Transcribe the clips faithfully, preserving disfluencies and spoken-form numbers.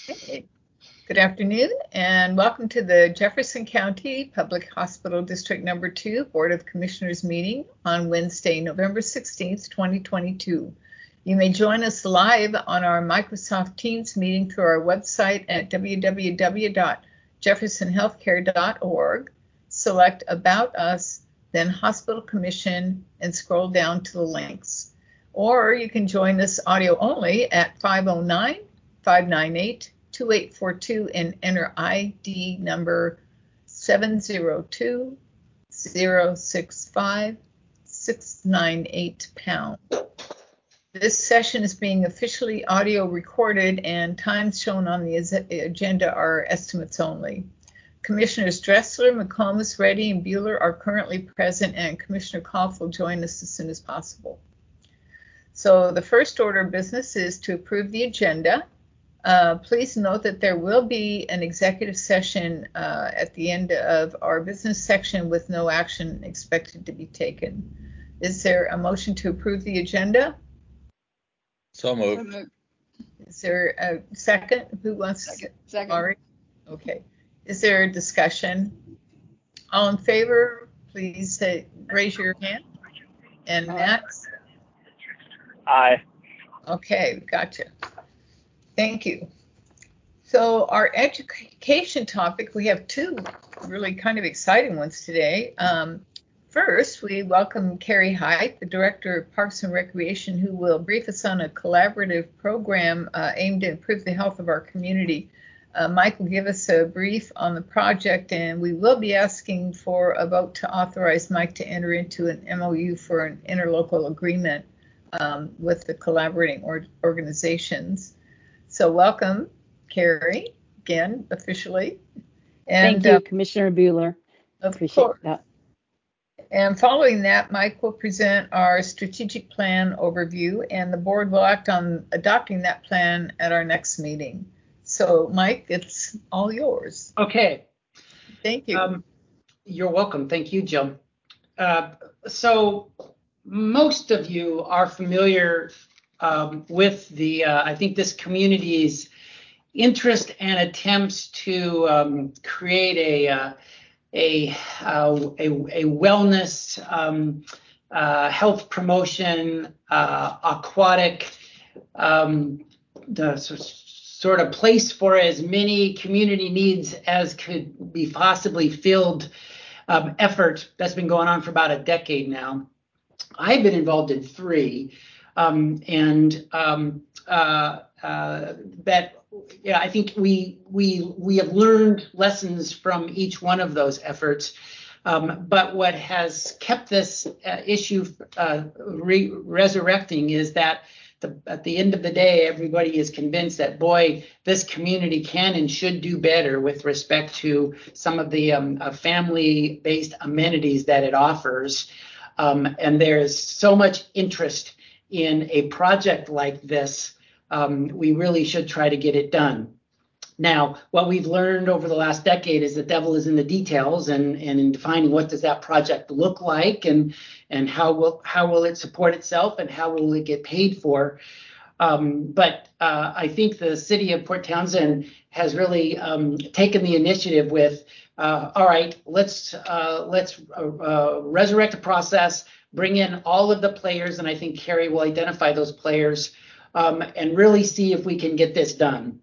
Hey, good afternoon and welcome to the Jefferson County Public Hospital District Number two Board of Commissioners meeting on Wednesday, November sixteenth, twenty twenty-two. You may join us live on our Microsoft Teams meeting through our website at w w w dot jefferson healthcare dot org. Select About Us, then Hospital Commission, and scroll down to the links. Or you can join us audio only at five oh nine, five nine eight, two eight four two and enter I D number seven zero two, zero six five, six nine eight pound. This session is being officially audio recorded and times shown on the agenda are estimates only. Commissioners Dressler, McComas, Reddy, and Bueller are currently present, and Commissioner Koff will join us as soon as possible. So the first order of business is to approve the agenda. Uh, please note that there will be an executive session uh, at the end of our business section with no action expected to be taken. Is there a motion to approve the agenda? So moved. Is there a second? Who wants Second. to? Second. All right. Okay. Is there a discussion? All in favor, please say, raise your hand. And Matt? Aye. Okay, gotcha. Thank you. So our education topic, we have two really kind of exciting ones today. Um, first, we welcome Carrie Height, the Director of Parks and Recreation, who will brief us on a collaborative program uh, aimed to improve the health of our community. Uh, Mike will give us a brief on the project, and we will be asking for a vote to authorize Mike to enter into an M O U for an interlocal agreement um, with the collaborating or organizations. So welcome, Carrie, again, officially. And, Thank you, uh, Commissioner Bueller. Of Appreciate course. that. And following that, Mike will present our strategic plan overview, and the board will act on adopting that plan at our next meeting. So, Mike, it's all yours. Okay. Thank you. Um, you're welcome. Thank you, Jill. Uh, so most of you are familiar um, with the, uh, I think this community's interest and attempts to um, create a, uh, a, uh, a, a wellness, um, uh, health promotion, uh, aquatic, um, the sort of place for as many community needs as could be possibly filled um, effort that's been going on for about a decade now. I've been involved in three, um, and um, uh, uh, that yeah, I think we we we have learned lessons from each one of those efforts. Um, but what has kept this uh, issue uh, re resurrecting is that the, at the end of the day, everybody is convinced that, boy, this community can and should do better with respect to some of the um, uh, family-based amenities that it offers. Um, and there's so much interest in a project like this, um, we really should try to get it done. Now, what we've learned over the last decade is the devil is in the details, and, and in defining what does that project look like, and and how will how will it support itself, and how will it get paid for. Um, but uh, I think the city of Port Townsend has really um, taken the initiative with, uh, all right, let's uh, let's uh, uh, resurrect the process, bring in all of the players, and I think Carrie will identify those players, um, and really see if we can get this done.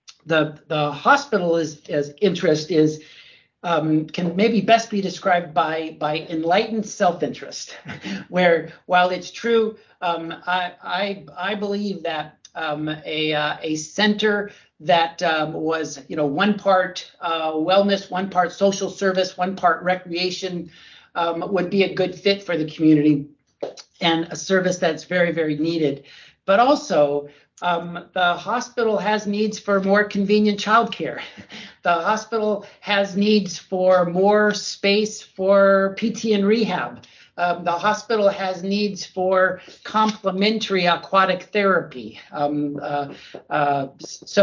The the hospital is, is interest is um, can maybe best be described by by enlightened self-interest, where while it's true, um, I, I I believe that um, a uh, a center that um, was you know one part uh, wellness, one part social service, one part recreation um, would be a good fit for the community, and a service that's very very needed, but also. Um, the hospital has needs for more convenient childcare. The hospital has needs for more space for P T and rehab. Um, the hospital has needs for complementary aquatic therapy. Um, uh, uh, so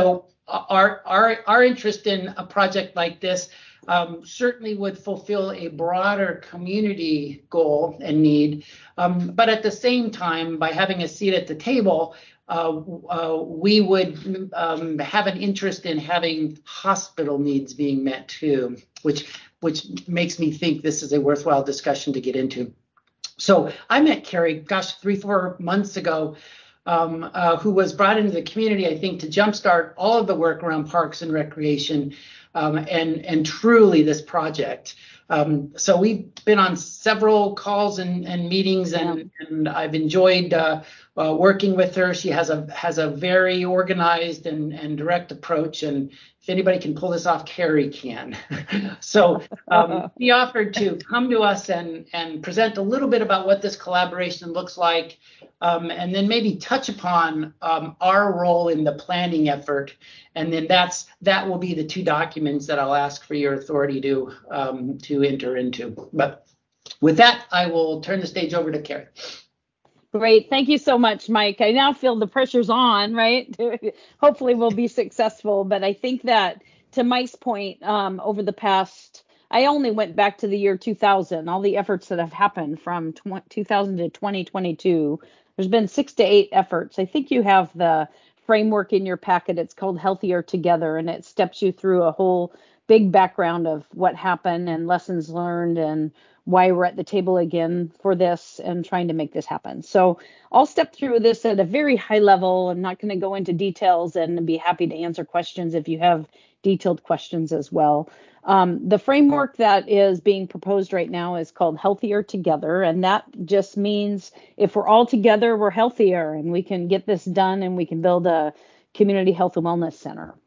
our our our interest in a project like this um, certainly would fulfill a broader community goal and need. Um, but at the same time, by having a seat at the table, uh, uh, we would um, have an interest in having hospital needs being met too, which which makes me think this is a worthwhile discussion to get into. So I met Carrie, gosh, three, four months ago, um, uh, who was brought into the community, I think, to jumpstart all of the work around parks and recreation, um, and, and truly this project. Um, so we've been on several calls and, and meetings, and, yeah. and I've enjoyed uh, uh, working with her. She has a has a very organized and, and direct approach, and if anybody can pull this off, Carrie can. So um, he offered to come to us and, and present a little bit about what this collaboration looks like, um, and then maybe touch upon um, our role in the planning effort. And then that's that will be the two documents that I'll ask for your authority to um, to enter into. But with that, I will turn the stage over to Carrie. Great. Thank you so much, Mike. I now feel the pressure's on, right? Hopefully we'll be successful. But I think that to Mike's point, um, over the past, I only went back to the year two thousand, all the efforts that have happened from two thousand to twenty twenty-two. There's been six to eight efforts. I think you have the framework in your packet. It's called Healthier Together, and it steps you through a whole big background of what happened and lessons learned and why we're at the table again for this and trying to make this happen. So I'll step through this at a very high level. I'm not going to go into details, and be happy to answer questions if you have detailed questions as well. Um, the framework that is being proposed right now is called Healthier Together, and that just means if we're all together, we're healthier, and we can get this done, and we can build a community health and wellness center.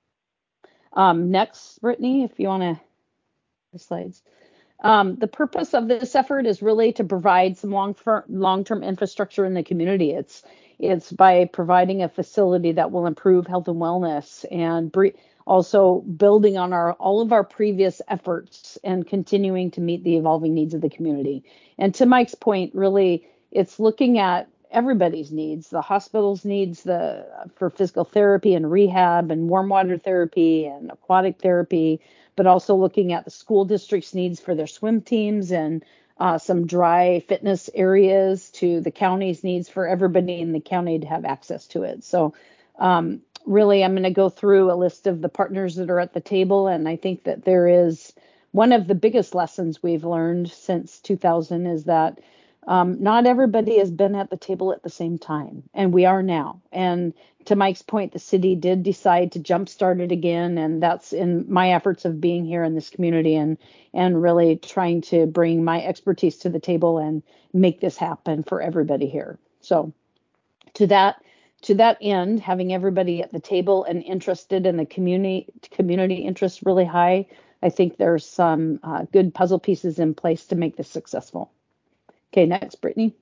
Um, next, Brittany, if you want to, the slides. Um, the purpose of this effort is really to provide some long long-term infrastructure in the community. It's it's by providing a facility that will improve health and wellness, and bre- also building on our all of our previous efforts and continuing to meet the evolving needs of the community. And to Mike's point, really, it's looking at everybody's needs, the hospital's needs the for physical therapy and rehab and warm water therapy and aquatic therapy, but also looking at the school district's needs for their swim teams and uh, some dry fitness areas, to the county's needs for everybody in the county to have access to it. So um, really, I'm going to go through a list of the partners that are at the table. And I think that there is one of the biggest lessons we've learned since two thousand is that Um, not everybody has been at the table at the same time, and we are now. And to Mike's point, the city did decide to jumpstart it again, and that's in my efforts of being here in this community and and really trying to bring my expertise to the table and make this happen for everybody here. So to that to that end, having everybody at the table and interested in the community community interest really high, I think there's some uh, good puzzle pieces in place to make this successful. Okay, next, Brittany.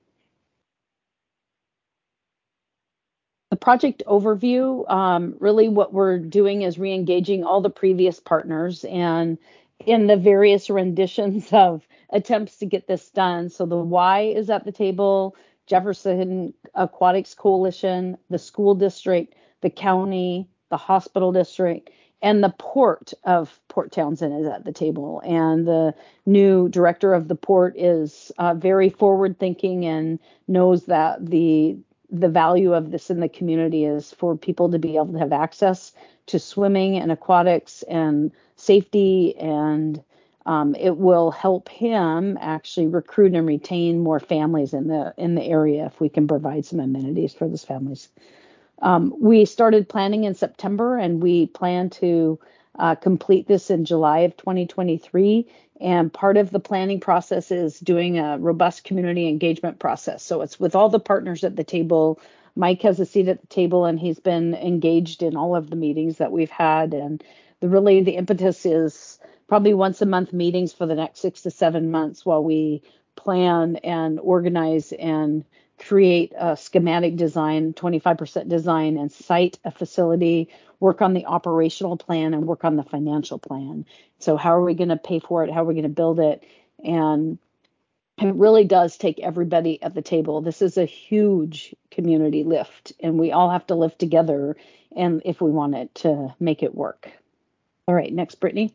The project overview, um, really what we're doing is re-engaging all the previous partners and in the various renditions of attempts to get this done. So the Y is at the table, Jefferson Aquatics Coalition, the school district, the county, the hospital district, and the port of Port Townsend is at the table. And the new director of the port is uh, very forward thinking and knows that the the value of this in the community is for people to be able to have access to swimming and aquatics and safety. And um, it will help him actually recruit and retain more families in the in the area if we can provide some amenities for those families. Um, we started planning in September, and we plan to uh, complete this in July of twenty twenty-three. And part of the planning process is doing a robust community engagement process. So it's with all the partners at the table. Mike has a seat at the table, and he's been engaged in all of the meetings that we've had. And the really the impetus is probably once a month meetings for the next six to seven months while we plan and organize and create a schematic design, twenty-five percent design, and site a facility, work on the operational plan, and work on the financial plan. So how are we going to pay for it? How are we going to build it? And it really does take everybody at the table. This is a huge community lift, and we all have to lift together, and if we want it to make it work. All right, next, Brittany.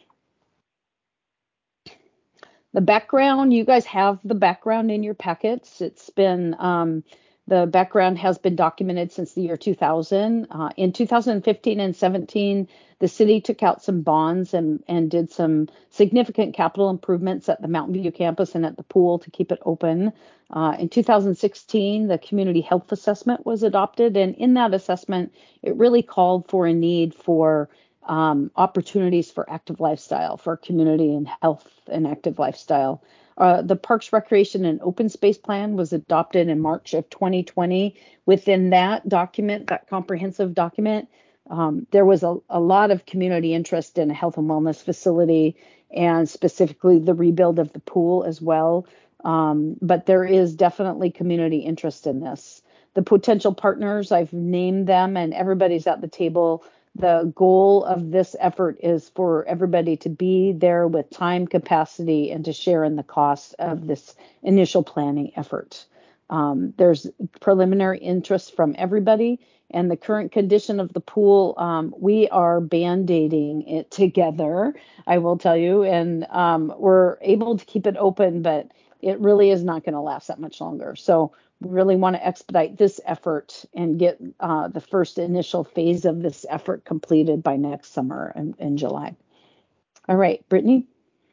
The background, you guys have the background in your packets. It's been, um, the background has been documented since the year two thousand. Uh, in two thousand fifteen and seventeen, the city took out some bonds and, and did some significant capital improvements at the Mountain View campus and at the pool to keep it open. Uh, in two thousand sixteen, the community health assessment was adopted. And in that assessment, it really called for a need for um, opportunities for active lifestyle, for community and health and active lifestyle. Uh, the Parks, Recreation, and Open Space Plan was adopted in March of twenty twenty. Within that document, that comprehensive document, um, there was a, a lot of community interest in a health and wellness facility, and specifically the rebuild of the pool as well. Um, but there is definitely community interest in this. The potential partners, I've named them, and everybody's at the table. The goal of this effort is for everybody to be there with time, capacity, and to share in the cost of this initial planning effort. Um, there's preliminary interest from everybody, and the current condition of the pool, um, we are band-aiding it together, I will tell you, and um, we're able to keep it open, but it really is not going to last that much longer. So we really want to expedite this effort and get uh, the first initial phase of this effort completed by next summer in, in July. All right, Brittany.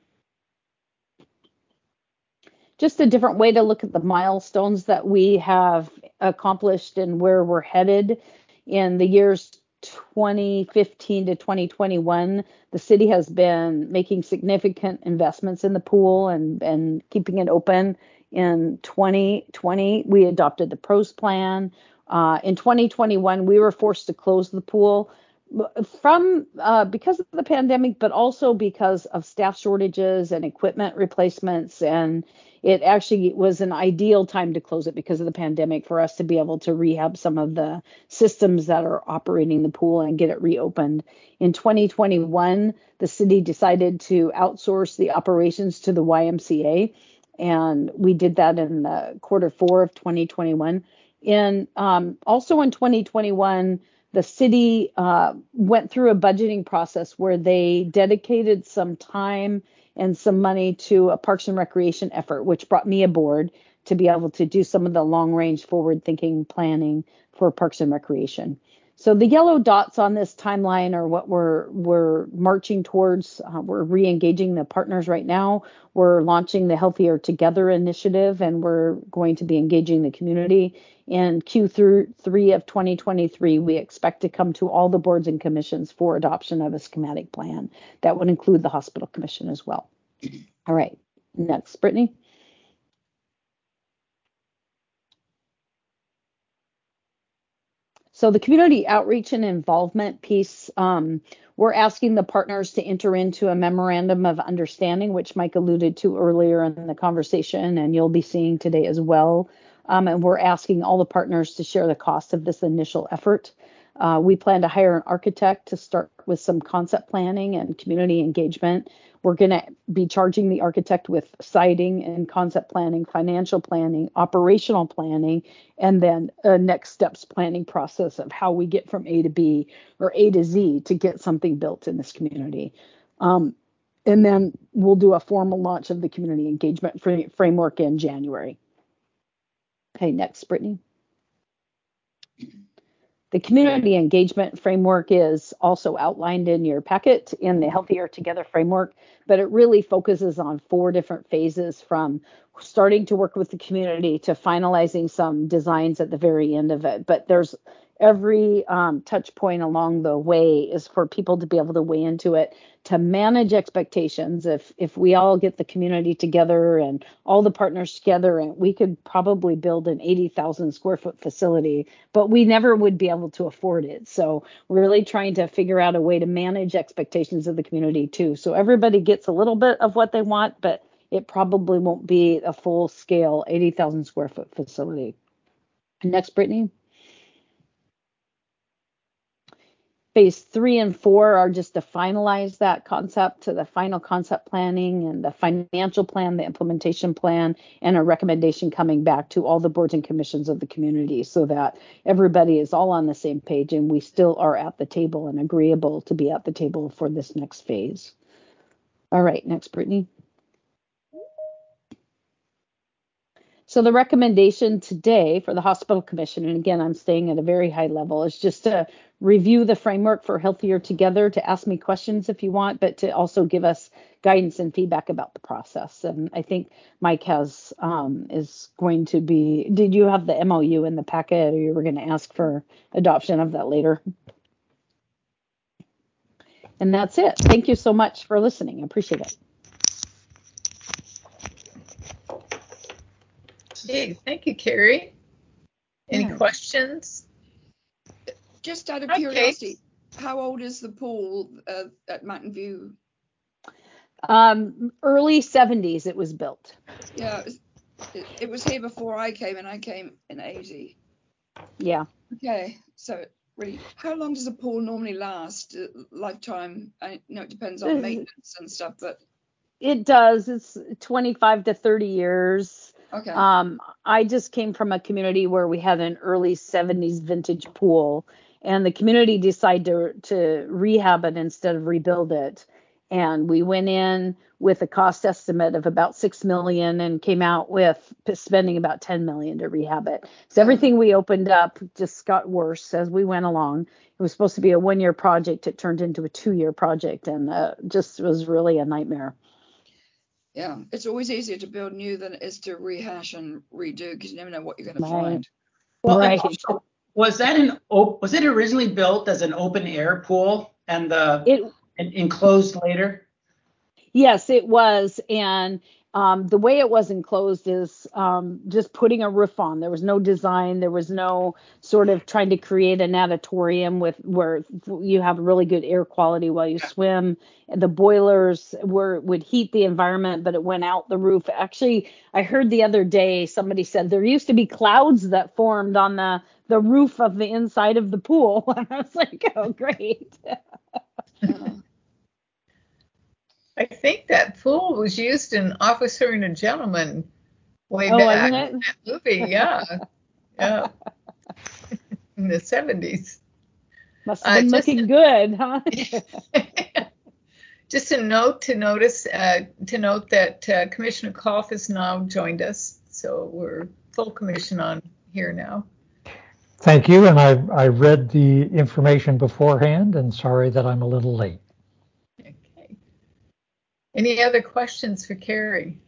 Just a different way to look at the milestones that we have accomplished and where we're headed. In the years twenty fifteen to twenty twenty-one, the city has been making significant investments in the pool and, and keeping it open. In twenty twenty, we adopted the PROS plan. Uh, in twenty twenty-one, we were forced to close the pool from uh, because of the pandemic, but also because of staff shortages and equipment replacements. And it actually was an ideal time to close it because of the pandemic for us to be able to rehab some of the systems that are operating the pool and get it reopened. In twenty twenty-one, the city decided to outsource the operations to the Y M C A. And we did that in the quarter four of twenty twenty-one. And um, also in twenty twenty-one, the city uh, went through a budgeting process where they dedicated some time and some money to a Parks and Recreation effort, which brought me aboard to be able to do some of the long range forward thinking planning for Parks and Recreation. So the yellow dots on this timeline are what we're we're marching towards. Uh, we're re-engaging the partners right now. We're launching the Healthier Together initiative, and we're going to be engaging the community. In Q three of twenty twenty-three, we expect to come to all the boards and commissions for adoption of a schematic plan. That would include the hospital commission as well. All right, next, Brittany. So the community outreach and involvement piece, um, we're asking the partners to enter into a memorandum of understanding, which Mike alluded to earlier in the conversation, and you'll be seeing today as well. Um, and we're asking all the partners to share the cost of this initial effort. Uh, we plan to hire an architect to start with some concept planning and community engagement. We're going to be charging the architect with siting and concept planning, financial planning, operational planning, and then a next steps planning process of how we get from A to B or A to Z to get something built in this community. Um, and then we'll do a formal launch of the community engagement fr- framework in January. Okay, next, Brittany. The community engagement framework is also outlined in your packet in the Healthier Together framework, but it really focuses on four different phases, from starting to work with the community to finalizing some designs at the very end of it. But there's every um, touch point along the way is for people to be able to weigh into it, to manage expectations. If if we all get the community together and all the partners together, and we could probably build an eighty thousand square foot facility, but we never would be able to afford it. So we're really trying to figure out a way to manage expectations of the community too. So everybody gets a little bit of what they want, but it probably won't be a full scale eighty thousand square foot facility. Next, Brittany. Phase three and four are just to finalize that concept to the final concept planning and the financial plan, the implementation plan, and a recommendation coming back to all the boards and commissions of the community so that everybody is all on the same page and we still are at the table and agreeable to be at the table for this next phase. All right, next, Brittany. So the recommendation today for the Hospital Commission, and again, I'm staying at a very high level, is just to review the framework for Healthier Together, to ask me questions if you want, but to also give us guidance and feedback about the process. And I think Mike has um, is going to be, did you have the M O U in the packet, or you were going to ask for adoption of that later? And that's it. Thank you so much for listening. I appreciate it. Hey, thank you, Carrie. Any Yeah. questions? Just out of Okay. curiosity, how old is the pool uh, at Mountain View? Um, early seventies it was built. Yeah, it was, it, it was here before I came, and I came in eighty. Yeah. Okay, so really, how long does a pool normally last? Uh, lifetime? I know it depends on maintenance and stuff, but It does. It's twenty-five to thirty years. okay. Um, I just came from a community where we had an early seventies vintage pool, and the community decided to, to rehab it instead of rebuild it. And we went in with a cost estimate of about six million and came out with spending about ten million to rehab it. So everything we opened up just got worse as we went along. It was supposed to be a one-year project. It turned into a two-year project, and uh, just was really a nightmare. Yeah, it's always easier to build new than it is to rehash and redo because you never know what you're going to Right. find. Well, and Right. also, was that an op- was it originally built as an open air pool and the It and enclosed later? Yes, it was. And um, the way it was enclosed is um, just putting a roof on. There was no design. There was no sort of trying to create an natatorium with where you have really good air quality while you Yeah. swim. The boilers were would heat the environment, but it went out the roof. Actually, I heard the other day somebody said there used to be clouds that formed on the the roof of the inside of the pool. And I was like, oh, great. Uh, I think that pool was used in Officer and a Gentleman way Oh, back. wasn't it? That movie, yeah. Yeah. In the seventies. Must have Uh, been just- looking good, huh? Just a note to notice, uh, to note that uh, Commissioner Kolff has now joined us, so we're full commission on here now. Thank you, and I, I read the information beforehand, and sorry that I'm a little late. Okay. Any other questions for Carrie?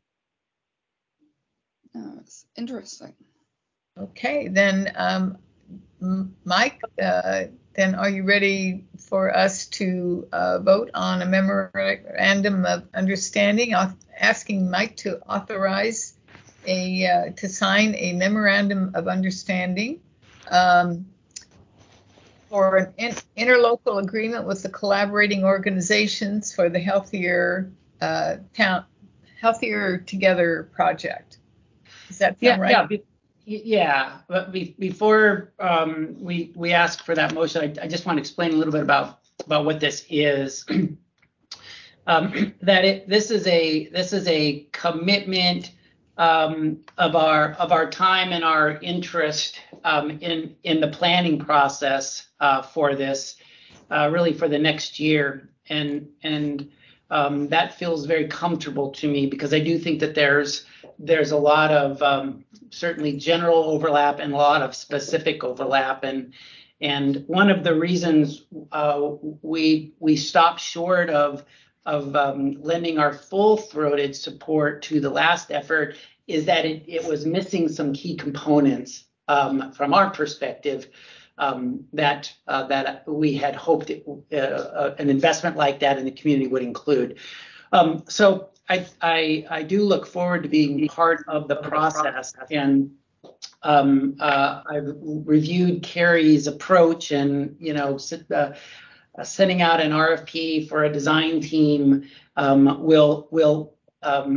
no, it's interesting. Okay, then, um, M- Mike, uh, then are you ready for us to uh, vote on a memorandum of understanding, auth- asking Mike to authorize a uh, to sign a memorandum of understanding um, for an in- interlocal agreement with the collaborating organizations for the Healthier uh, Town, Healthier Together project? Does that sound Yeah, right? yeah, be, yeah. But be, before um, we we ask for that motion, I, I just want to explain a little bit about about what this is. um, that it this is a this is a commitment um, of our of our time and our interest um, in in the planning process uh, for this, uh, really for the next year, and and um, that feels very comfortable to me because I do think that there's there's a lot of um, certainly general overlap and a lot of specific overlap, and and one of the reasons uh, we we stopped short of of um, lending our full-throated support to the last effort is that it, it was missing some key components um, from our perspective um, that uh, that we had hoped it, uh, uh, an investment like that in the community would include. Um, so I, I I do look forward to being part of the process, and um, uh, I've reviewed Carrie's approach, and you know, uh, sending out an R F P for a design team um, will will um,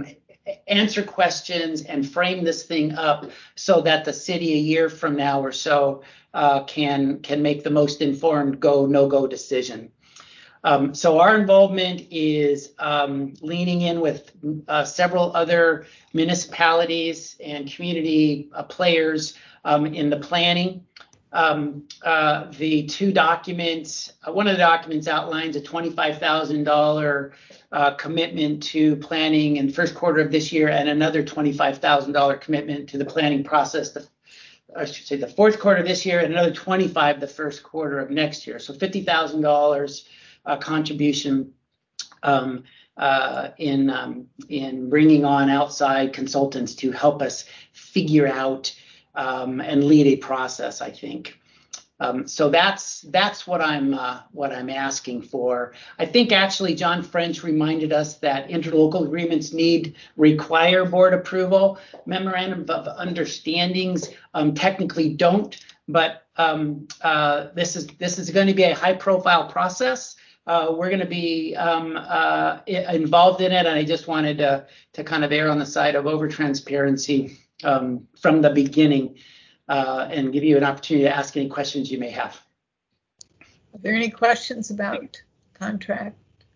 answer questions and frame this thing up so that the city a year from now or so uh, can can make the most informed go no go decision. Um, so our involvement is um, leaning in with uh, several other municipalities and community uh, players um, in the planning. Um, uh, the two documents, uh, one of the documents outlines a twenty-five thousand dollars uh, commitment to planning in the first quarter of this year, and another twenty-five thousand dollars commitment to the planning process, the, I should say the fourth quarter of this year, and another twenty-five the first quarter of next year. So fifty thousand dollars uh, contribution um, uh, in, um, in bringing on outside consultants to help us figure out Um, and lead a process, I think. Um, so that's that's what I'm uh, what I'm asking for. I think actually John French reminded us that interlocal agreements need require board approval. Memorandum of understandings um, technically don't, but um, uh, this is this is going to be a high profile process. Uh, we're going to be um, uh, involved in it, and I just wanted to to kind of err on the side of over transparency Um, from the beginning uh, and give you an opportunity to ask any questions you may have. Are there any questions about contract?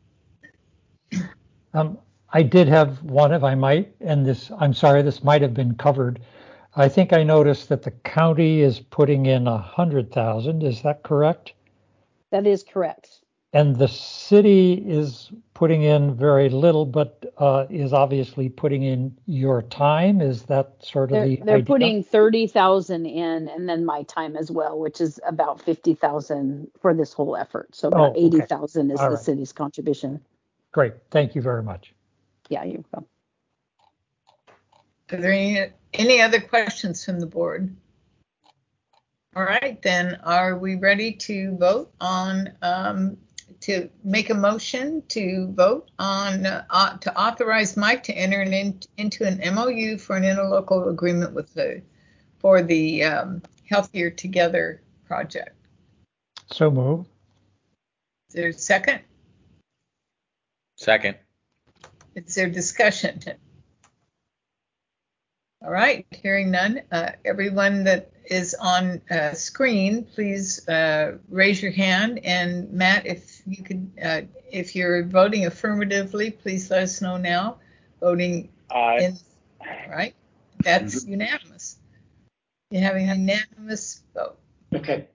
Um, I did have one, if I might, and this, I'm sorry, this might have been covered. I think I noticed that the county is putting in a hundred thousand. Is that correct? That is correct. And the city is putting in very little, but uh, is obviously putting in your time. Is that sort of They're, the they're idea? putting thirty thousand in, and then my time as well, which is about fifty thousand for this whole effort. So about Oh, okay. eighty thousand is All the right. city's contribution. Great. Thank you very much. Yeah, you're welcome. Are there any, any other questions from the board? All right, then are we ready to vote on um, to make a motion to vote on uh, to authorize Mike to enter an in, into an M O U for an interlocal agreement with the for the um, Healthier Together project? So move. Is there a second? Second. Is there discussion? All right, hearing none. Uh, everyone that is on uh, screen, please uh, raise your hand. And Matt, if you could, uh, if you're voting affirmatively, please let us know now. Voting Aye. in, right? That's mm-hmm. unanimous. You're having a unanimous vote. Okay.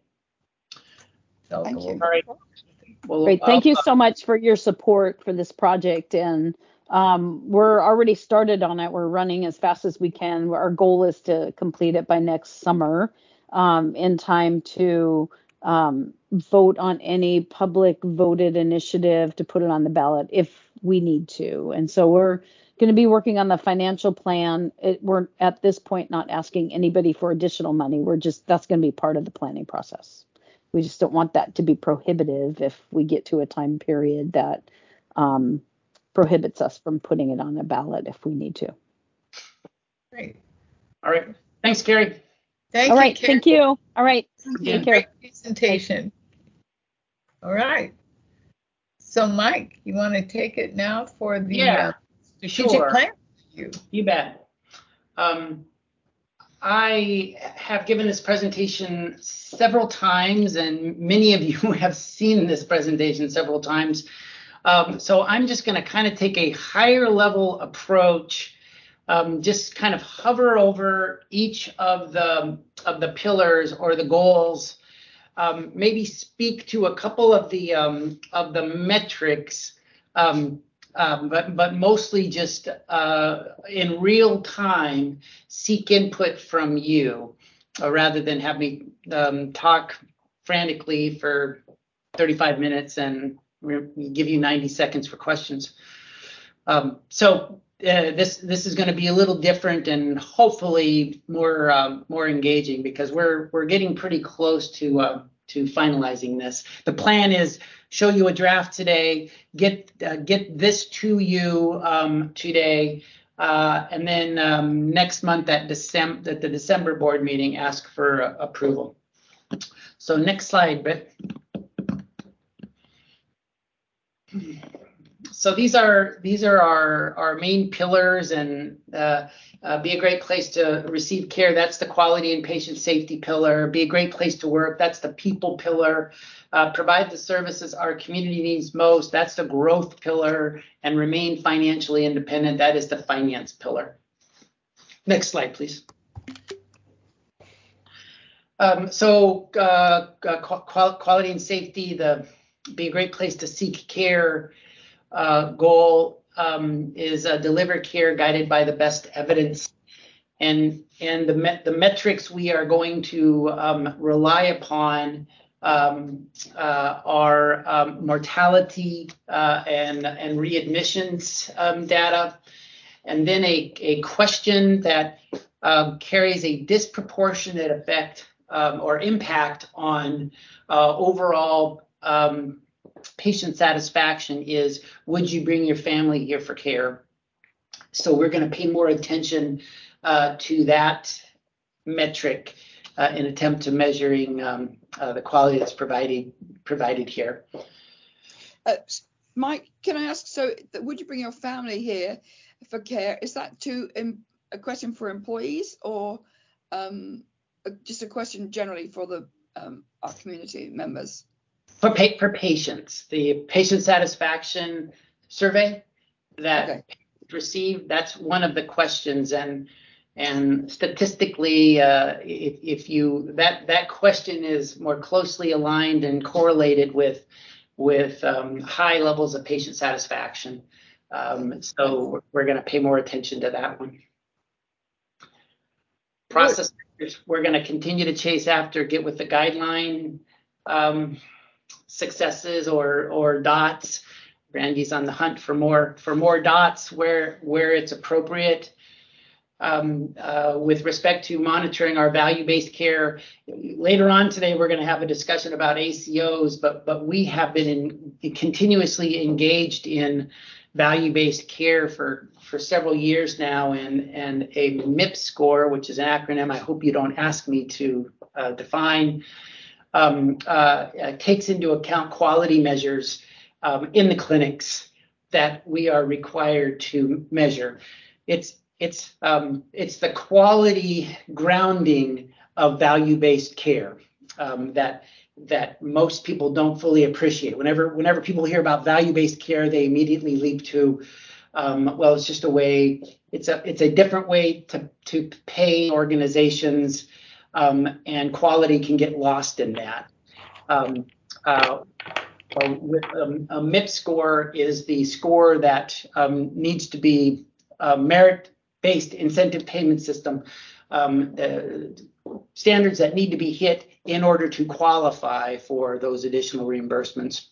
So Thank you. All right. Well, Great. Thank uh, you so much for your support for this project. And um, we're already started on it. We're running as fast as we can. Our goal is to complete it by next summer um, in time to um, vote on any public voted initiative to put it on the ballot if we need to. And so we're going to be working on the financial plan. It, we're at this point not asking anybody for additional money. We're just, that's going to be part of the planning process. We just don't want that to be prohibitive if we get to a time period that um, prohibits us from putting it on a ballot if we need to. Great. All right. Thanks, Carrie. Thank All you, right. Carrie. Thank you. All right. Yeah. Take care. Great presentation. All right. So, Mike, you want to take it now for the Yeah, uh, strategic sure. plan? You. You bet. Um, I have given this presentation several times, and many of you have seen this presentation several times. Um, so I'm just going to kind of take a higher level approach, um, just kind of hover over each of the of the pillars or the goals. Um, maybe speak to a couple of the um, of the metrics. Um, Um, but but mostly just uh, in real time seek input from you uh, rather than have me um, talk frantically for thirty-five minutes and re- give you ninety seconds for questions. Um, so uh, this this is going to be a little different and hopefully more um, more engaging because we're we're getting pretty close to uh, to finalizing this. The plan is show you a draft today, get uh, get this to you um, today, uh, and then um, next month at December at the December board meeting, ask for uh, approval. So next slide, Britt. so these are these are our our main pillars, and uh, uh, be a great place to receive care. That's the quality and patient safety pillar. Be a great place to work. That's the people pillar. Uh, provide the services our community needs most. That's the growth pillar. And remain financially independent. That is the finance pillar. Next slide, please. Um, so uh, qual quality and safety, the be a great place to seek care uh, goal um, is uh, deliver care guided by the best evidence. And, and the, met the metrics we are going to um, rely upon um, uh, are um, mortality uh, and, and readmissions um, data. And then a, a question that um, carries a disproportionate effect um, or impact on uh, overall um, patient satisfaction is, would you bring your family here for care? So we're going to pay more attention uh, to that metric uh, in attempt to measuring um, uh, the quality that's provided provided here. Uh, Mike, can I ask, so would you bring your family here for care? Is that to um, a question for employees, or um, just a question generally for the um, our community members? For, pa for patients, the patient satisfaction survey that okay. received, that's one of the questions, and and statistically, uh, if, if you that that question is more closely aligned and correlated with with um, high levels of patient satisfaction. Um, so we're going to pay more attention to that one. Process, we're going to continue to chase after, get with the guideline um, successes or or dots. Randy's on the hunt for more for more dots where where it's appropriate. Um, uh, with respect to monitoring our value-based care, later on today we're going to have a discussion about A C Os, but but we have been in, continuously engaged in value-based care for for several years now, and and a M I P score, which is an acronym I hope you don't ask me to uh, define, um, uh, uh, takes into account quality measures um, in the clinics that we are required to measure. It's It's um, it's the quality grounding of value-based care um, that that most people don't fully appreciate. Whenever whenever people hear about value-based care, they immediately leap to, um, well, it's just a way. It's a it's a different way to to pay organizations, um, and quality can get lost in that. Um, uh, uh, with, um, a M I P score is the score that um, needs to be uh, merit. based incentive payment system, um, uh, standards that need to be hit in order to qualify for those additional reimbursements.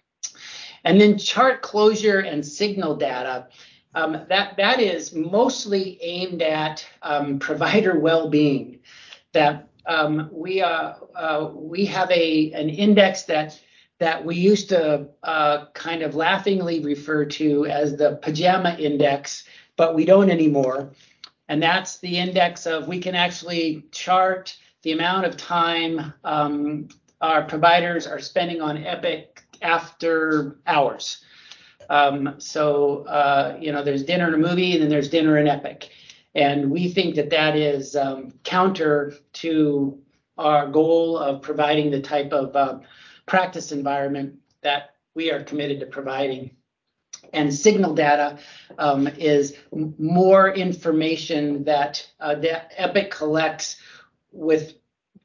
And then chart closure and signal data, um, that, that is mostly aimed at um, provider well-being. That um, we, uh, uh, we have a, an index that that we used to uh, kind of laughingly refer to as the pajama index, but we don't anymore. And that's the index of, we can actually chart the amount of time um, our providers are spending on Epic after hours. Um, so, uh, you know, there's dinner and a movie, and then there's dinner and Epic. And we think that that is um, counter to our goal of providing the type of uh, practice environment that we are committed to providing. And signal data um, is more information that, uh, that Epic collects with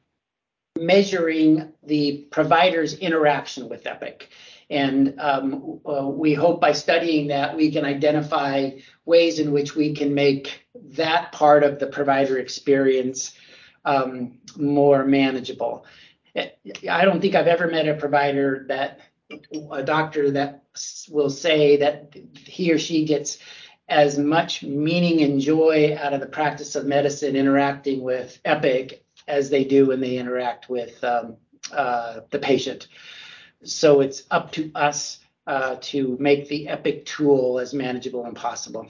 measuring the provider's interaction with Epic. And um, uh, we hope by studying that we can identify ways in which we can make that part of the provider experience um, more manageable. I don't think I've ever met a provider that, a doctor that will say that he or she gets as much meaning and joy out of the practice of medicine interacting with Epic as they do when they interact with um, uh, the patient. So it's up to us uh, to make the Epic tool as manageable as possible.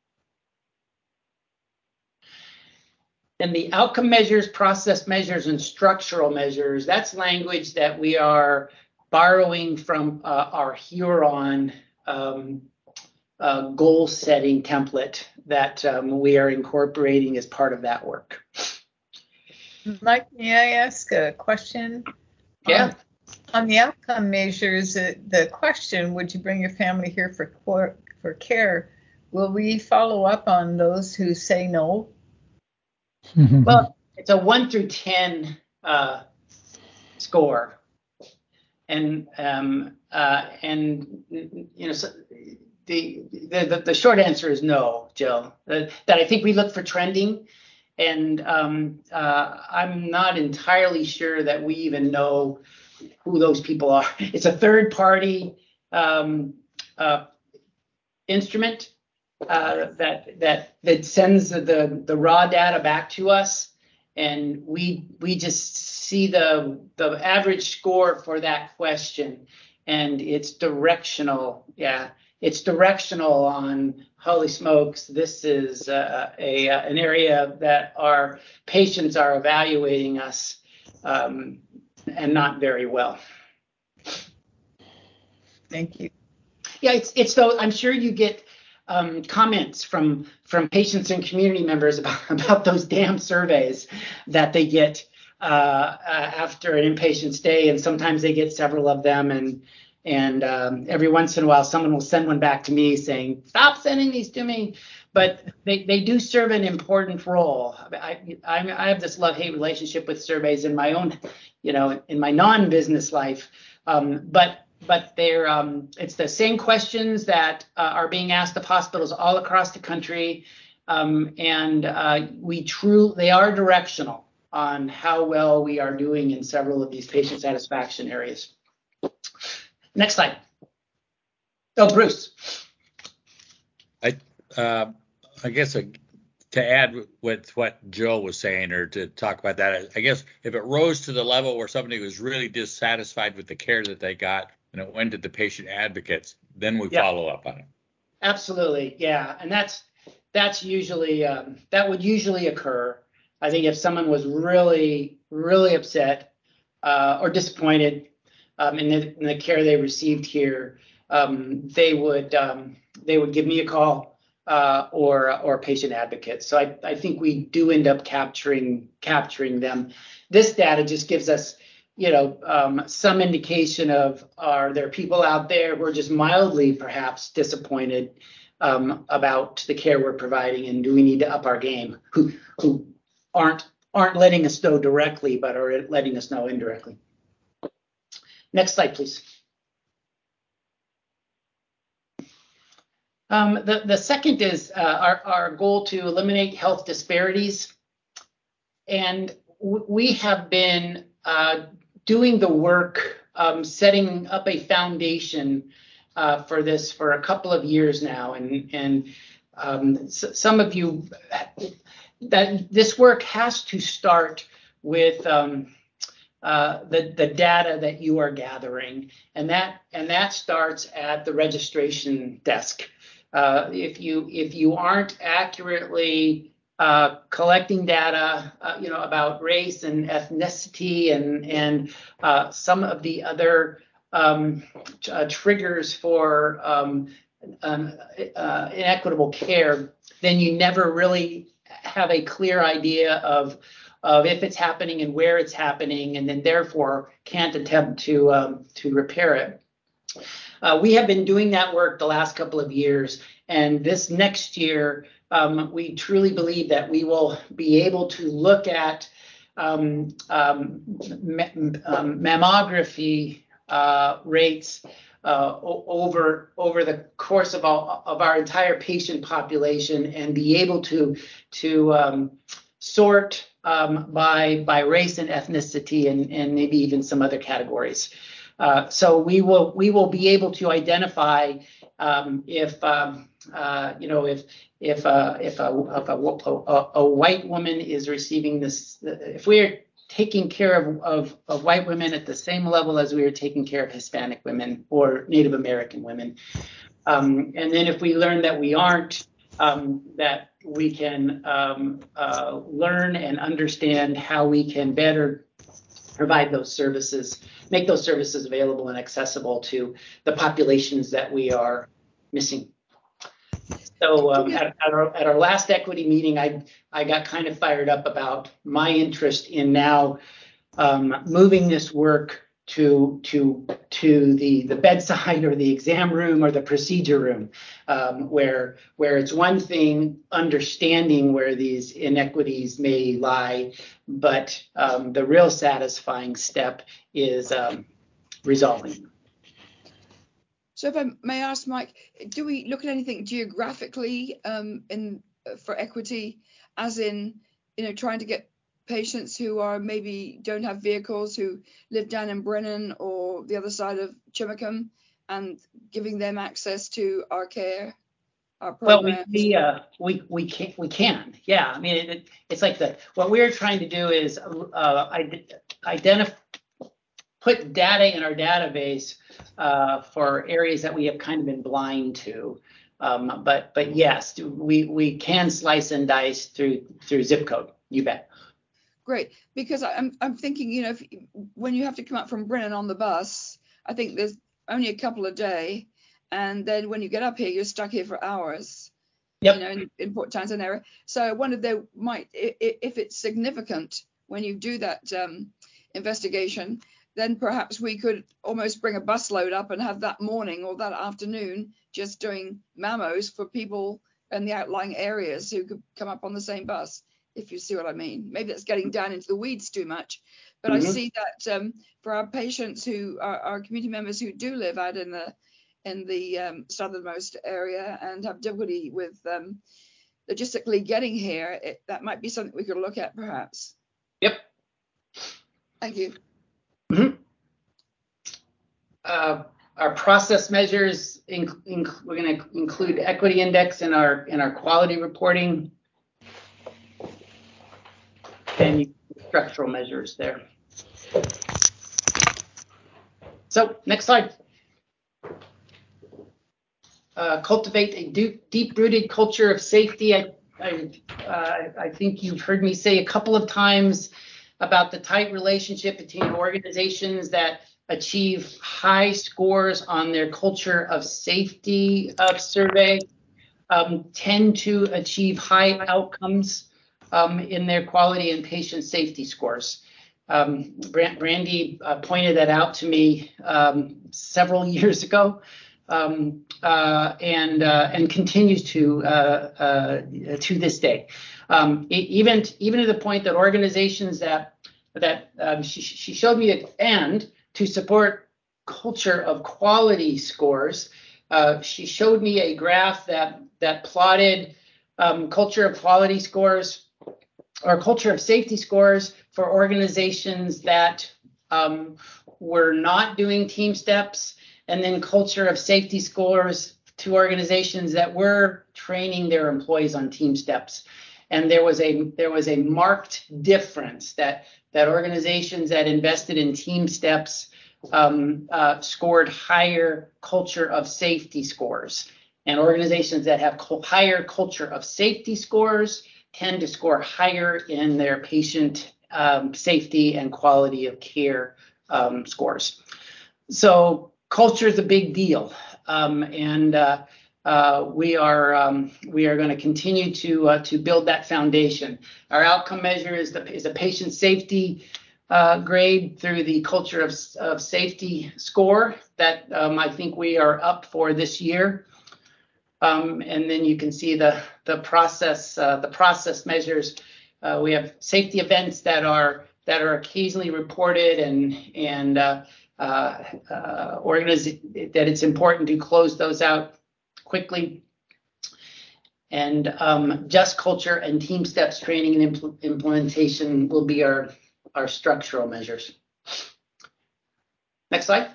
And the outcome measures, process measures, and structural measures, that's language that we are borrowing from uh, our Huron um, uh, goal setting template that um, we are incorporating as part of that work. Mike, may I ask a question? Yeah. Um, on the outcome measures, uh, the question, would you bring your family here for for, for care? Will we follow up on those who say no? Well, it's a one through ten uh, score, and um, uh, and you know so the, the the short answer is no, Jill. Uh, that I think we look for trending, and um, uh, I'm not entirely sure that we even know who those people are. It's a third party um, uh, instrument uh, that that that sends the the raw data back to us, and we we just see the the average score for that question, and it's directional. Yeah, it's directional on, holy smokes, this is uh, a an area that our patients are evaluating us, um, and not very well. Thank you. Yeah, it's it's though I'm sure you get um, comments from from patients and community members about, about those damn surveys that they get uh, uh, after an inpatient stay, and sometimes they get several of them, and and um, every once in a while someone will send one back to me saying, stop sending these to me. But they, they do serve an important role. I, I I have this love-hate relationship with surveys in my own, you know, in my non-business life, um, but but they're um, it's the same questions that uh, are being asked of hospitals all across the country, um, and uh, we true they are directional on how well we are doing in several of these patient satisfaction areas. Next slide. Oh, Bruce. I uh, I guess uh, to add with what Joe was saying, or to talk about that, I guess if it rose to the level where somebody was really dissatisfied with the care that they got, and it went to the patient advocates, then we Yeah. follow up on it. Absolutely, yeah, and that's that's usually um, that would usually occur. I think if someone was really really upset uh, or disappointed um, in, the, in the care they received here, um, they would um, they would give me a call uh, or or a patient advocate. So I, I think we do end up capturing capturing them. This data just gives us, you know, um, some indication of, are there people out there who are just mildly perhaps disappointed um, about the care we're providing, and do we need to up our game, who who aren't aren't letting us know directly but are letting us know indirectly. Next slide, please. Um, the, the second is uh, our, our goal to eliminate health disparities. And w- we have been uh, doing the work, um, setting up a foundation uh, for this for a couple of years now. And, and um, s- some of you, that this work has to start with um, uh, the, the data that you are gathering. And that, and that starts at the registration desk. Uh, if you if you aren't accurately uh, collecting data, uh, you know, about race and ethnicity and and uh, some of the other um, uh, triggers for um, um, uh, inequitable care, then you never really have a clear idea of of if it's happening and where it's happening, and then therefore can't attempt to um, to repair it. Uh, we have been doing that work the last couple of years, and this next year, um, we truly believe that we will be able to look at um, um, ma- um, mammography uh, rates uh, o- over over the course of all of our entire patient population, and be able to to um, sort um, by by race and ethnicity, and, and maybe even some other categories. Uh, so we will we will be able to identify um, if um, uh, you know if if uh, if, a, if a, a, a white woman is receiving this, if we are taking care of, of of white women at the same level as we are taking care of Hispanic women or Native American women, um, and then if we learn that we aren't, um, that we can um, uh, learn and understand how we can better provide those services, make those services available and accessible to the populations that we are missing. So um, at, at, our, at our last equity meeting, I I got kind of fired up about my interest in now um, moving this work to to to the the bedside or the exam room or the procedure room, um, where where it's one thing understanding where these inequities may lie, but um, the real satisfying step is um, resolving. So if I may ask, Mike, do we look at anything geographically um, in for equity, as in, you know, trying to get patients who are maybe don't have vehicles, who live down in Brennan or the other side of Chimacum, and giving them access to our care, our programs? Well, we we uh, we we can we can yeah. I mean, it, it's like the what we're trying to do is uh, identify. Put data in our database uh, for areas that we have kind of been blind to, um, but but yes, we we can slice and dice through through zip code. You bet. Great, because I'm I'm thinking, you know, if, when you have to come up from Brennan on the bus, I think there's only a couple a day, and then when you get up here, you're stuck here for hours. Yep. You know, in, in Port Townsend area. So I wondered there might, if it's significant when you do that um, investigation, then perhaps we could almost bring a bus load up and have that morning or that afternoon just doing memos for people in the outlying areas who could come up on the same bus, if you see what I mean. Maybe that's getting down into the weeds too much, but mm-hmm. I see that um, for our patients who are our community members who do live out in the in the um, southernmost area and have difficulty with um, logistically getting here, it, that might be something we could look at perhaps. Yep. Thank you. Mm-hmm. Uh, our process measures, inc- inc- we're going to include equity index in our in our quality reporting, and structural measures there. So next slide. Uh, cultivate a deep, deep-rooted culture of safety. I I, uh, I think you've heard me say a couple of times about the tight relationship between organizations that achieve high scores on their culture of safety of survey um, tend to achieve high outcomes um, in their quality and patient safety scores. Um, Brandy uh, pointed that out to me um, several years ago, um, uh, and uh, and continues to uh, uh, to this day. Um, even even to the point that organizations that that um, she, she showed me at and to support culture of quality scores, uh, she showed me a graph that that plotted um, culture of quality scores or culture of safety scores for organizations that um, were not doing team steps, and then culture of safety scores to organizations that were training their employees on team steps. And there was a there was a marked difference that that organizations that invested in team steps um, uh, scored higher culture of safety scores, and organizations that have co- higher culture of safety scores tend to score higher in their patient um, safety and quality of care um, scores. So culture is a big deal, um, and uh, uh, we are um, we are going to continue to uh, to build that foundation. Our outcome measure is the is a patient safety uh, grade through the culture of, of safety score that um, I think we are up for this year. Um, and then you can see the the process uh, the process measures. Uh, we have safety events that are that are occasionally reported and and uh, uh, uh, organize that it's important to close those out quickly. And um, just culture and team steps training and impl- implementation will be our our structural measures. Next slide.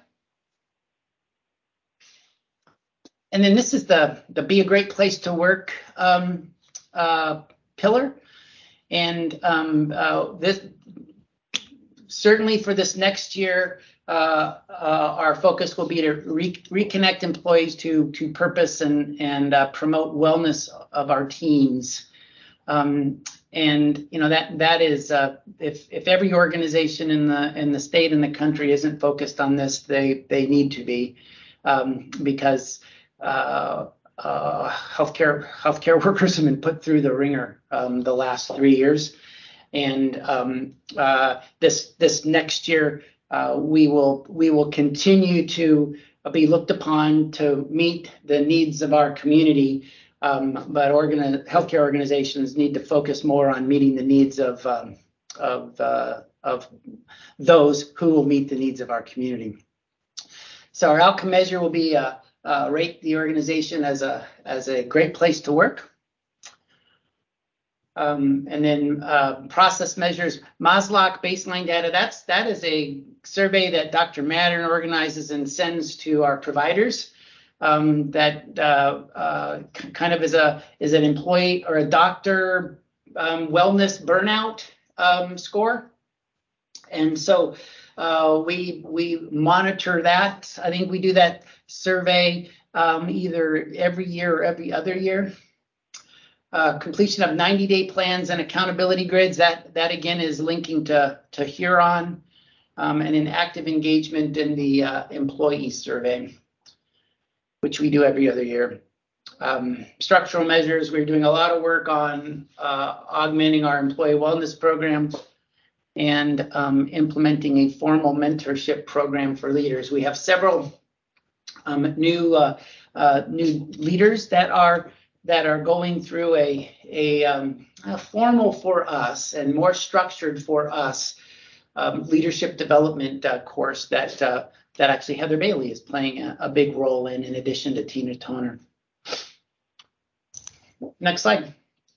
And then this is the, the Be a Great Place to Work um, uh, pillar. And um, uh, this certainly for this next year, uh, uh, our focus will be to re- reconnect employees to, to purpose and, and uh, promote wellness of our teams. Um, and you know that that is uh, if if every organization in the in the state and the country isn't focused on this, they they need to be, um, because Uh, uh, healthcare healthcare workers have been put through the ringer um, the last three years, and um, uh, this this next year uh, we will we will continue to be looked upon to meet the needs of our community. Um, but organi- healthcare organizations need to focus more on meeting the needs of um, of uh, of those who will meet the needs of our community. So our outcome measure will be uh, uh, rate the organization as a as a great place to work. Um, and then uh, process measures, MASLOC baseline data. That's that is a survey that Doctor Mattern organizes and sends to our providers. Um, that uh, uh, kind of is a is an employee or a doctor um, wellness burnout um, score, and so uh, we we monitor that. I think we do that survey um, either every year or every other year. Uh, completion of ninety day plans and accountability grids. That that again is linking to to Huron, um, and an active engagement in the uh, employee survey, which we do every other year. Um, structural measures, we're doing a lot of work on uh, augmenting our employee wellness program and um, implementing a formal mentorship program for leaders. We have several um, new uh, uh, new leaders that are that are going through a a, um, a formal for us and more structured for us um, leadership development uh, course that uh, that actually Heather Bailey is playing a, a big role in, in addition to Tina Toner. Next slide.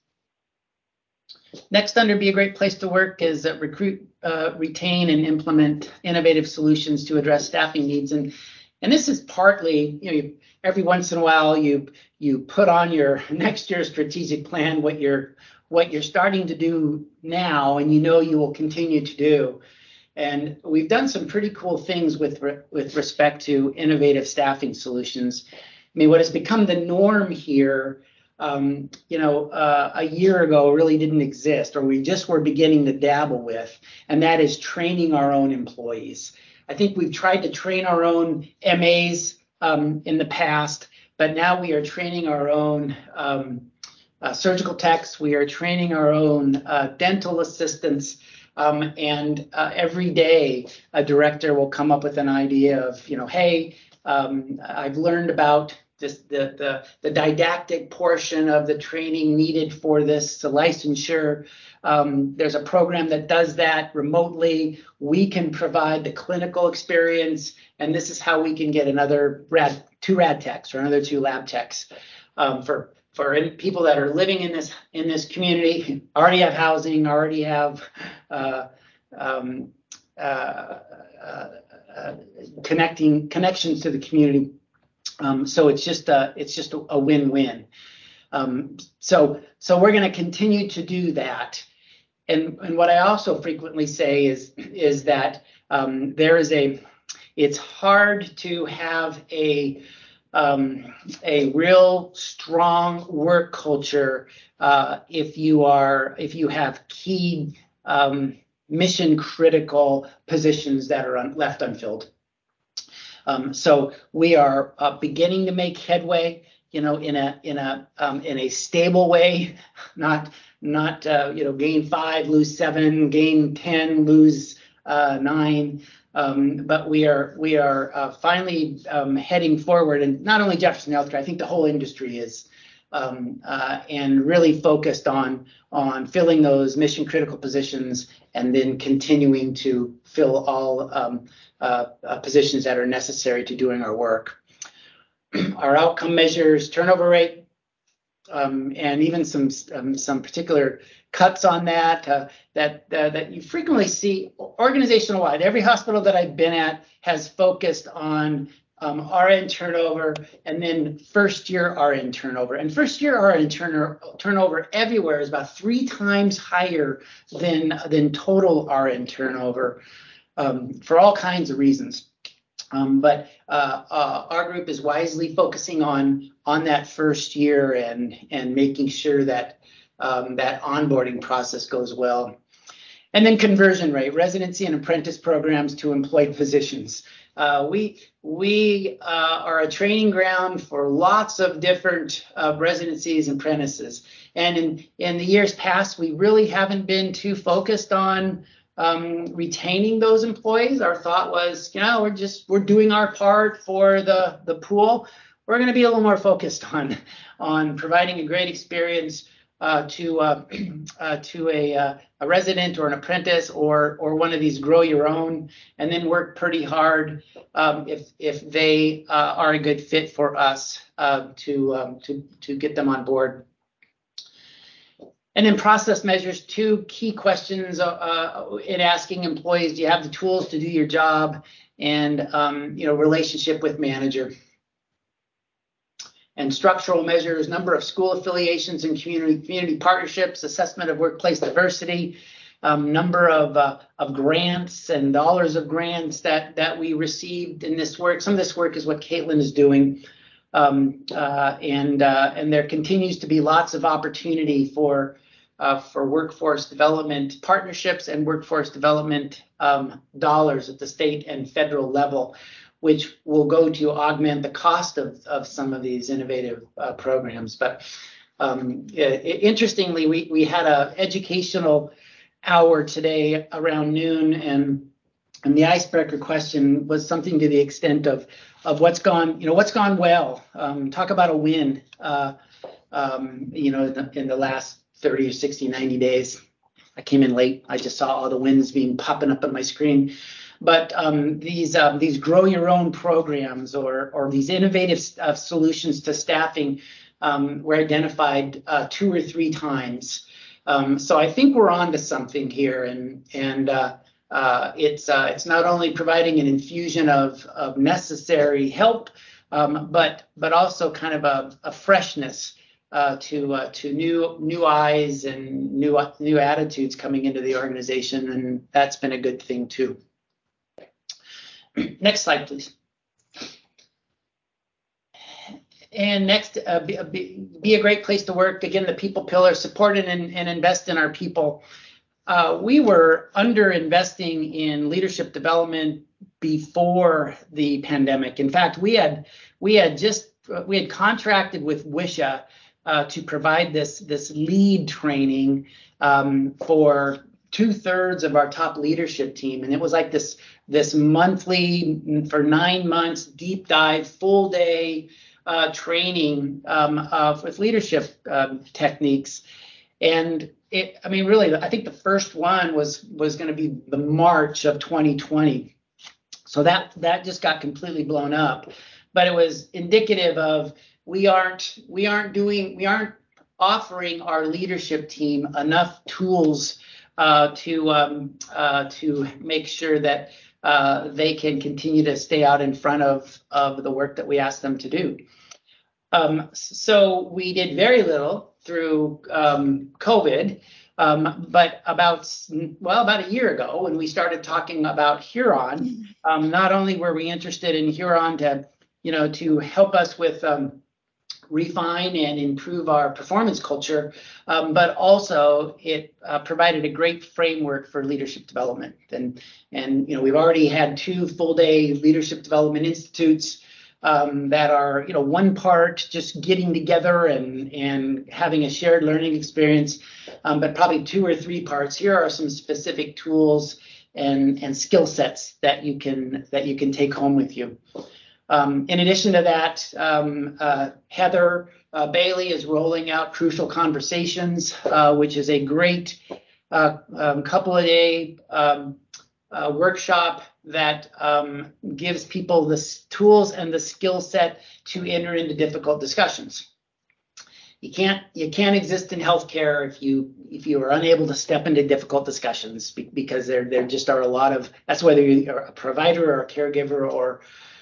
Next, under Be a Great Place to Work is uh, recruit, uh, retain, and implement innovative solutions to address staffing needs. And and this is partly, you know, you, every once in a while you you put on your next year's strategic plan what you're what you're starting to do now, and you know you will continue to do. And we've done some pretty cool things with re- with respect to innovative staffing solutions. I mean, what has become the norm here, um, you know, uh, a year ago really didn't exist, or we just were beginning to dabble with, and that is training our own employees. I think we've tried to train our own M As um, in the past, but now we are training our own um, uh, surgical techs. We are training our own uh, dental assistants. Um, and uh, every day a director will come up with an idea of, you know, hey, um, I've learned about this, the, the, the didactic portion of the training needed for this licensure. Um, there's a program that does that remotely. We can provide the clinical experience, and this is how we can get another rad, two rad techs or another two lab techs um, for for people that are living in this in this community, already have housing, already have uh, um, uh, uh, uh, connecting connections to the community. Um, so it's just a, it's just a, a win-win. Um, so so we're going to continue to do that. And and what I also frequently say is is that um, there is a it's hard to have a Um, a real strong work culture uh, if you are if you have key um, mission critical positions that are un- left unfilled. Um, so we are uh, beginning to make headway, you know, in a in a um, in a stable way, not not uh, you know gain five, lose seven, gain ten, lose uh, nine. Um, but we are we are uh, finally um, heading forward, and not only Jefferson Healthcare, I think the whole industry is, um, uh, and really focused on on filling those mission critical positions, and then continuing to fill all um, uh, uh, positions that are necessary to doing our work. Our outcome measures, turnover rate, um, and even some um, some particular cuts on that uh, that uh, that you frequently see organizational wide. Every hospital that I've been at has focused on um, R N turnover, and then first year R N turnover. And first year R N turn- turnover everywhere is about three times higher than than total R N turnover um, for all kinds of reasons. Um, but uh, uh, our group is wisely focusing on on that first year and and making sure that um, that onboarding process goes well. And then conversion rate, residency and apprentice programs to employed physicians. Uh, we we uh, are a training ground for lots of different uh, residencies and apprentices. And in, in the years past, we really haven't been too focused on um, retaining those employees. Our thought was, you know, we're just we're doing our part for the the pool. We're going to be a little more focused on on providing a great experience uh, to uh, uh, to a uh, a resident or an apprentice or or one of these grow your own, and then work pretty hard um, if if they uh, are a good fit for us uh, to um, to to get them on board. And then process measures, two key questions uh, in asking employees: do you have the tools to do your job? And um, you know, relationship with manager. And structural measures, number of school affiliations and community community partnerships, assessment of workplace diversity, um, number of uh, of grants and dollars of grants that that we received in this work. Some of this work is what Caitlin is doing, um, uh, and uh, and there continues to be lots of opportunity for uh, for workforce development partnerships and workforce development um, dollars at the state and federal level, which will go to augment the cost of, of some of these innovative uh, programs. But um, it, interestingly, we, we had an educational hour today around noon, and and the icebreaker question was something to the extent of of what's gone, you know, what's gone well. Um, talk about a win, uh, um, you know, in the, in the last thirty or sixty, ninety days. I came in late. I just saw all the wins being popping up on my screen. But um, these um, these grow your own programs or or these innovative uh, solutions to staffing um, were identified uh, two or three times. Um, so I think we're on to something here, and and uh, uh, it's uh, it's not only providing an infusion of of necessary help, um, but but also kind of a, a freshness uh, to uh, to new new eyes and new new attitudes coming into the organization, and that's been a good thing too. Next slide, please. And next, uh, be, be, be a great place to work. Again, the people pillar, support and, and invest in our people. Uh, we were under investing in leadership development before the pandemic. In fact, we had we had just we had contracted with WISHA uh, to provide this this lead training um, for two-thirds of our top leadership team, and it was like this this monthly for nine months deep dive full day uh, training um, uh, with leadership um, techniques. And it, I mean, really, I think the first one was was going to be the March of twenty twenty. So that that just got completely blown up. But it was indicative of we aren't we aren't doing we aren't offering our leadership team enough tools uh, to um, uh, to make sure that uh, they can continue to stay out in front of of the work that we ask them to do. Um, so we did very little through um, COVID, um, but about well about a year ago when we started talking about Huron, um, not only were we interested in Huron to you know to help us with um, refine and improve our performance culture, um, but also it uh, provided a great framework for leadership development. And and you know we've already had two full day leadership development institutes um, that are you know one part just getting together and and having a shared learning experience, um, but probably two or three parts. Here are some specific tools and and skill sets that you can that you can take home with you. Um, in addition to that, um, uh, Heather uh, Bailey is rolling out Crucial Conversations, uh, which is a great uh, um, couple of day um, uh, workshop that um, gives people the tools and the skill set to enter into difficult discussions. You can't you can't exist in healthcare if you if you are unable to step into difficult discussions, because there there just are a lot of that's whether you're a provider or a caregiver or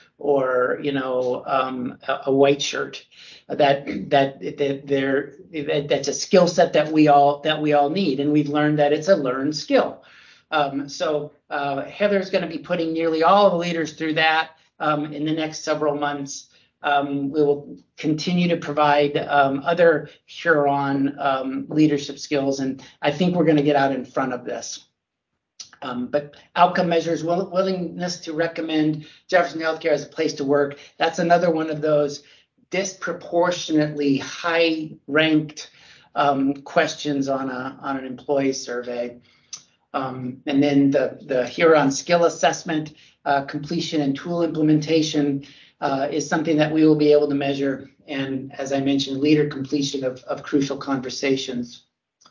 or you know um, a, a white shirt, that that that there that, that's a skill set that we all that we all need, and we've learned that it's a learned skill. Um, so uh, Heather's going to be putting nearly all of the leaders through that um, in the next several months. Um, we will continue to provide um, other Huron um, leadership skills, and I think we're going to get out in front of this. Um, but outcome measures, will, willingness to recommend Jefferson Healthcare as a place to work. That's another one of those disproportionately high-ranked um, questions on a on an employee survey. Um, and then the the Huron skill assessment, uh, completion and tool implementation uh, is something that we will be able to measure. And as I mentioned, leader completion of, of crucial conversations.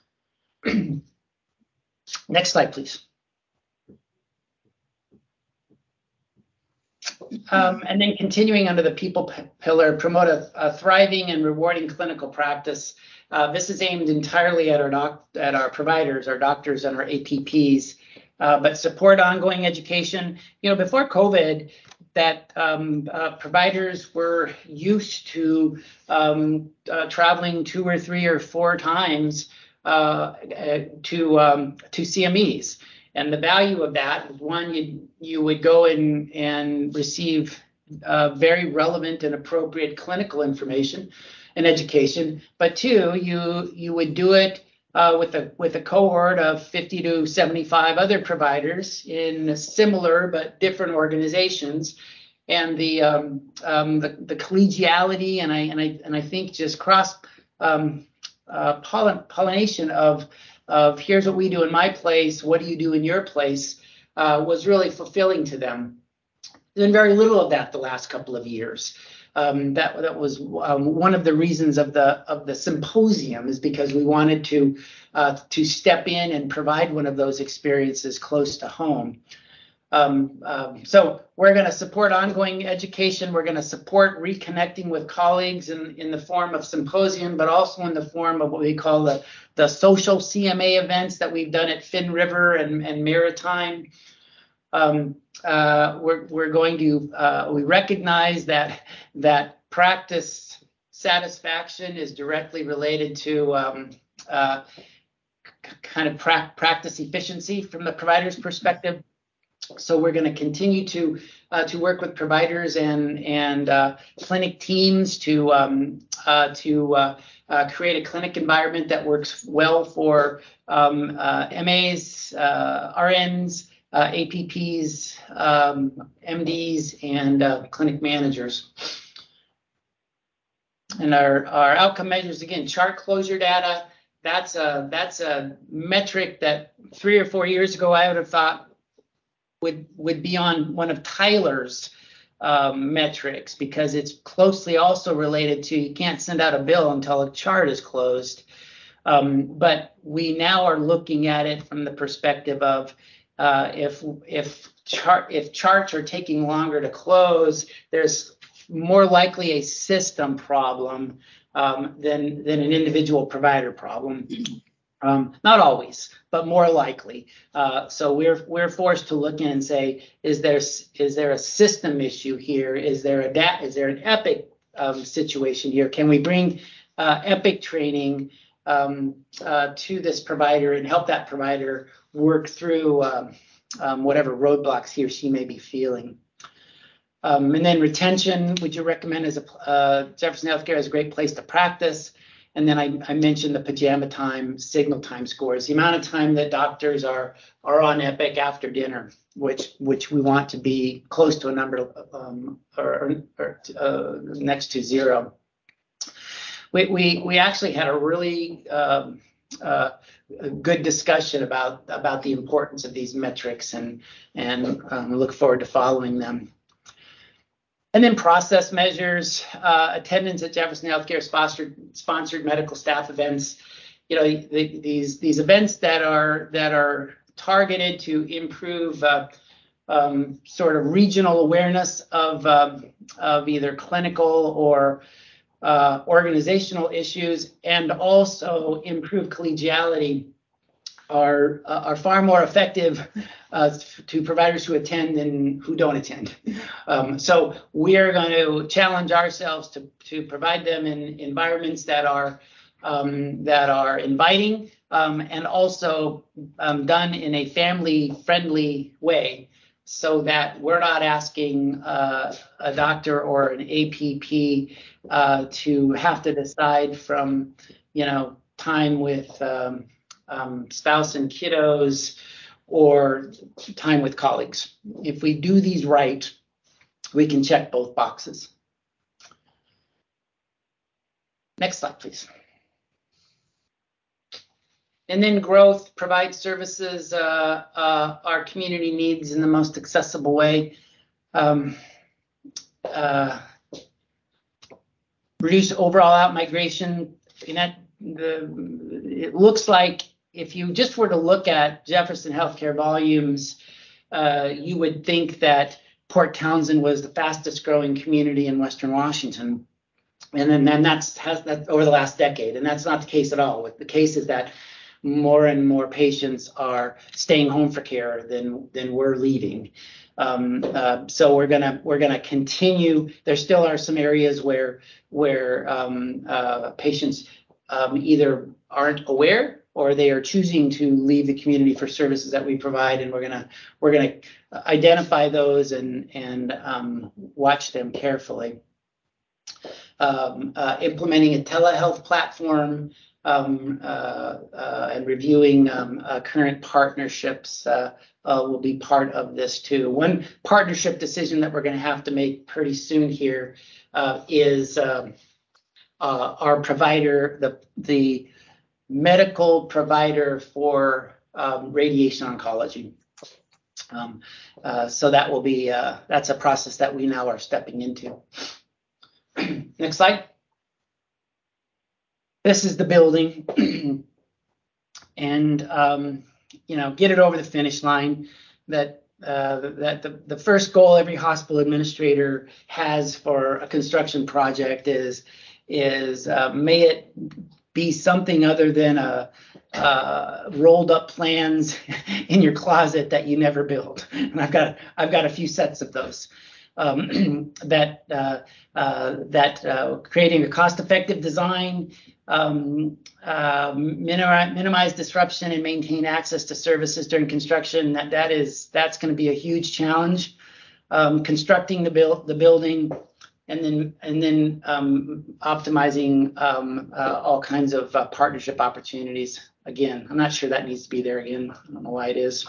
Next slide, please. Um, and then continuing under the people p- pillar, promote a, a thriving and rewarding clinical practice. Uh, this is aimed entirely at our doc, at our providers, our doctors, and our A P Ps, uh, but support ongoing education. You know, before COVID, that um, uh, providers were used to um, uh, traveling two or three or four times uh, to um, to C M Es. And the value of that is, one, you you would go in and receive uh, very relevant and appropriate clinical information and education. But two, you you would do it uh, with a with a cohort of fifty to seventy-five other providers in similar but different organizations. And the um, um, the, the collegiality and I and I and I think just cross um, uh, pollin- pollination of of here's what we do in my place, what do you do in your place, uh, was really fulfilling to them. There's been very little of that the last couple of years. Um, that that was um, one of the reasons of the of the symposium, is because we wanted to uh, to step in and provide one of those experiences close to home. Um, um, so we're going to support ongoing education. We're going to support reconnecting with colleagues in, in the form of symposium, but also in the form of what we call the, the social C M A events that we've done at Finn River and, and Maritime. Um, uh, we're, we're going to, uh, we recognize that, that practice satisfaction is directly related to um, uh, kind of pra- practice efficiency from the provider's perspective. So we're going to continue to uh, to work with providers and and uh, clinic teams to um, uh, to uh, uh, create a clinic environment that works well for um, uh, M As, uh, R Ns, uh, A P Ps, um, M Ds, and uh, clinic managers. And our our outcome measures, again, chart closure data. That's a that's a metric that three or four years ago I would have thought would would be on one of Tyler's um, metrics, because it's closely also related to, you can't send out a bill until a chart is closed. Um, but we now are looking at it from the perspective of uh, if if chart if charts are taking longer to close, there's more likely a system problem um, than than an individual provider problem. Um, not always, but more likely. Uh, so we're we're forced to look in and say, is there is there a system issue here? Is there a da- is there an Epic um, situation here? Can we bring uh, Epic training um, uh, to this provider and help that provider work through um, um, whatever roadblocks he or she may be feeling? Um, and then retention, would you recommend as a uh, Jefferson Healthcare as a great place to practice? And then I, I mentioned the pajama time, signal time scores, the amount of time that doctors are are on Epic after dinner, which which we want to be close to a number um, or, or uh, next to zero. We we we actually had a really um, uh, a good discussion about about the importance of these metrics, and and um, look forward to following them. And then process measures, uh, attendance at Jefferson Healthcare sponsored sponsored medical staff events. You know, the, these these events that are that are targeted to improve uh, um, sort of regional awareness of um, of either clinical or uh, organizational issues, and also improve collegiality, are uh, are far more effective uh, to providers who attend than who don't attend. Um, so we are going to challenge ourselves to to provide them in environments that are um, that are inviting um, and also um, done in a family-friendly way, so that we're not asking uh, a doctor or an A P P uh, to have to decide from, you know, time with um, Um, spouse and kiddos, or time with colleagues. If we do these right, we can check both boxes. Next slide, please. And then growth, provide services uh, uh, our community needs in the most accessible way. Um, uh, reduce overall out-migration. And that, the, it looks like if you just were to look at Jefferson Healthcare volumes, uh, you would think that Port Townsend was the fastest growing community in Western Washington. And then, then that's has that over the last decade. And that's not the case at all. The case is that more and more patients are staying home for care than than we're leaving. Um, uh, so we're gonna we're gonna continue. There still are some areas where where um, uh, patients um, either aren't aware or they are choosing to leave the community for services that we provide, and we're gonna we're gonna identify those and and um, watch them carefully. Um, uh, implementing a telehealth platform. Um, uh, uh, and reviewing um, uh, current partnerships uh, uh, will be part of this too. One partnership decision that we're going to have to make pretty soon here uh, is um, uh, our provider, the the medical provider for um, radiation oncology. Um, uh, so that will be uh, that's a process that we now are stepping into. Next slide. This is the building, and um, you know, get it over the finish line. That uh, that the, the first goal every hospital administrator has for a construction project is is uh, may it be something other than a uh, rolled up plans in your closet that you never build. And I've got I've got a few sets of those. Um, that uh, uh, that uh, creating a cost-effective design, um, uh, minimize, minimize disruption, and maintain access to services during construction. That that is that's going to be a huge challenge. Um, constructing the build the building, and then and then um, optimizing um, uh, all kinds of uh, partnership opportunities. Again, I'm not sure that needs to be there again. I don't know why it is.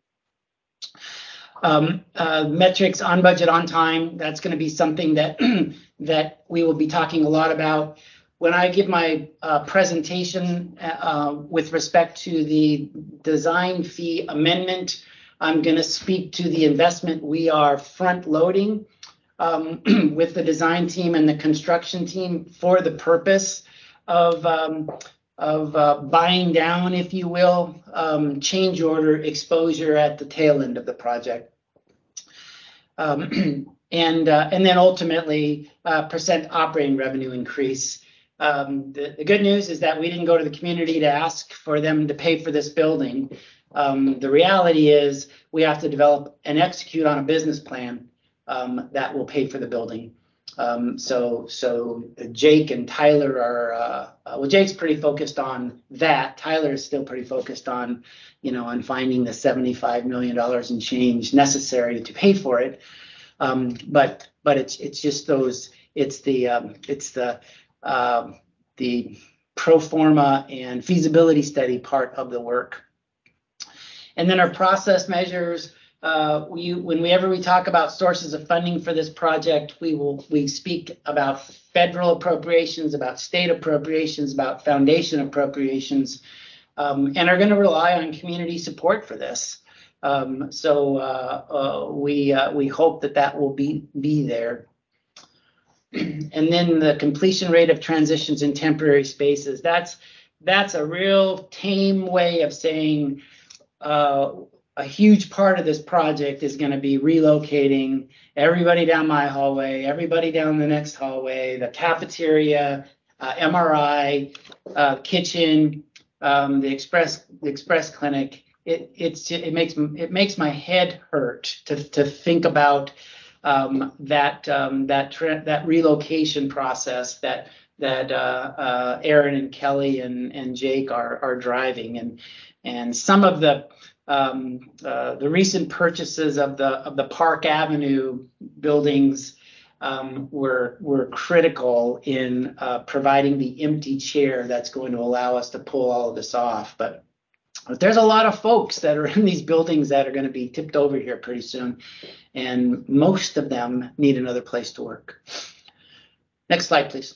Um, uh, metrics on budget, on time. That's going to be something that that we will be talking a lot about when I give my uh, presentation uh, with respect to the design fee amendment. I'm going to speak to the investment we are front loading um, with the design team and the construction team for the purpose of um, of uh, buying down, if you will, um, change order exposure at the tail end of the project. Um, and uh, and then ultimately uh, percent operating revenue increase. Um, the, the good news is that we didn't go to the community to ask for them to pay for this building. Um, the reality is we have to develop and execute on a business plan um, that will pay for the building. Um, so so Jake and Tyler are uh, uh, well, Jake's pretty focused on that. Tyler is still pretty focused on, you know, on finding the seventy-five million dollars in change necessary to pay for it. Um, but but it's it's just those it's the um, it's the uh, the pro forma and feasibility study part of the work. And then our process measures. Uh, we, whenever we talk about sources of funding for this project, we will we speak about federal appropriations, about state appropriations, about foundation appropriations, um, and are going to rely on community support for this. Um, so uh, uh, we uh, we hope that that will be be there. And then the completion rate of transitions in temporary spaces. That's that's a real tame way of saying. Uh, A huge part of this project is going to be relocating everybody down my hallway, everybody down the next hallway, the cafeteria, uh, M R I, uh, kitchen, um, the express the express clinic. It it's it makes it makes my head hurt to to think about um, that um, that tra- that relocation process that that uh, uh, Aaron and Kelly and and Jake are are driving, and and some of the Um, uh, the recent purchases of the of the Park Avenue buildings um, were were critical in uh, providing the empty chair that's going to allow us to pull all of this off. But But there's a lot of folks that are in these buildings that are going to be tipped over here pretty soon, and most of them need another place to work. Next slide, please.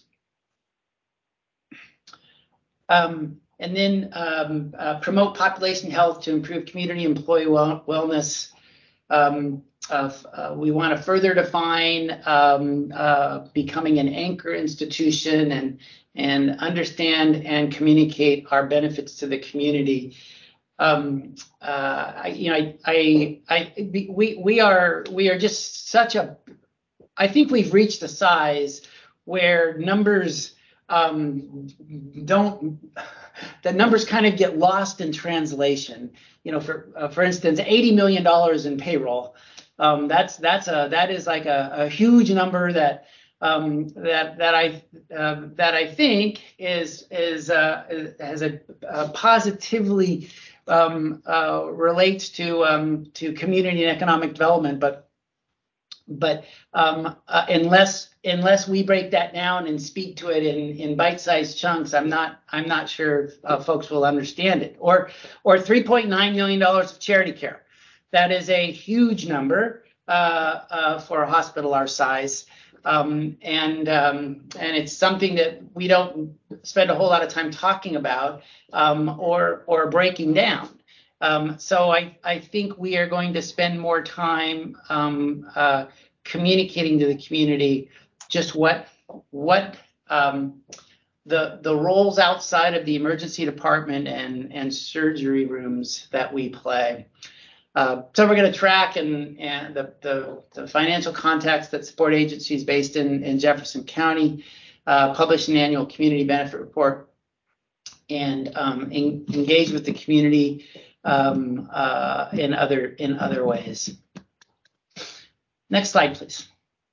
Um, and then um, uh, promote population health to improve community employee well wellness. Um, uh, uh, we want to further define um, uh, becoming an anchor institution and and understand and communicate our benefits to the community. Um, uh, I, you know, I, I, I, we, we are, we are just such a. I think we've reached a size where numbers um, don't. The numbers kind of get lost in translation. You know, for uh, for instance, eighty million dollars in payroll. Um, that's that's a that is like a, a huge number that um, that that I uh, that I think is is uh, has a, a positively um, uh, relates to um, to community and economic development, but but um, uh, unless unless we break that down and speak to it in, in bite-sized chunks, I'm not I'm not sure uh, folks will understand it. Or or three point nine million dollars of charity care. That is a huge number uh, uh, for a hospital our size, um, and um, and it's something that we don't spend a whole lot of time talking about um, or or breaking down. Um, so I, I think we are going to spend more time um, uh, communicating to the community just what what um, the the roles outside of the emergency department and and surgery rooms that we play. Uh, so we're going to track and and the, the the financial contacts that support agencies based in in Jefferson County, uh, publish an annual community benefit report, and um, en engage with the community um, uh, in other in other ways. Next slide, please.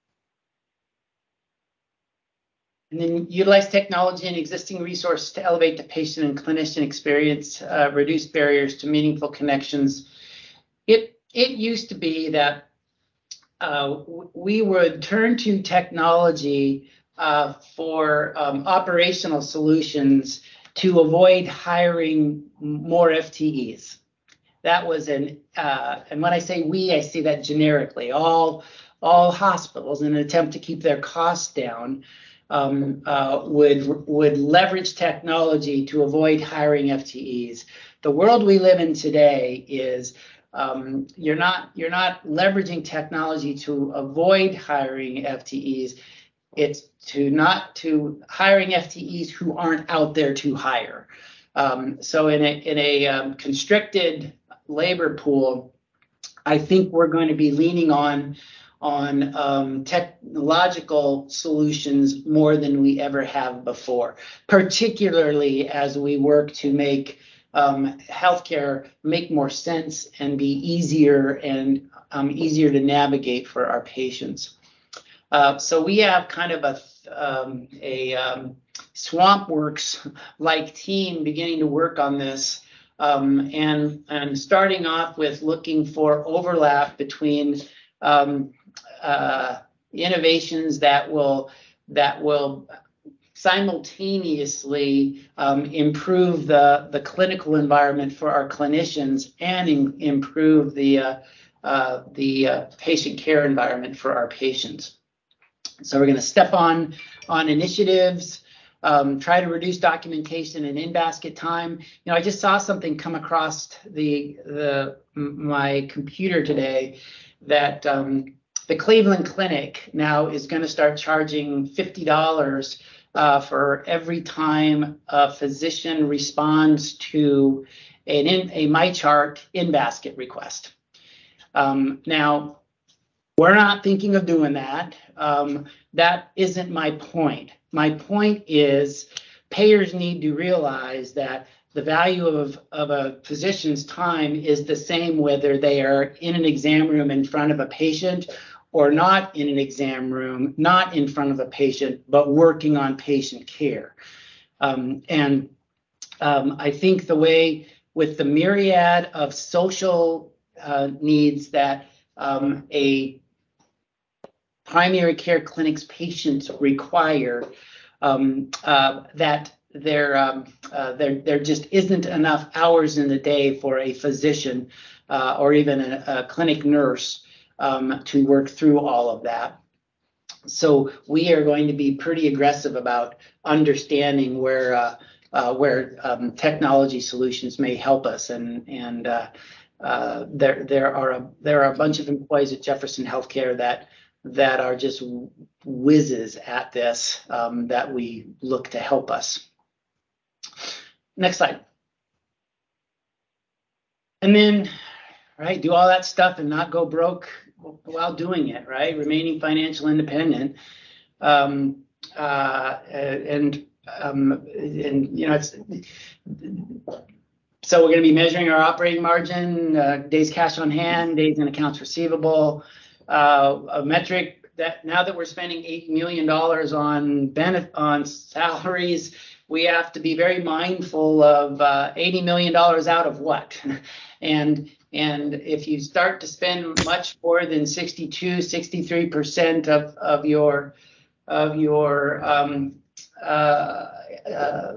And then utilize technology and existing resources to elevate the patient and clinician experience, uh, reduce barriers to meaningful connections. It it used to be that uh, we would turn to technology uh, for um, operational solutions to avoid hiring more F T Es. That was an, uh, and when I say we, I say that generically. All all hospitals, in an attempt to keep their costs down, um, uh, would would leverage technology to avoid hiring F T Es. The world we live in today is um, you're not you're not leveraging technology to avoid hiring F T Es. It's to not to hiring F T Es who aren't out there to hire. Um, so in a in a um, constricted labor pool, I think we're going to be leaning on on um, technological solutions more than we ever have before, particularly as we work to make um, healthcare make more sense and be easier and um, easier to navigate for our patients. Uh, so we have kind of a um, a um, SwampWorks-like team beginning to work on this, um, and and starting off with looking for overlap between um, uh, innovations that will that will simultaneously um, improve the the clinical environment for our clinicians and in, improve the uh, uh, the uh, patient care environment for our patients. So we're going to step on on initiatives, um, try to reduce documentation and in-basket time. You know, I just saw something come across the the my computer today that um, the Cleveland Clinic now is going to start charging fifty dollars uh, for every time a physician responds to an in, a MyChart in-basket request. Um, now, we're not thinking of doing that. Um, that isn't my point. My point is payers need to realize that the value of, of a physician's time is the same whether they are in an exam room in front of a patient or not in an exam room, not in front of a patient, but working on patient care. Um, and um, I think the way with the myriad of social uh, needs that um, a primary care clinic's patients require, um, uh, that there um, uh, there there just isn't enough hours in the day for a physician uh, or even a, a clinic nurse um, to work through all of that. So we are going to be pretty aggressive about understanding where uh, uh, where um, technology solutions may help us, and and uh, uh, there there are a there are a bunch of employees at Jefferson Healthcare that that are just whizzes at this um, that we look to help us. Next slide. And then, right, do all that stuff and not go broke while doing it, right? Remaining financial independent. Um, uh, and, um, and, you know, it's, so we're going to be measuring our operating margin, uh, days cash on hand, days in accounts receivable, uh, a metric that now that we're spending eight million dollars on benefit, on salaries, we have to be very mindful of uh, eighty million dollars out of what? and and if you start to spend much more than sixty-two, sixty-three percent of, of your of your um, uh, uh,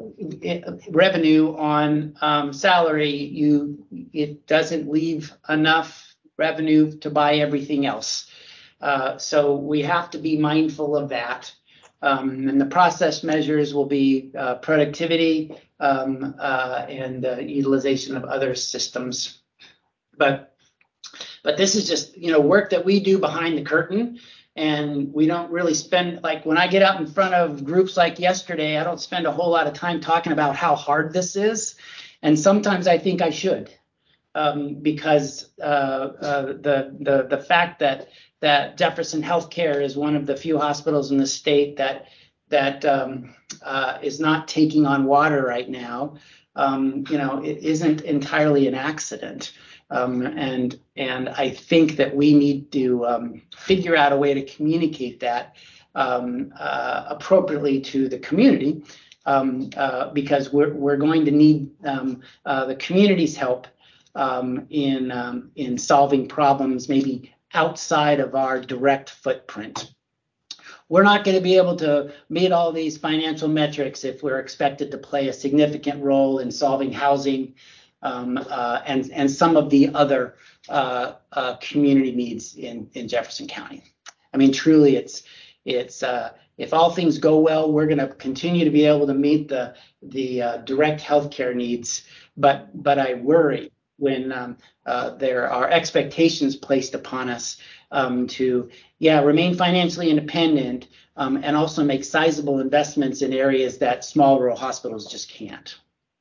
revenue on um, salary, you it doesn't leave enough revenue to buy everything else. Uh, so we have to be mindful of that. Um, and the process measures will be uh, productivity um, uh, and uh, utilization of other systems. But but this is just, you know, work that we do behind the curtain, and we don't really spend, like when I get out in front of groups like yesterday, I don't spend a whole lot of time talking about how hard this is. And sometimes I think I should, um, because uh, uh, the the the fact that that Jefferson Healthcare is one of the few hospitals in the state that that um, uh, is not taking on water right now, um, you know, it isn't entirely an accident. Um, and and I think that we need to um, figure out a way to communicate that um, uh, appropriately to the community, um, uh, because we're we're going to need um, uh, the community's help um, in um, in solving problems maybe outside of our direct footprint. We're not going to be able to meet all these financial metrics if we're expected to play a significant role in solving housing um, uh, and, and some of the other uh, uh, community needs in, in Jefferson County. I mean, truly, it's it's uh, if all things go well, we're going to continue to be able to meet the the uh, direct healthcare needs. But but I worry when um, uh, there are expectations placed upon us um, to, yeah, remain financially independent um, and also make sizable investments in areas that small rural hospitals just can't.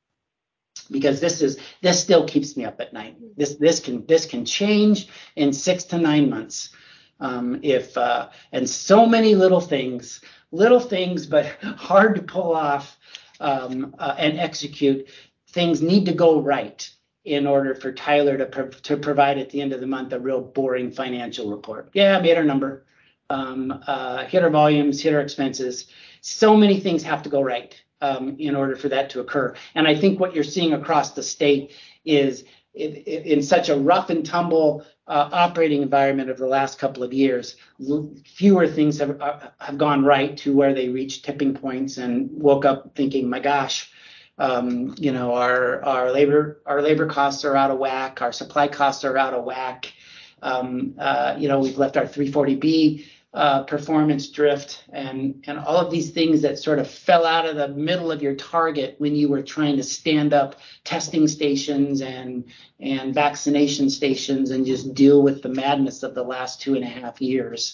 Because this is this still keeps me up at night. This this can this can change in six to nine months. Um, if uh, and so many little things, little things, but hard to pull off um, uh, and execute. Things need to go right in order for Tyler to pro- to provide at the end of the month a real boring financial report. Yeah, I made our number, um, uh, hit our volumes, hit our expenses. So many things have to go right um, in order for that to occur. And I think what you're seeing across the state is it, it, in such a rough and tumble uh, operating environment over the last couple of years, fewer things have uh, have gone right to where they reached tipping points and woke up thinking, my gosh, Um, you know, our our labor our labor costs are out of whack. Our supply costs are out of whack. Um, uh, you know, we've let our three forty B uh, performance drift, and and all of these things that sort of fell out of the middle of your target when you were trying to stand up testing stations and and vaccination stations and just deal with the madness of the last two and a half years.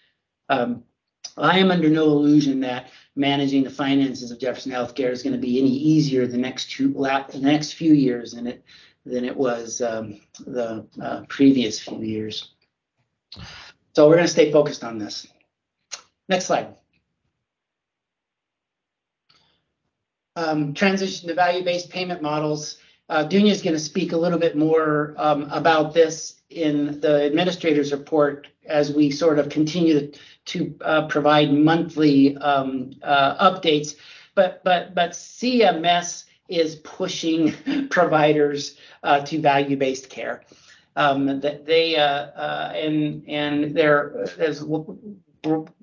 Um, I am under no illusion that managing the finances of Jefferson Healthcare is going to be any easier the next two, the next few years than it than it was um, the uh, previous few years. So we're going to stay focused on this. Next slide. Um, transition to value-based payment models. Uh, Dunya is going to speak a little bit more um, about this in the administrator's report as we sort of continue to, to uh, provide monthly um, uh, updates. But but but C M S is pushing providers uh, to value-based care. Um, that they uh, uh, and and there as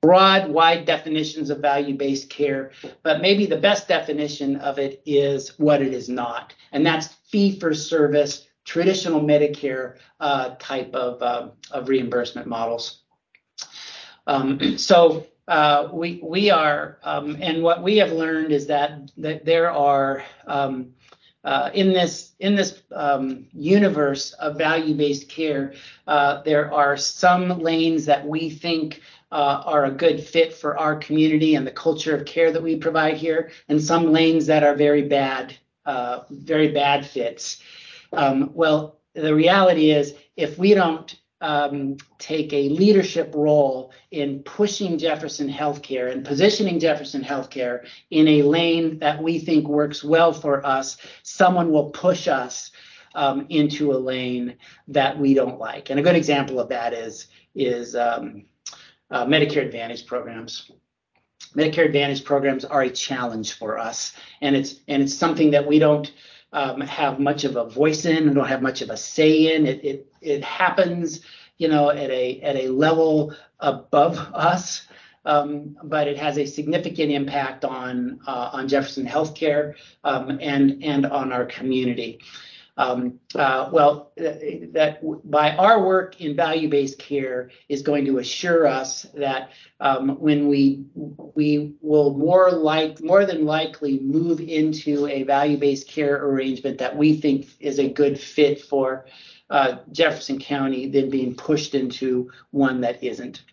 broad, wide definitions of value-based care, but maybe the best definition of it is what it is not, and that's fee-for-service, traditional Medicare uh, type of, uh, of reimbursement models. Um, so uh, we we are, um, and what we have learned is that that there are um, uh, in this in this um, universe of value-based care, uh, there are some lanes that we think uh, are a good fit for our community and the culture of care that we provide here, and some lanes that are very bad, uh, very bad fits. Um, well, the reality is, if we don't um, take a leadership role in pushing Jefferson Healthcare and positioning Jefferson Healthcare in a lane that we think works well for us, someone will push us um, into a lane that we don't like. And a good example of that is is um, uh, Medicare Advantage programs. Medicare Advantage programs are a challenge for us, and it's and it's something that we don't um, have much of a voice in, we don't have much of a say in. It it it happens, you know, at a at a level above us, um, but it has a significant impact on uh, on Jefferson Healthcare um, and and on our community. Um, uh, well, that by our work in value-based care is going to assure us that um, when we we will more like more than likely move into a value-based care arrangement that we think is a good fit for uh, Jefferson County than being pushed into one that isn't.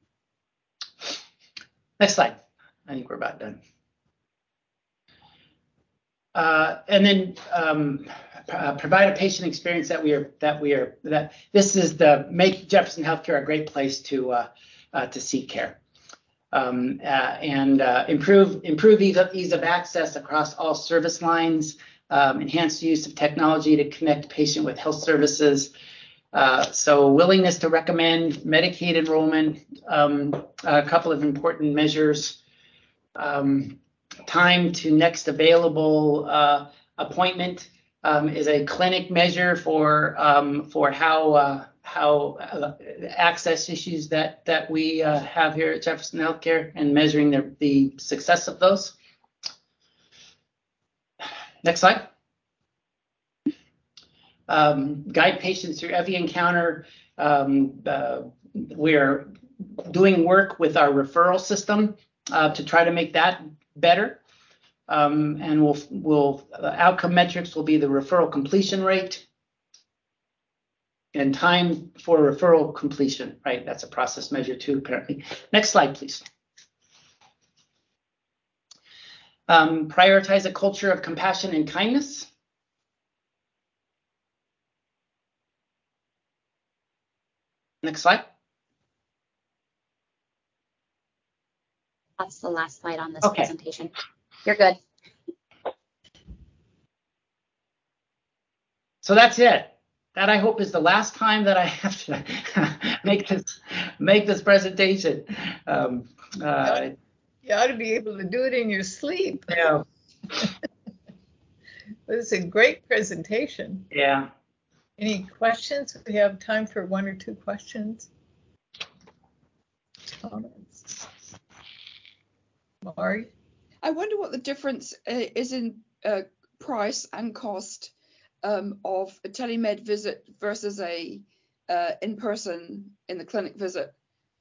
Next slide. I think we're about done. Uh, and then um, uh, provide a patient experience that we are that we are that this is the make Jefferson Healthcare a great place to uh, uh, to seek care, um, uh, and uh, improve improve ease of, ease of access across all service lines, um, enhance use of technology to connect patient with health services. Uh, so willingness to recommend Medicaid enrollment, um, a couple of important measures. Um, time to next available uh, appointment um, is a clinic measure for um, for how uh, how uh, access issues that that we uh, have here at Jefferson Healthcare and measuring the, the success of those. Next slide. Um, guide patients through every encounter. Um, uh, we're doing work with our referral system uh, to try to make that better, um, and we'll we'll uh, outcome metrics will be the referral completion rate and time for referral completion. Right, that's a process measure too, apparently. Next slide, please. Um, prioritize a culture of compassion and kindness. Next slide. That's the last slide on this Okay. presentation. You're good. So that's it. That I hope is the last time that I have to make this make this presentation. Um, uh, You ought to be able to do it in your sleep. yeah. This is a great presentation. Yeah. Any questions? We have time for one or two questions. Comments. Mari? I wonder what the difference uh, is in uh, price and cost um, of a telemed visit versus a uh, in-person in the clinic visit.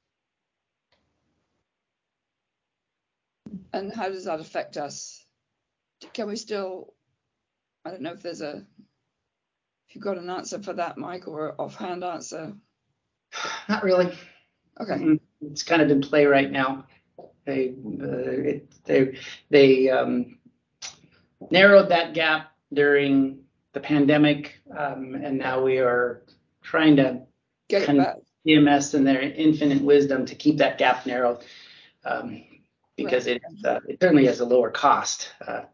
And how does that affect us? Can we still, I don't know if there's a, if you've got an answer for that, Mike, or an offhand answer. Not really. Okay. It's kind of in play right now. They uh, it, they they um, narrowed that gap during the pandemic, um, and now we are trying to Get it back. C M S and their infinite wisdom to keep that gap narrowed, um, because right. it uh, it certainly has a lower cost. Uh,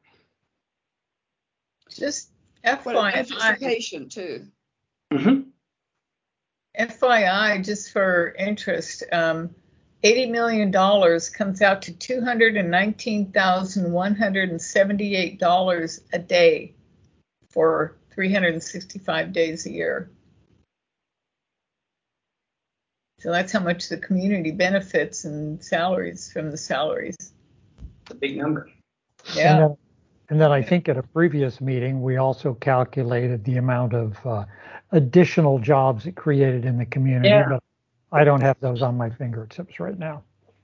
Just F Y I, well, it benefits the patient too. Mm-hmm. F Y I, just for interest, um, eighty million dollars comes out to two hundred nineteen thousand one hundred seventy-eight dollars a day for three hundred sixty-five days a year. So that's how much the community benefits and salaries from the salaries. It's a big number. Yeah. And then, and then I think at a previous meeting, we also calculated the amount of uh, additional jobs it created in the community, Yeah. but I don't have those on my fingertips right now.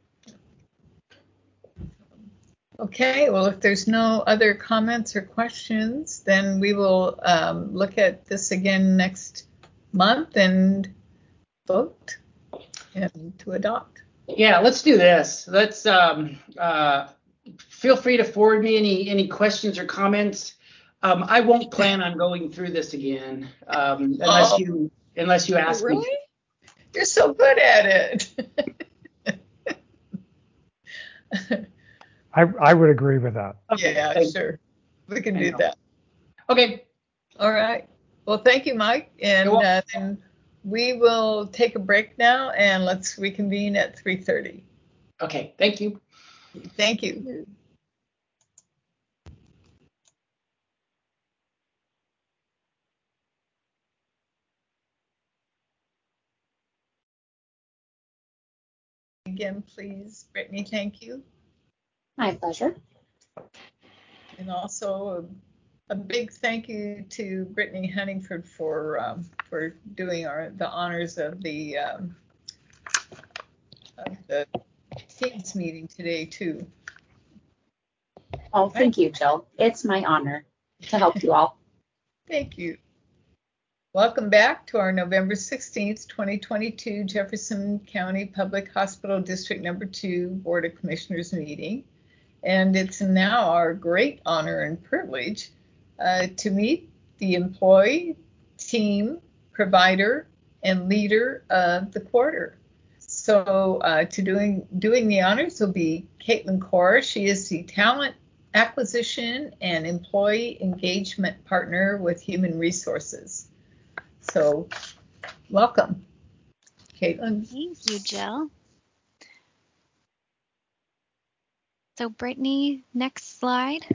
Okay, well, if there's no other comments or questions, then we will um, look at this again next month and vote and to adopt. Yeah, let's do this. Let's um, uh, feel free to forward me any any questions or comments. Um, I won't plan on going through this again um, unless Oh. you unless you ask Oh, really? me. You're so good at it. I, I would agree with that. Okay, Yeah, thank- sure. We can I do know. that. Okay. All right. Well, thank you, Mike. And You're uh, then we will take a break now and let's reconvene at three thirty. Okay. Thank you. Thank you. Again, please, Brittany, thank you. My pleasure. And also a, a big thank you to Brittany Huntingford for um, for doing our the honors of the um, of the Teams meeting today too. Oh, thank you, Jill. It's my honor to help you all. Thank you. Welcome back to our November sixteenth, twenty twenty-two Jefferson County Public Hospital District Number Two Board of Commissioners meeting. And it's now our great honor and privilege uh, to meet the employee, team, provider, and leader of the quarter. So uh, to doing doing the honors will be Caitlin Cora. She is the Talent Acquisition and Employee Engagement Partner with Human Resources. So welcome, Caitlin. Thank you, Jill. So Brittany, next slide.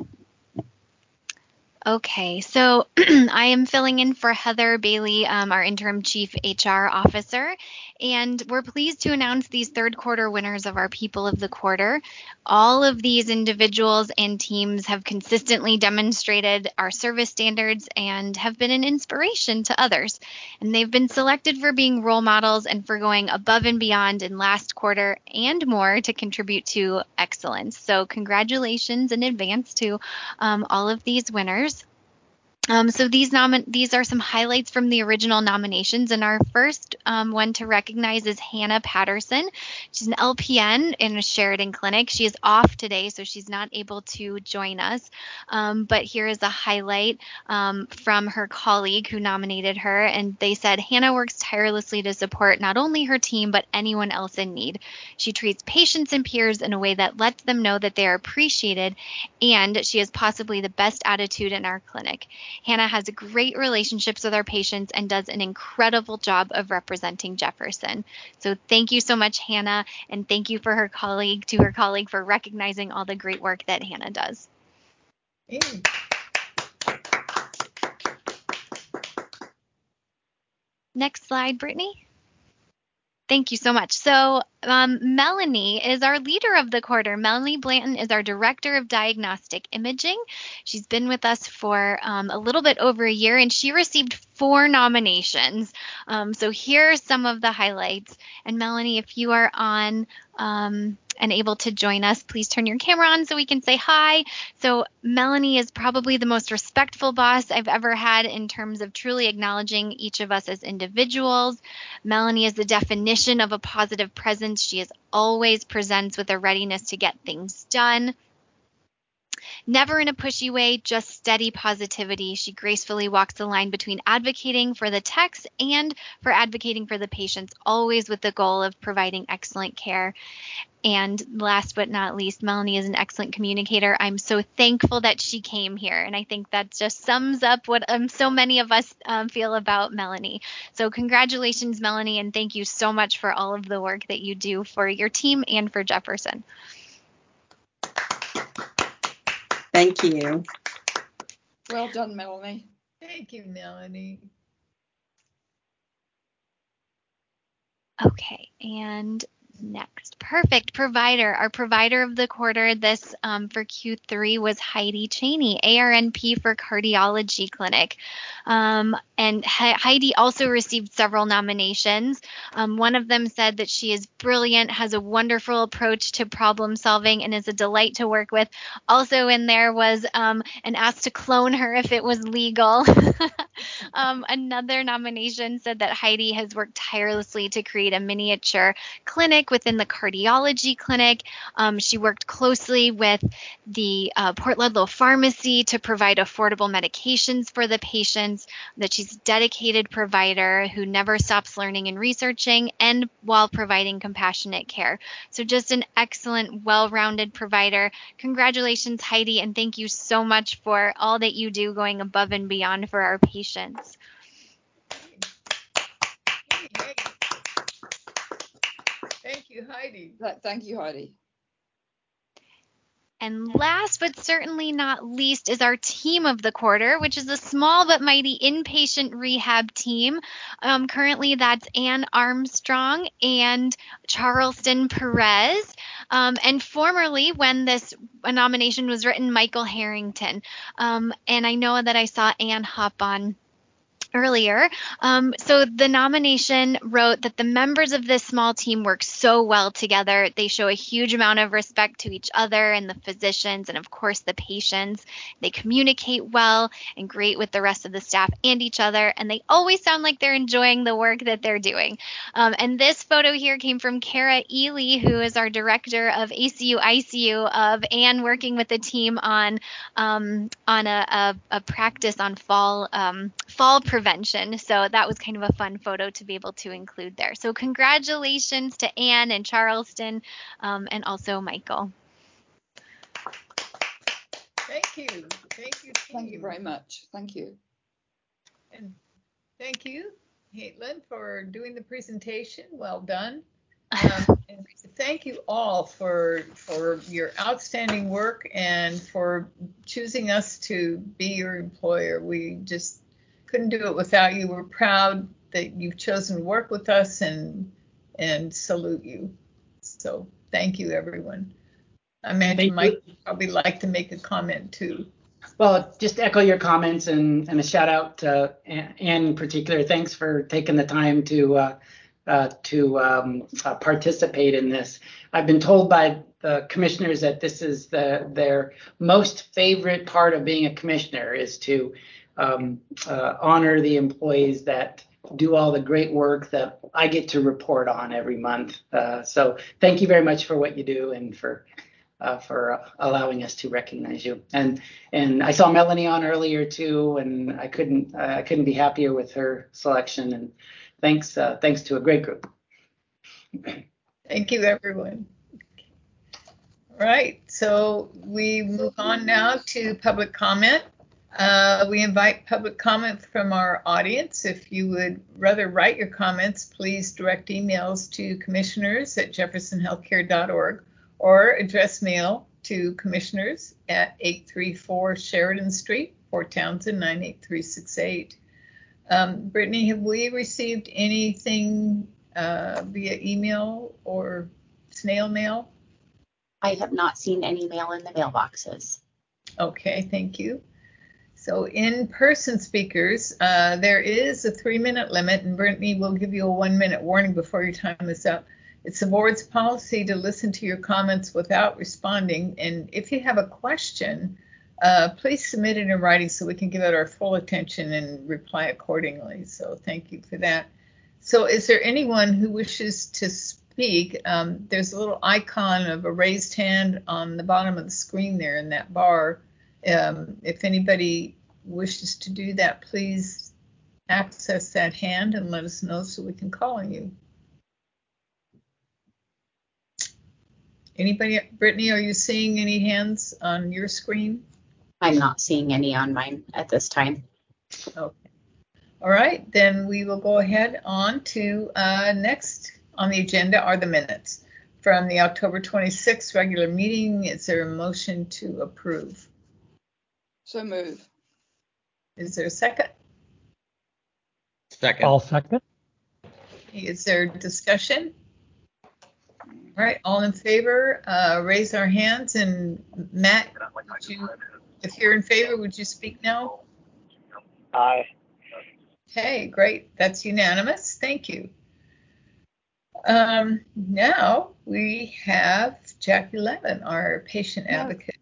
Okay, so I am filling in for Heather Bailey, um, our interim chief H R officer, and we're pleased to announce these third quarter winners of our People of the Quarter. All of these individuals and teams have consistently demonstrated our service standards and have been an inspiration to others. And they've been selected for being role models and for going above and beyond in last quarter and more to contribute to excellence. So congratulations in advance to um, all of these winners. Um, so these nomin- these are some highlights from the original nominations, and our first um, one to recognize is Hannah Patterson. She's an L P N in a Sheridan clinic. She is off today, so she's not able to join us. Um, but here is a highlight um, from her colleague who nominated her, and they said, Hannah works tirelessly to support not only her team, but anyone else in need. She treats patients and peers in a way that lets them know that they are appreciated, and she has possibly the best attitude in our clinic. Hannah has great relationships with our patients and does an incredible job of representing Jefferson. So thank you so much, Hannah, and thank you for her colleague, to her colleague for recognizing all the great work that Hannah does. Hey. Next slide, Brittany. Thank you so much. So um, Melanie is our leader of the quarter. Melanie Blanton is our director of diagnostic imaging. She's been with us for um, a little bit over a year, and she received four nominations. Um, so here are some of the highlights. And Melanie, if you are on um, and able to join us, please turn your camera on so we can say hi. So Melanie is probably the most respectful boss I've ever had in terms of truly acknowledging each of us as individuals. Melanie is the definition of a positive presence. She is always presents with a readiness to get things done. Never in a pushy way, just steady positivity. She gracefully walks the line between advocating for the techs and for advocating for the patients, always with the goal of providing excellent care. And last but not least, Melanie is an excellent communicator. I'm so thankful that she came here. And I think that just sums up what um, so many of us um, feel about Melanie. So congratulations, Melanie, and thank you so much for all of the work that you do for your team and for Jefferson. Thank you. Well done, Melanie. Thank you, Melanie. Okay, and next, perfect provider. Our provider of the quarter this um, for Q three was Heidi Cheney, A R N P for Cardiology Clinic. Um, and He- Heidi also received several nominations. Um, one of them said that she is brilliant, has a wonderful approach to problem solving, and is a delight to work with. Also in there was um, an ask to clone her if it was legal. um, another nomination said that Heidi has worked tirelessly to create a miniature clinic within the cardiology clinic. Um, she worked closely with the uh, Port Ludlow Pharmacy to provide affordable medications for the patients, that she's a dedicated provider who never stops learning and researching, and while providing compassionate care. So just an excellent, well-rounded provider. Congratulations, Heidi, and thank you so much for all that you do going above and beyond for our patients. Hey, hey. Thank you, Heidi. Thank you, Heidi. And last but certainly not least is our team of the quarter, which is a small but mighty inpatient rehab team. Um, currently, that's Ann Armstrong and Charleston Perez. Um, and formerly, when this nomination was written, Michael Harrington. Um, and I know that I saw Ann hop on earlier. Um, so the nomination wrote that the members of this small team work so well together. They show a huge amount of respect to each other and the physicians and, of course, the patients. They communicate well and great with the rest of the staff and each other, and they always sound like they're enjoying the work that they're doing. Um, and this photo here came from Kara Ely, who is our director of A C U I C U of Ann, working with the team on um, on a, a, a practice on fall um, fall prevention. So that was kind of a fun photo to be able to include there. So congratulations to Ann and Charleston um, and also Michael. Thank you. Thank you. Team. Thank you very much. Thank you. And thank you, Caitlin, for doing the presentation. Well done. Um, and thank you all for for your outstanding work and for choosing us to be your employer. We just couldn't do it without you. We're proud that you've chosen to work with us and and salute you. So thank you, everyone. I imagine Mike would probably like to make a comment too. Well, just echo your comments and, and a shout out to Ann in particular. Thanks for taking the time to uh, uh, to um, uh, participate in this. I've been told by the commissioners that this is the their most favorite part of being a commissioner is to um, uh, honor the employees that do all the great work that I get to report on every month. Uh, so thank you very much for what you do and for Uh, for uh, allowing us to recognize you. And and I saw Melanie on earlier too, and I couldn't uh, I couldn't be happier with her selection. And thanks uh, thanks to a great group. Thank you, everyone. All right, so we move on now to public comment. Uh, we invite public comment from our audience. If you would rather write your comments, please direct emails to commissioners at jefferson healthcare dot org. or address mail to commissioners at eight three four Sheridan Street, Port Townsend nine eight three six eight. Um, Brittany, have we received anything uh, via email or snail mail? I have not seen any mail in the mailboxes. Okay, thank you. So in-person speakers, uh, there is a three-minute limit, and Brittany will give you a one-minute warning before your time is up. It's the board's policy to listen to your comments without responding. And if you have a question, uh, please submit it in writing so we can give it our full attention and reply accordingly. So thank you for that. So is there anyone who wishes to speak? Um, there's a little icon of a raised hand on the bottom of the screen there in that bar. Um, if anybody wishes to do that, please access that hand and let us know so we can call on you. Anybody, Brittany, are you seeing any hands on your screen? I'm not seeing any on mine at this time. Okay. All right, then we will go ahead on to uh, next on the agenda are the minutes from the October twenty-sixth regular meeting. Is there a motion to approve? So move. Is there a second? Second. I'll second. Is there discussion? All right, all in favor, uh, raise our hands. And Matt, would you, if you're in favor, would you speak now? Aye. Okay, great. That's unanimous. Thank you. Um, now we have Jackie Levin, our patient No. advocate.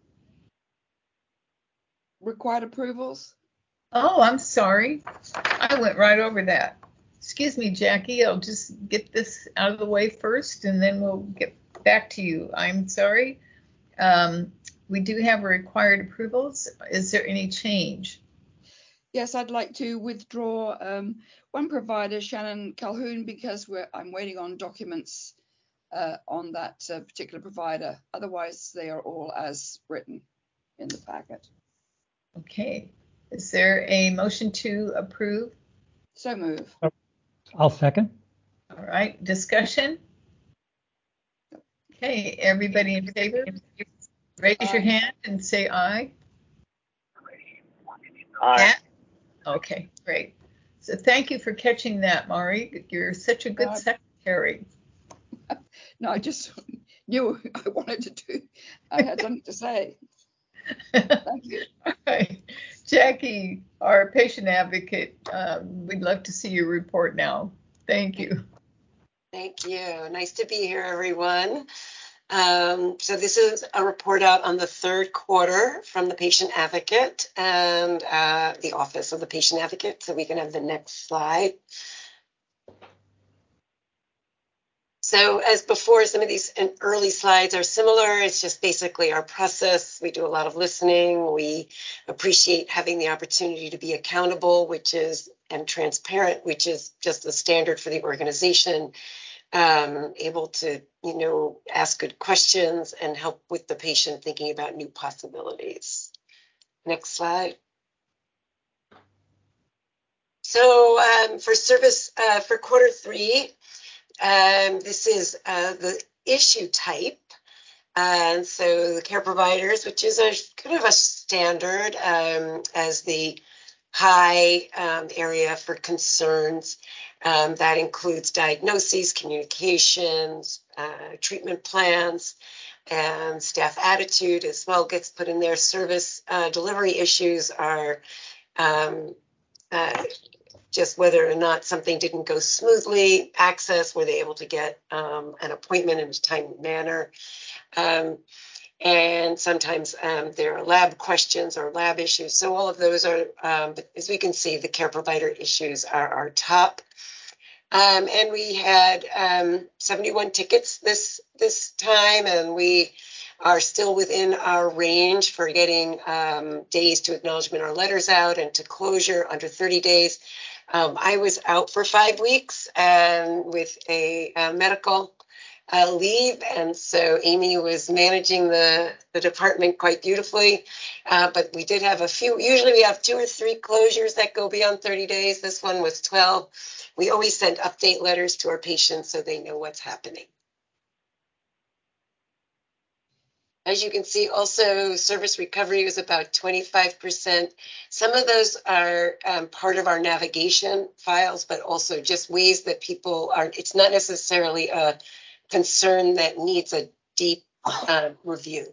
Required approvals? Oh, I'm sorry. I went right over that. Excuse me, Jackie. I'll just get this out of the way first, and then we'll get back to you. I'm sorry. Um, we do have required approvals. Is there any change? Yes, I'd like to withdraw um, one provider, Shannon Calhoun, because we're, I'm waiting on documents uh, on that uh, particular provider. Otherwise, they are all as written in the packet. Okay. Is there a motion to approve? So move. I'll second. All right. Discussion? Okay. Everybody in favor? Raise your Aye. hand and say aye. Aye. Matt? Okay, great. So thank you for catching that, Maury. You're such a good Uh, secretary. No, I just knew I wanted to do. I had something to say. All Thank you. right. Jackie, our patient advocate, um, we'd love to see your report now. Thank you. Thank you. Nice to be here, everyone. Um, so this is a report out on the third quarter from the patient advocate and uh, the office of the patient advocate. So we can have the next slide. So as before, some of these early slides are similar. It's just basically our process. We do a lot of listening. We appreciate having the opportunity to be accountable, which is, and transparent, which is just a standard for the organization. Um, able to, you know, ask good questions and help with the patient thinking about new possibilities. Next slide. So um, for service uh, for quarter three, um, this is uh, the issue type. And so the care providers, which is a kind of a standard um, as the high um, area for concerns. Um, that includes diagnoses, communications, uh, treatment plans, and staff attitude as well gets put in there. Service uh, delivery issues are um, uh, just whether or not something didn't go smoothly, access, were they able to get um, an appointment in a timely manner. Um, And sometimes um, there are lab questions or lab issues. So all of those are, um, as we can see, the care provider issues are our top. Um, and we had um, seventy-one tickets this this time, and we are still within our range for getting um, days to acknowledgement or letters out and to closure under thirty days. Um, I was out for five weeks and with a, a medical Uh, leave, and so Amy was managing the, the department quite beautifully, uh, but we did have a few. Usually we have two or three closures that go beyond thirty days. This one was twelve. We always send update letters to our patients so they know what's happening. As you can see, also service recovery was about twenty-five percent. Some of those are um, part of our navigation files, but also just ways that people are, it's not necessarily a concern that needs a deep uh, review.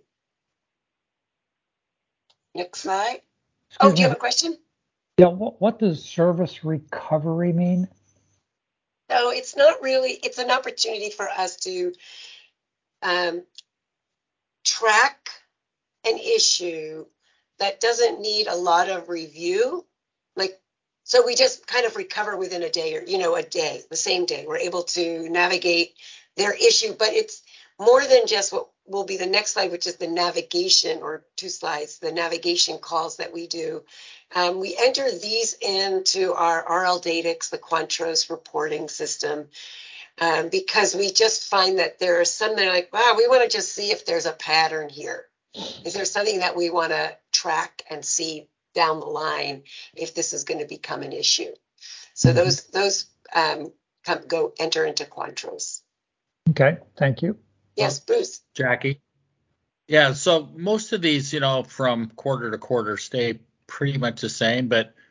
Next slide. Excuse Oh, do you me. have a question? Yeah, what, what does service recovery mean? No, it's not really. It's an opportunity for us to um, track an issue that doesn't need a lot of review. Like, so we just kind of recover within a day or, you know, a day, the same day. We're able to navigate their issue, but it's more than just what will be the next slide, which is the navigation, or two slides, the navigation calls that we do. Um, we enter these into our R L Datix, the Quantros reporting system, um, because we just find that there are some that are like, wow, we want to just see if there's a pattern here. Is there something that we want to track and see down the line if this is going to become an issue? So Mm-hmm. those those um, come, go enter into Quantros. Okay, thank you. Yes, Well, Bruce. Jackie. Yeah, so most of these, you know, from quarter to quarter stay pretty much the same, but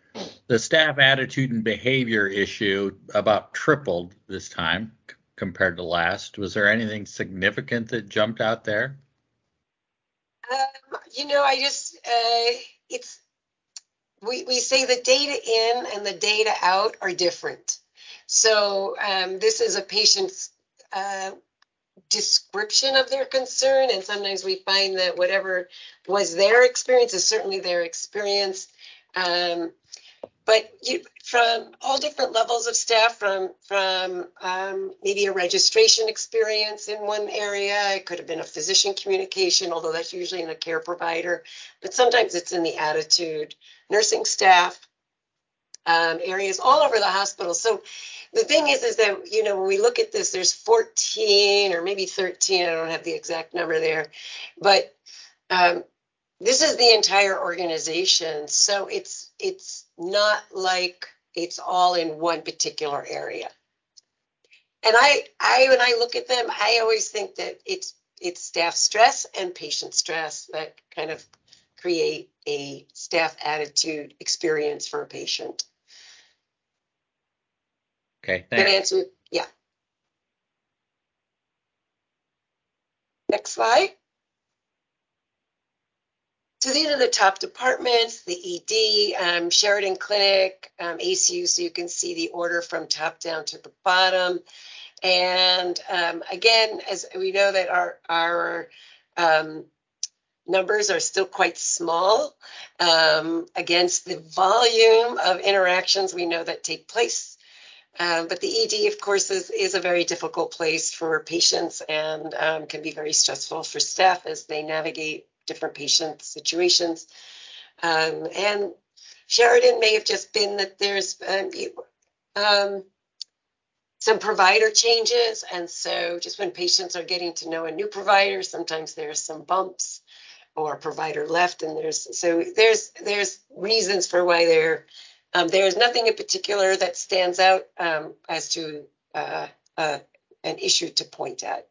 the staff attitude and behavior issue about tripled this time c- compared to last. Was there anything significant that jumped out there? Um, you know, I just, uh, it's, we, we say the data in and the data out are different. So um, this is a patient's uh, description of their concern, and sometimes we find that whatever was their experience is certainly their experience. Um, but you, from all different levels of staff, from from um, maybe a registration experience in one area, it could have been a physician communication, although that's usually in a care provider, but sometimes it's in the attitude, nursing staff, um, areas all over the hospital. So the thing is, is that, you know, when we look at this, there's fourteen or maybe thirteen, I don't have the exact number there, but um, this is the entire organization. So it's it's not like it's all in one particular area. And I, I when I look at them, I always think that it's it's staff stress and patient stress that kind of create a staff attitude experience for a patient. Okay, Good thanks. answer. Yeah. Next slide. So these are the top departments, the E D, um, Sheridan Clinic, um, A C U, so you can see the order from top down to the bottom. And um, again, as we know that our, our um, numbers are still quite small um, against the volume of interactions we know that take place. Um, but the E D, of course, is, is a very difficult place for patients and um, can be very stressful for staff as they navigate different patient situations. Um, and Sheridan may have just been that there's um, um, some provider changes. And so just when patients are getting to know a new provider, sometimes there's some bumps or a provider left. And there's so there's there's reasons for why they're Um, there's nothing in particular that stands out um, as to uh, uh, an issue to point at.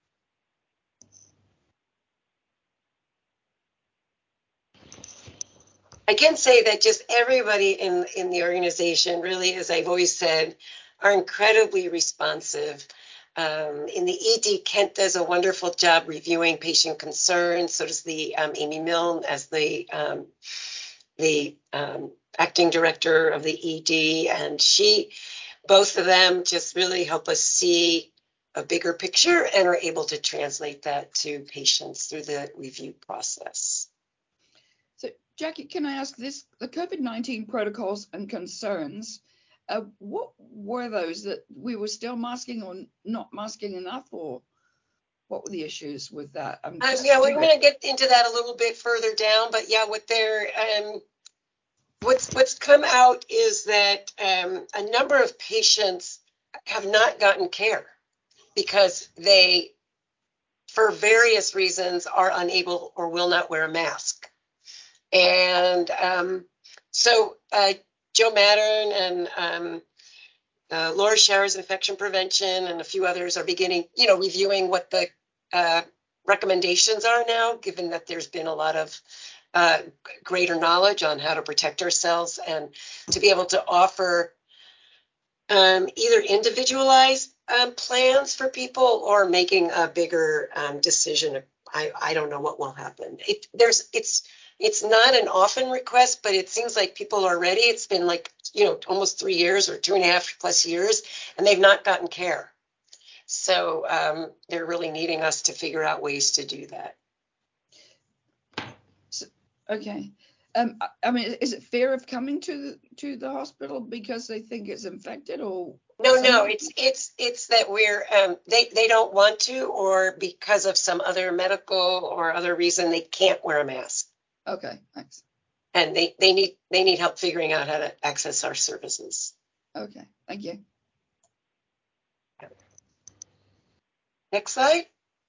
I can say that just everybody in, in the organization really, as I've always said, are incredibly responsive. Um, in the E D, Kent does a wonderful job reviewing patient concerns. So does the um, Amy Milne as the um, the um, acting director of the E D, and she, both of them just really help us see a bigger picture and are able to translate that to patients through the review process. So, Jackie, can I ask this? The COVID nineteen protocols and concerns, uh, what were those? That we were still masking or not masking enough, or what were the issues with that? Um, yeah, we're going to get into that a little bit further down, but yeah, what they're um, what's what's come out is that um, a number of patients have not gotten care because they, for various reasons, are unable or will not wear a mask. And um, so uh, Joe Mattern and um, uh, Laura Scherer's infection prevention and a few others are beginning, you know, reviewing what the uh, recommendations are now, given that there's been a lot of uh, greater knowledge on how to protect ourselves and to be able to offer um, either individualized um, plans for people or making a bigger um, decision. I, I don't know what will happen. It, there's, it's, it's not an often request, but it seems like people are ready. It's been like, you know, almost three years or two and a half plus years, and they've not gotten care. So um, they're really needing us to figure out ways to do that. So, okay. Um, I, I mean, is it fear of coming to the, to the hospital because they think it's infected, or? No, no, it's it's it's that we're um, they they don't want to, or because of some other medical or other reason they can't wear a mask. Okay, thanks. And they they need they need help figuring out how to access our services. Okay, thank you. Next slide.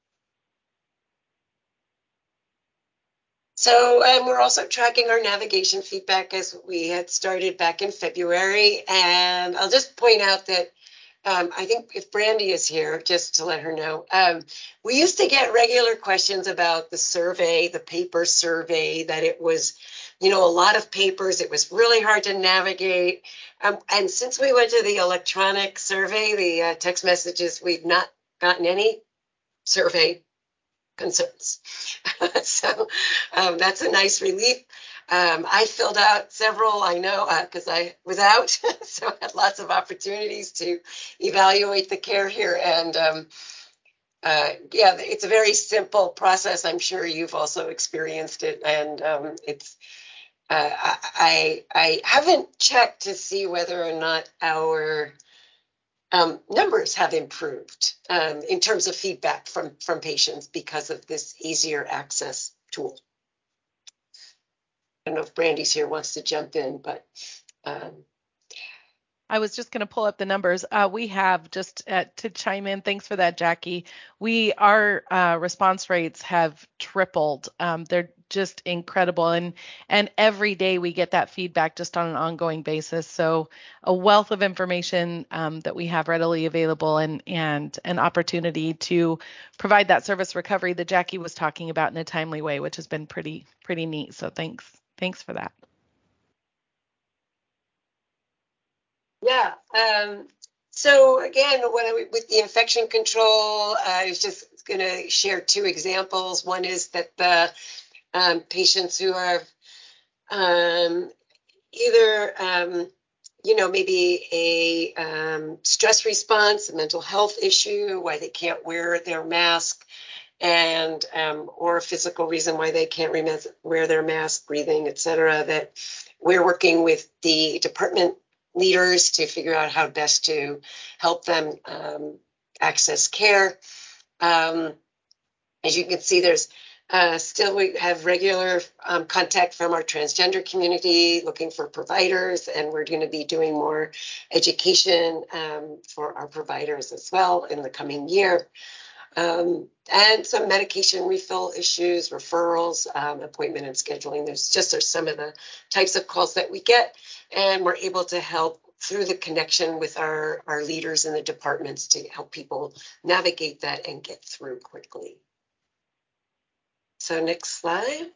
So um, we're also tracking our navigation feedback as we had started back in February. And I'll just point out that um, I think if Brandy is here, just to let her know, um, we used to get regular questions about the survey, the paper survey, that it was you know, a lot of papers. It was really hard to navigate. Um, and since we went to the electronic survey, the uh, text messages, we've not gotten any survey concerns. So um, that's a nice relief. Um, I filled out several, I know, because uh, I was out, so I had lots of opportunities to evaluate the care here. And um, uh, yeah, it's a very simple process. I'm sure you've also experienced it. And um, it's, uh, I, I haven't checked to see whether or not our um, numbers have improved um, in terms of feedback from, from patients because of this easier access tool. I don't know if Brandy's here wants to jump in, but um, I was just going to pull up the numbers. Uh, we have just uh, to chime in. Thanks for that, Jackie. We our uh, response rates have tripled. Um, they're just incredible, and and every day we get that feedback just on an ongoing basis. So a wealth of information um, that we have readily available, and and an opportunity to provide that service recovery that Jackie was talking about in a timely way, which has been pretty pretty neat. So thanks thanks for that. Yeah. Um, so again, when I, with the infection control, uh, I was just going to share two examples. One is that the um, patients who are um, either, um, you know, maybe a um, stress response, a mental health issue, why they can't wear their mask, and um, or a physical reason why they can't wear their mask, breathing, et cetera, that we're working with the department leaders to figure out how best to help them um, access care. Um, as you can see, there's uh, still we have regular um, contact from our transgender community looking for providers, and we're going to be doing more education um, for our providers as well in the coming year. Um, and some medication refill issues, referrals, um, appointment and scheduling. There's just are some of the types of calls that we get, and we're able to help through the connection with our, our leaders in the departments to help people navigate that and get through quickly. So next slide.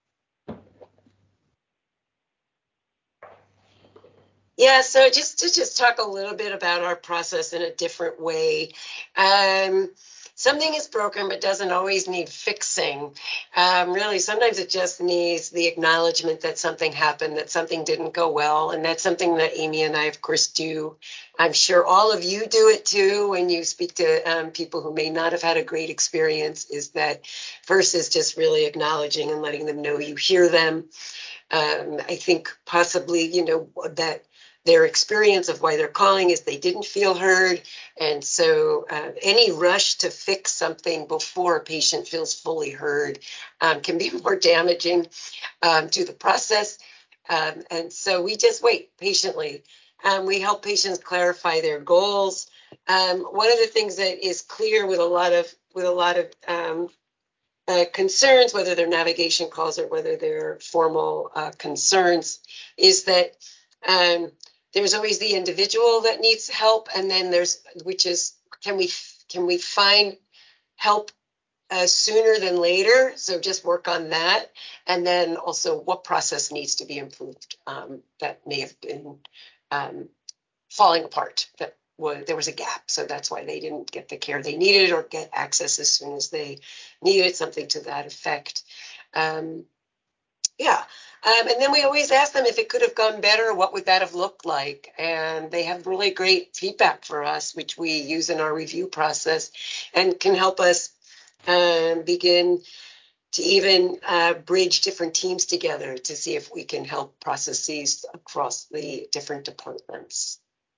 Yeah, so just to just talk a little bit about our process in a different way. Um, something is broken but doesn't always need fixing. Um, really, sometimes it just needs the acknowledgement that something happened, that something didn't go well, and that's something that Amy and I, of course, do. I'm sure all of you do it too when you speak to um, people who may not have had a great experience, is that first is just really acknowledging and letting them know you hear them. Um, I think possibly, you know, that their experience of why they're calling is they didn't feel heard. And so uh, any rush to fix something before a patient feels fully heard um, can be more damaging um, to the process. Um, and so we just wait patiently. Um, we help patients clarify their goals. Um, one of the things that is clear with a lot of with a lot of um, uh, concerns, whether they're navigation calls or whether they're formal uh, concerns, is that um, there's always the individual that needs help, and then there's, which is, can we can we find help uh, sooner than later? So just work on that, and then also what process needs to be improved um, that may have been um, falling apart. That was, there was a gap, so that's why they didn't get the care they needed or get access as soon as they needed, something to that effect. Um, yeah. Um, and then we always ask them if it could have gone better, what would that have looked like? And they have really great feedback for us, which we use in our review process and can help us um, begin to even uh, bridge different teams together to see if we can help processes across the different departments.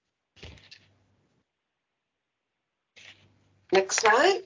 Next slide.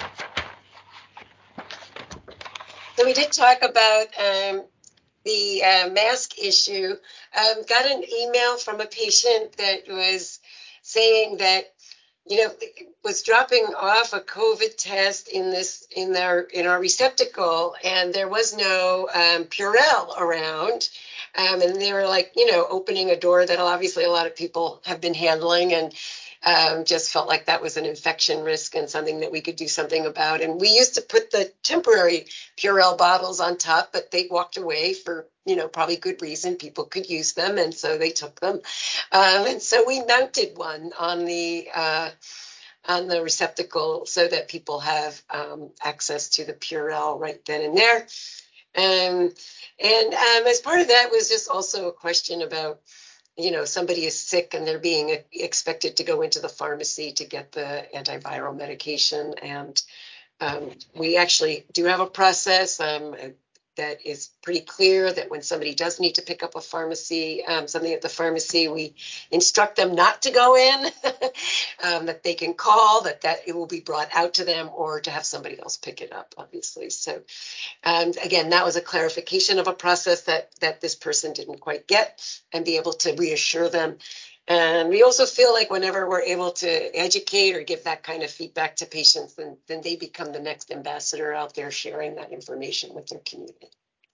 So we did talk about um, the uh, mask issue. Um, got an email from a patient that was saying that, you know, was dropping off a COVID test in this in their in our receptacle, and there was no um, Purell around, um, and they were like, you know, opening a door that obviously a lot of people have been handling, and um, just felt like that was an infection risk and something that we could do something about. And we used to put the temporary Purell bottles on top, but they walked away for, you know, probably good reason. People could use them, and so they took them. Um, and so we mounted one on the uh, on the receptacle so that people have um, access to the Purell right then and there. Um, and um, as part of that was just also a question about, you know, somebody is sick and they're being expected to go into the pharmacy to get the antiviral medication. And um, we actually do have a process um, that is pretty clear that when somebody does need to pick up a pharmacy, um, something at the pharmacy, we instruct them not to go in, um, that they can call, that, that it will be brought out to them, or to have somebody else pick it up, obviously. So um, again, that was a clarification of a process that, that this person didn't quite get, and be able to reassure them. And we also feel like whenever we're able to educate or give that kind of feedback to patients, then, then they become the next ambassador out there sharing that information with their community.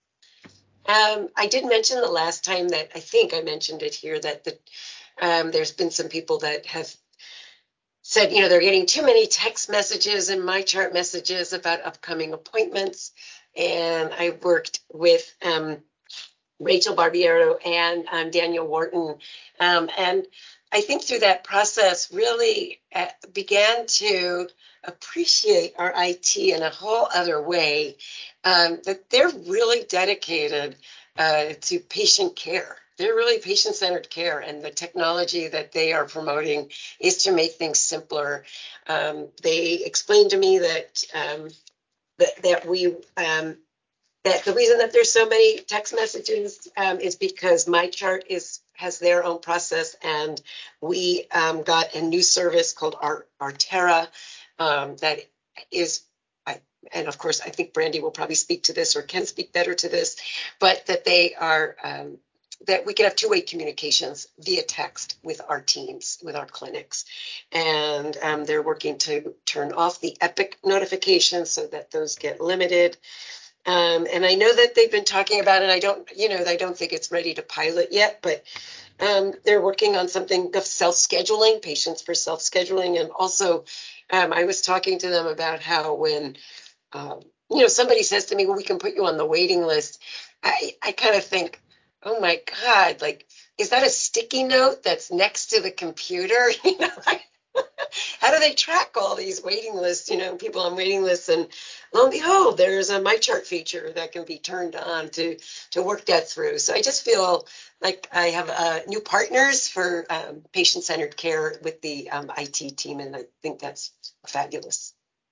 Um, I did mention the last time that, I think I mentioned it here, that the, um, there's been some people that have said, you know, they're getting too many text messages and MyChart messages about upcoming appointments. And I worked with um, Rachel Barbiero and um, Daniel Wharton. Um, and I think through that process really uh, began to appreciate our I T in a whole other way, um, that they're really dedicated uh, to patient care. They're really patient-centered care, and the technology that they are promoting is to make things simpler. Um, they explained to me that um, that, that we um, that the reason that there's so many text messages um, is because MyChart is has their own process, and we um, got a new service called Ar- Artera um, that is, I, and of course, I think Brandy will probably speak to this or can speak better to this, but that they are, um, that we can have two-way communications via text with our teams, with our clinics. And um, they're working to turn off the Epic notifications so that those get limited. Um, and I know that they've been talking about it. I don't, you know, I don't think it's ready to pilot yet, but um, they're working on something of self-scheduling, patients for self-scheduling. And also, um, I was talking to them about how when, um, you know, somebody says to me, well, we can put you on the waiting list. I, I kind of think, oh my God, like, is that a sticky note that's next to the computer? You know, like, how do they track all these waiting lists, you know, people on waiting lists? And lo and behold, there's a MyChart feature that can be turned on to to work that through. So I just feel like I have uh, new partners for um, patient-centered care with the um, I T team, and I think that's fabulous.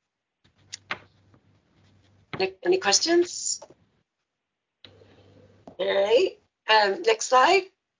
Any questions? All right. Um, next slide.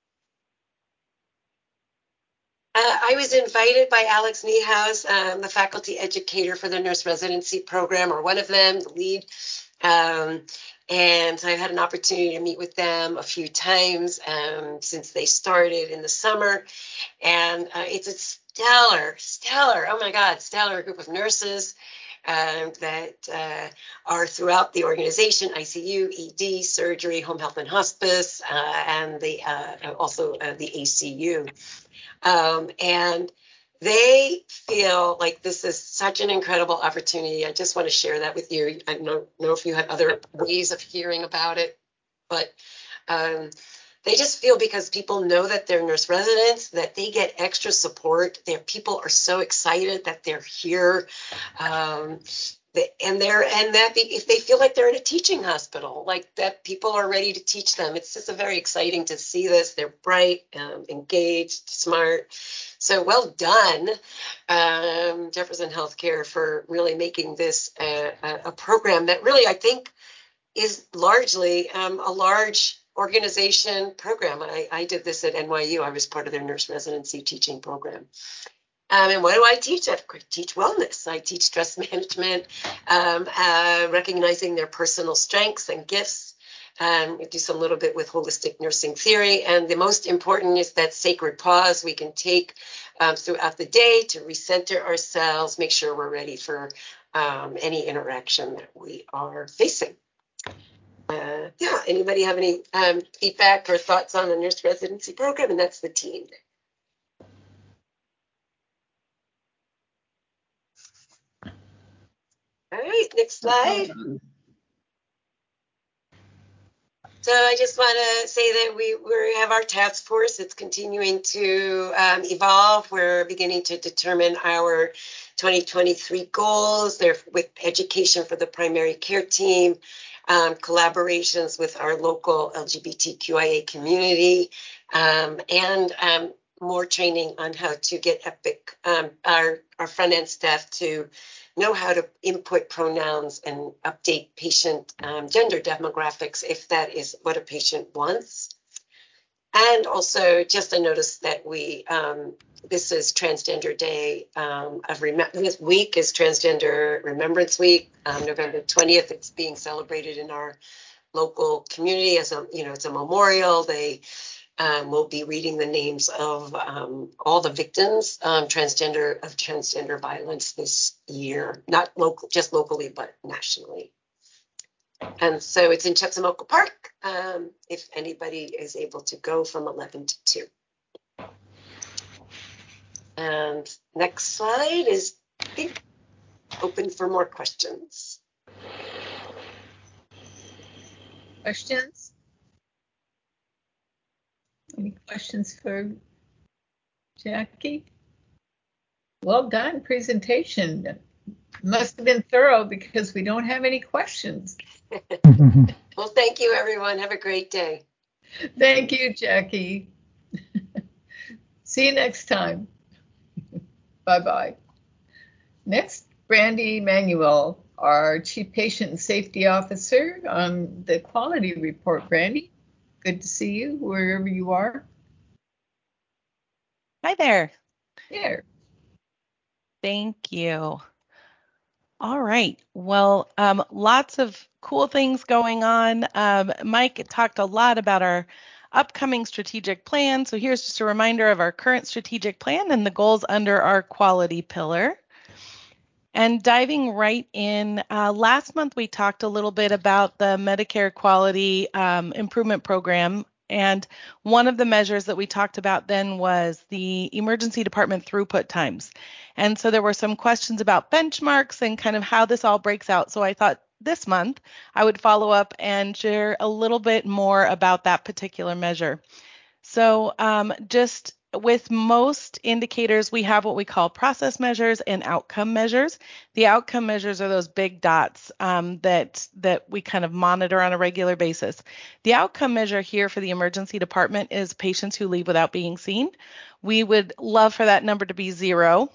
Uh, I was invited by Alex Niehaus, um, the faculty educator for the nurse residency program, or one of them, the lead. Um, and so I had an opportunity to meet with them a few times um, since they started in the summer. And uh, it's a stellar, stellar, oh my God, stellar group of nurses um, that uh, are throughout the organization: I C U, E D, surgery, home health and hospice, uh, and the uh, also uh, the A C U. Um, and they feel like this is such an incredible opportunity. I just want to share that with you. I don't know if you had other ways of hearing about it, but um, they just feel, because people know that they're nurse residents, that they get extra support. Their people are so excited that they're here. Um, and they're and that if they feel like they're in a teaching hospital, like that people are ready to teach them. It's just a very exciting to see this. They're bright, um, engaged, smart. So well done, um, Jefferson Healthcare, for really making this a, a program that really, I think, is largely um, a large organization program. I, I did this at N Y U. I was part of their nurse residency teaching program. Um, and what do I teach? I teach wellness. I teach stress management, um, uh, recognizing their personal strengths and gifts. Um, we do some little bit with holistic nursing theory. And the most important is that sacred pause we can take um, throughout the day to recenter ourselves, make sure we're ready for um, any interaction that we are facing. Uh, yeah, anybody have any um, feedback or thoughts on the nurse residency program? And that's the team. Next slide. So I just want to say that we, we have our task force. It's continuing to um, evolve. We're beginning to determine our twenty twenty-three goals. They're with education for the primary care team, um, collaborations with our local L G B T Q I A community, um, and um, more training on how to get Epic, um, our, our front-end staff to know how to input pronouns and update patient um, gender demographics if that is what a patient wants. And also just a notice that we, um, this is Transgender Day um, of, Rem- this week is Transgender Remembrance Week, um, November twentieth. It's being celebrated in our local community as a, you know, it's a memorial. They Um, we'll be reading the names of um, all the victims um, transgender of transgender violence this year, not local, just locally, but nationally. And so it's in Chetzemoka Park, um, if anybody is able to go from eleven to two. And next slide is I think, open for more questions. Questions? Any questions for Jackie? Well done, presentation. Must have been thorough because we don't have any questions. Well, thank you, everyone. Have a great day. Thank you, Jackie. See you next time. Bye-bye. Next, Brandy Manuel, our Chief Patient and Safety Officer on the quality report. Brandy, good to see you wherever you are. Hi there. There. Thank you. All right. Well, um, lots of cool things going on. Um, Mike talked a lot about our upcoming strategic plan. So here's just a reminder of our current strategic plan and the goals under our quality pillar. And diving right in, uh, last month we talked a little bit about the Medicare Quality um, Improvement Program. And one of the measures that we talked about then was the emergency department throughput times. And so there were some questions about benchmarks and kind of how this all breaks out. So I thought this month I would follow up and share a little bit more about that particular measure. So um, just with most indicators, we have what we call process measures and outcome measures. The outcome measures are those big dots um, that that we kind of monitor on a regular basis. The outcome measure here for the emergency department is patients who leave without being seen. We would love for that number to be zero.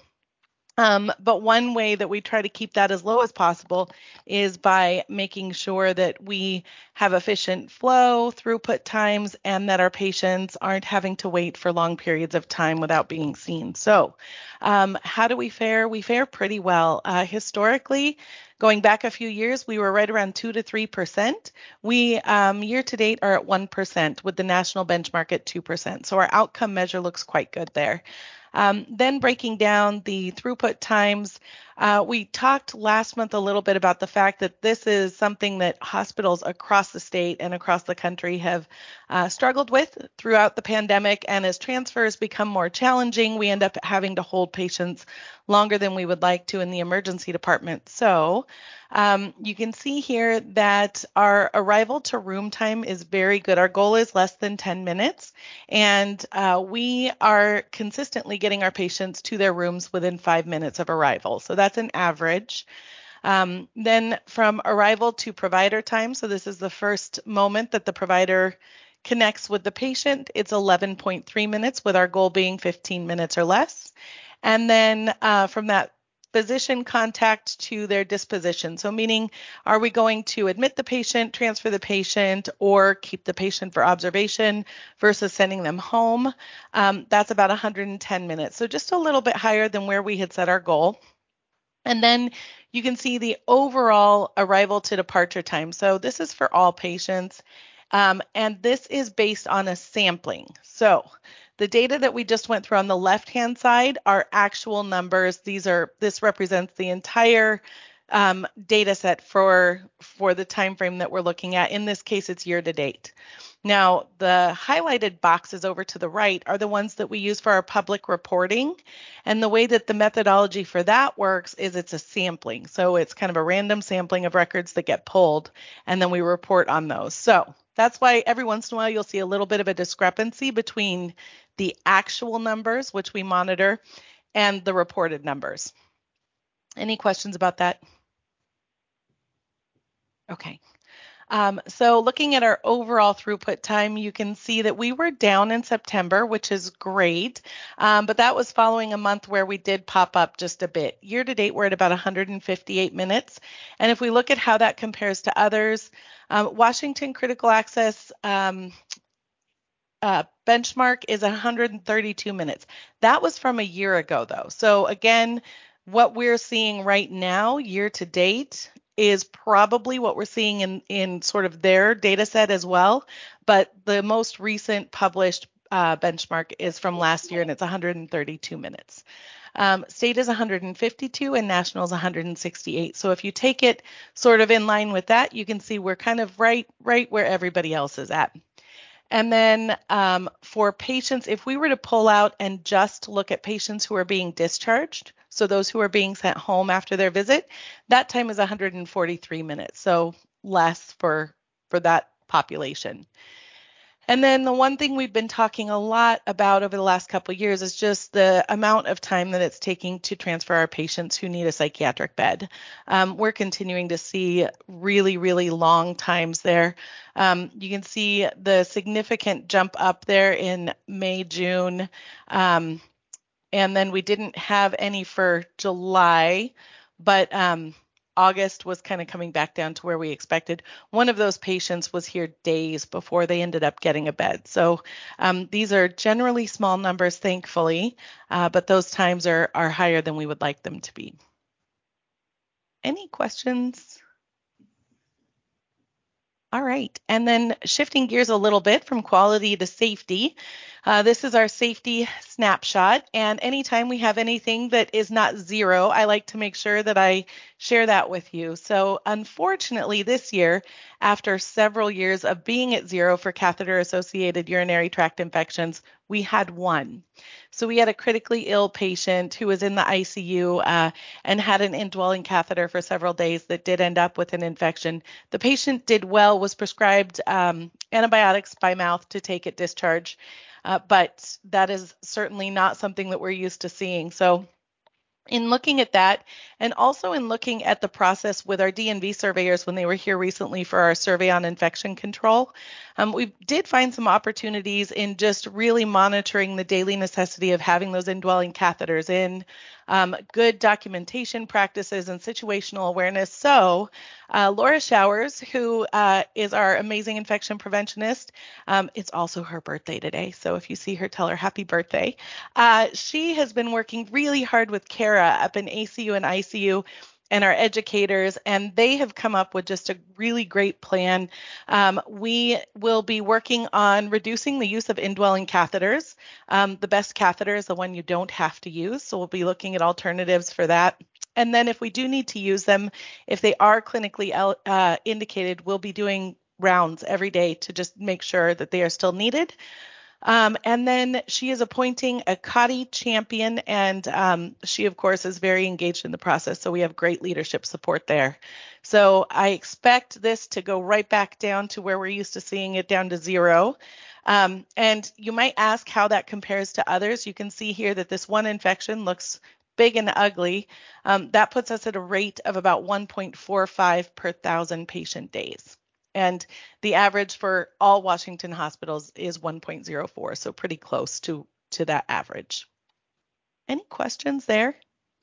Um, but one way that we try to keep that as low as possible is by making sure that we have efficient flow, throughput times, and that our patients aren't having to wait for long periods of time without being seen. So um, how do we fare? We fare pretty well. Uh, historically, going back a few years, we were right around two to three percent. We um, year to date are at one percent with the national benchmark at two percent. So our outcome measure looks quite good there. Um, then breaking down the throughput times, uh, we talked last month a little bit about the fact that this is something that hospitals across the state and across the country have uh, struggled with throughout the pandemic. And as transfers become more challenging, we end up having to hold patients longer than we would like to in the emergency department. So um, you can see here that our arrival to room time is very good. Our goal is less than ten minutes, and uh, we are consistently getting our patients to their rooms within five minutes of arrival. So that's an average. Um, then from arrival to provider time, so this is the first moment that the provider connects with the patient, it's eleven point three minutes, with our goal being fifteen minutes or less. And then uh, from that physician contact to their disposition. So meaning, are we going to admit the patient, transfer the patient, or keep the patient for observation versus sending them home? Um, that's about one hundred ten minutes. So just a little bit higher than where we had set our goal. And then you can see the overall arrival to departure time. So this is for all patients. Um, and this is based on a sampling. So the data that we just went through on the left-hand side are actual numbers. These are, this represents the entire um, data set for, for the time frame that we're looking at. In this case, it's year to date. Now, the highlighted boxes over to the right are the ones that we use for our public reporting. And the way that the methodology for that works is it's a sampling. So it's kind of a random sampling of records that get pulled, and then we report on those. So that's why every once in a while you'll see a little bit of a discrepancy between the actual numbers, which we monitor, and the reported numbers. Any questions about that? Okay. Um, so looking at our overall throughput time, you can see that we were down in September, which is great, um, but that was following a month where we did pop up just a bit. Year to date, we're at about one hundred fifty-eight minutes, and if we look at how that compares to others, um, Washington Critical Access um, uh, benchmark is one hundred thirty-two minutes. That was from a year ago, though. So again, what we're seeing right now, year to date, is probably what we're seeing in, in sort of their data set as well. But the most recent published uh, benchmark is from last year, and it's one hundred thirty-two minutes. Um, state is one hundred fifty-two and national is one hundred sixty-eight. So if you take it sort of in line with that, you can see we're kind of right, right where everybody else is at. And then um, for patients, if we were to pull out and just look at patients who are being discharged, so those who are being sent home after their visit, that time is one hundred forty-three minutes, so less for, for that population. And then the one thing we've been talking a lot about over the last couple of years is just the amount of time that it's taking to transfer our patients who need a psychiatric bed. Um, we're continuing to see really, really long times there. Um, you can see the significant jump up there in May, June, um, and then we didn't have any for July, but um, August was kind of coming back down to where we expected. One of those patients was here days before they ended up getting a bed. So um, these are generally small numbers, thankfully, uh, but those times are, are higher than we would like them to be. Any questions? All right, and then shifting gears a little bit from quality to safety. Uh, this is our safety snapshot, and anytime we have anything that is not zero, I like to make sure that I share that with you. So unfortunately this year, after several years of being at zero for catheter-associated urinary tract infections, we had one. So we had a critically ill patient who was in the I C U uh, and had an indwelling catheter for several days that did end up with an infection. The patient did well, was prescribed um, antibiotics by mouth to take at discharge, uh, but that is certainly not something that we're used to seeing. So in looking at that, and also in looking at the process with our D N V surveyors when they were here recently for our survey on infection control, um, we did find some opportunities in just really monitoring the daily necessity of having those indwelling catheters in, um, good documentation practices and situational awareness. So uh, Laura Showers, who uh, is our amazing infection preventionist, um, it's also her birthday today. So if you see her, tell her happy birthday. Uh, she has been working really hard with Kara up in A C U and I C U and our educators, and they have come up with just a really great plan. Um, we will be working on reducing the use of indwelling catheters. Um, the best catheter is the one you don't have to use, so we'll be looking at alternatives for that. And then if we do need to use them, if they are clinically uh, indicated, we'll be doing rounds every day to just make sure that they are still needed. Um, and then she is appointing a C A T I champion, and um, she, of course, is very engaged in the process, so we have great leadership support there. So I expect this to go right back down to where we're used to seeing it, down to zero. Um, and you might ask how that compares to others. You can see here that this one infection looks big and ugly. Um, that puts us at a rate of about one point four five per thousand patient days. And the average for all Washington hospitals is one point zero four, so pretty close to, to that average. Any questions there?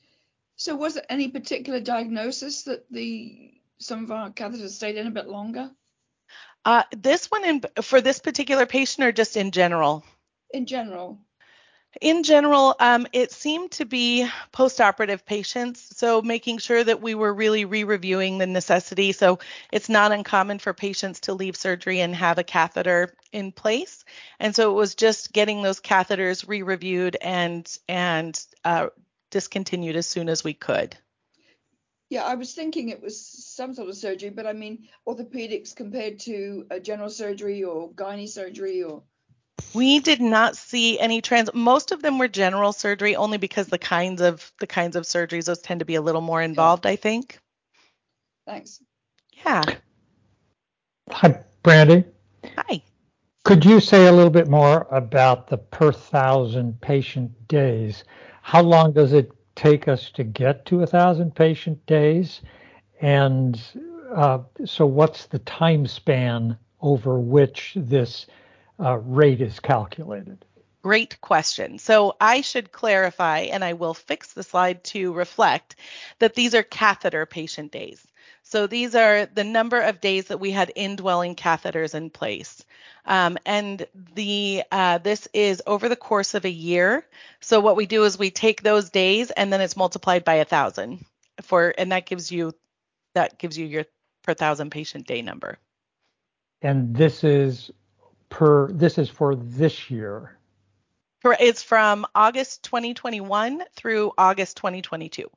So was there any particular diagnosis that the some of our catheters stayed in a bit longer? Uh, this one in, for this particular patient, or just in general? In general. In general, um, it seemed to be postoperative patients, so making sure that we were really re-reviewing the necessity. So it's not uncommon for patients to leave surgery and have a catheter in place. And so it was just getting those catheters re-reviewed and, and uh, discontinued as soon as we could. Yeah, I was thinking it was some sort of surgery, but I mean orthopedics compared to a general surgery or gynae surgery or. We did not see any trans. Most of them were general surgery, only because the kinds of the kinds of surgeries those tend to be a little more involved, I think. Thanks. Yeah. Hi, Brandy. Hi. Could you say a little bit more about the per thousand patient days? How long does it take us to get to a thousand patient days? And uh, so what's the time span over which this uh, rate is calculated? Great question. So I should clarify, and I will fix the slide to reflect that these are catheter patient days. So these are the number of days that we had indwelling catheters in place. Um, and the uh, this is over the course of a year. So what we do is we take those days and then it's multiplied by a thousand for, and that gives you that gives you your per thousand patient day number. And this is per this is for this year. It's from August twenty twenty-one through August twenty twenty-two.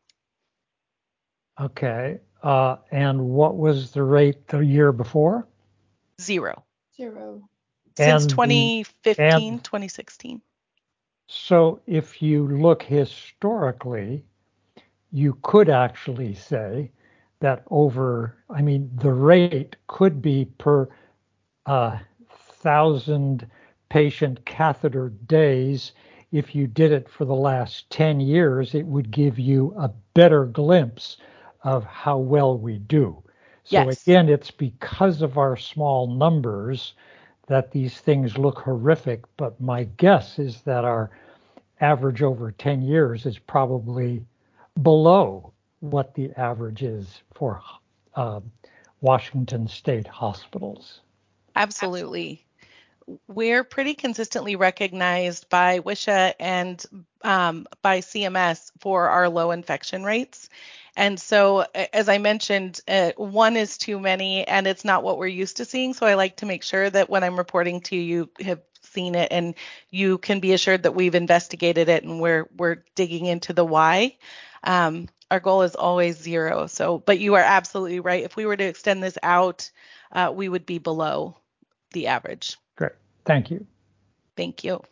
Okay. Uh, and what was the rate the year before? Zero. Zero. Since And twenty fifteen, and twenty sixteen. So if you look historically, you could actually say that over, I mean, the rate could be per uh, thousand patient catheter days. If you did it for the last ten years, it would give you a better glimpse of how well we do. So Yes. again, it's because of our small numbers that these things look horrific. But my guess is that our average over ten years is probably below what the average is for uh, Washington state hospitals. Absolutely. We're pretty consistently recognized by W S H A and um, by C M S for our low infection rates. And so, as I mentioned, uh, one is too many, and it's not what we're used to seeing. So I like to make sure that when I'm reporting to you, you have seen it, and you can be assured that we've investigated it and we're we're digging into the why. Um, our goal is always zero. So, but you are absolutely right. If we were to extend this out, uh, we would be below the average. Great. Thank you. Thank you.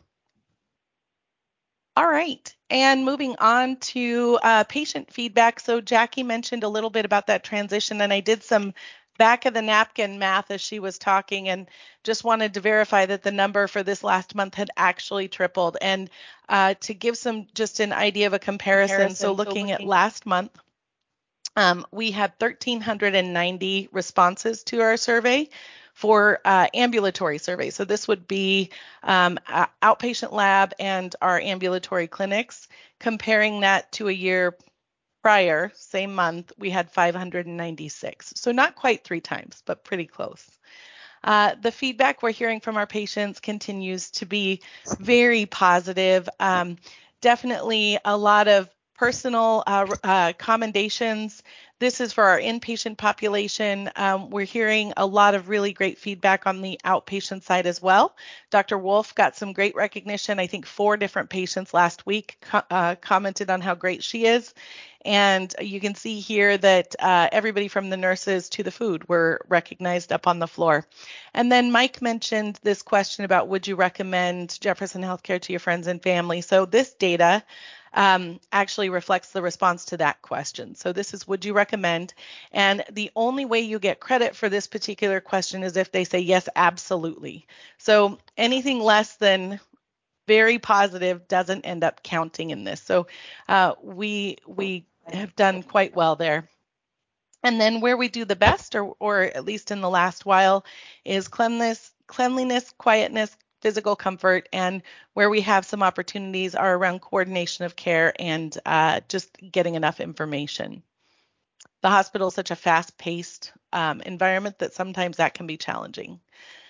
All right. And moving on to uh, patient feedback. So Jackie mentioned a little bit about that transition, and I did some back of the napkin math as she was talking, and just wanted to verify that the number for this last month had actually tripled. And uh, to give some just an idea of a comparison, comparison so looking, so looking at last month, um, we had one thousand three hundred ninety responses to our survey for uh, ambulatory survey. So this would be um, outpatient lab and our ambulatory clinics. Comparing that to a year prior, same month, we had five hundred ninety-six. So not quite three times, but pretty close. Uh, the feedback we're hearing from our patients continues to be very positive. Um, definitely a lot of personal uh, uh, commendations. This is for our inpatient population. Um, we're hearing a lot of really great feedback on the outpatient side as well. Doctor Wolf got some great recognition. I think four different patients last week co- uh, commented on how great she is. And you can see here that uh, everybody from the nurses to the food were recognized up on the floor. And then Mike mentioned this question about would you recommend Jefferson Healthcare to your friends and family? So this data um, actually reflects the response to that question. So this is would you recommend? And the only way you get credit for this particular question is if they say yes, absolutely. So anything less than very positive doesn't end up counting in this. So uh, we we have done quite well there. And then where we do the best, or or at least in the last while, is cleanliness, cleanliness, quietness, physical comfort, and where we have some opportunities are around coordination of care and uh, just getting enough information. The hospital is such a fast-paced um, environment that sometimes that can be challenging.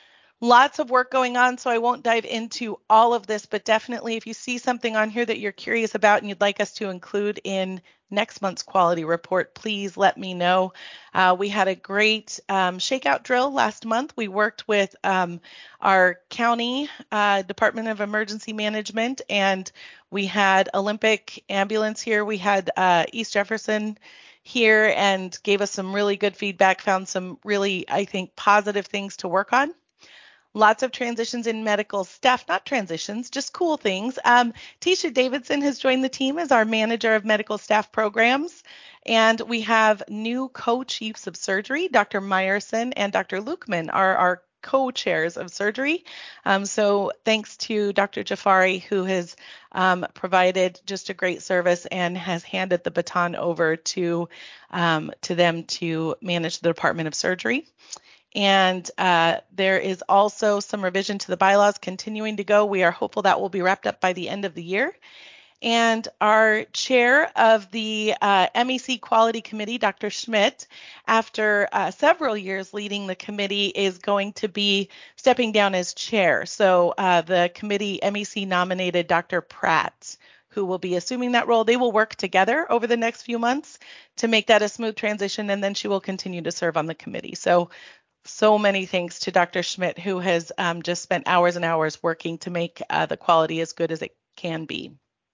Lots of work going on, so I won't dive into all of this, but definitely if you see something on here that you're curious about and you'd like us to include in next month's quality report, please let me know. Uh, we had a great um, shakeout drill last month. We worked with um, our county uh, Department of Emergency Management, and we had Olympic Ambulance here. We had uh, East Jefferson here and gave us some really good feedback, found some really, I think, positive things to work on. Lots of transitions in medical staff, not transitions, just cool things. Um, Tisha Davidson has joined the team as our manager of medical staff programs. And we have new co-chiefs of surgery. Doctor Meyerson and Doctor Lukeman are our co-chairs of surgery. Um, so thanks to Doctor Jafari, who has um, provided just a great service and has handed the baton over to, um, to them to manage the Department of Surgery. And uh, there is also some revision to the bylaws continuing to go. We are hopeful that will be wrapped up by the end of the year. And our chair of the uh, M E C Quality Committee, Doctor Schmidt, after uh, several years leading the committee, is going to be stepping down as chair. So uh, the committee M E C nominated Doctor Pratt, who will be assuming that role. They will work together over the next few months to make that a smooth transition, and then she will continue to serve on the committee. So So many thanks to Doctor Schmidt, who has um, just spent hours and hours working to make uh, the quality as good as it can be.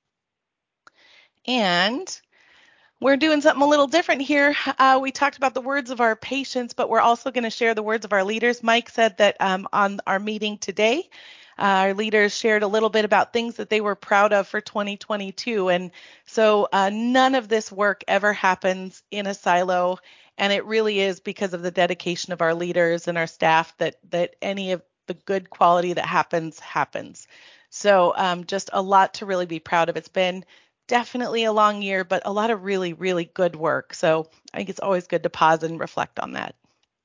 And we're doing something a little different here. Uh, we talked about the words of our patients, but we're also going to share the words of our leaders. Mike said that um, on our meeting today, uh, our leaders shared a little bit about things that they were proud of for twenty twenty-two. And so uh, none of this work ever happens in a silo. And it really is because of the dedication of our leaders and our staff that that any of the good quality that happens, happens. So um, just a lot to really be proud of. It's been definitely a long year, but a lot of really, really good work. So I think it's always good to pause and reflect on that.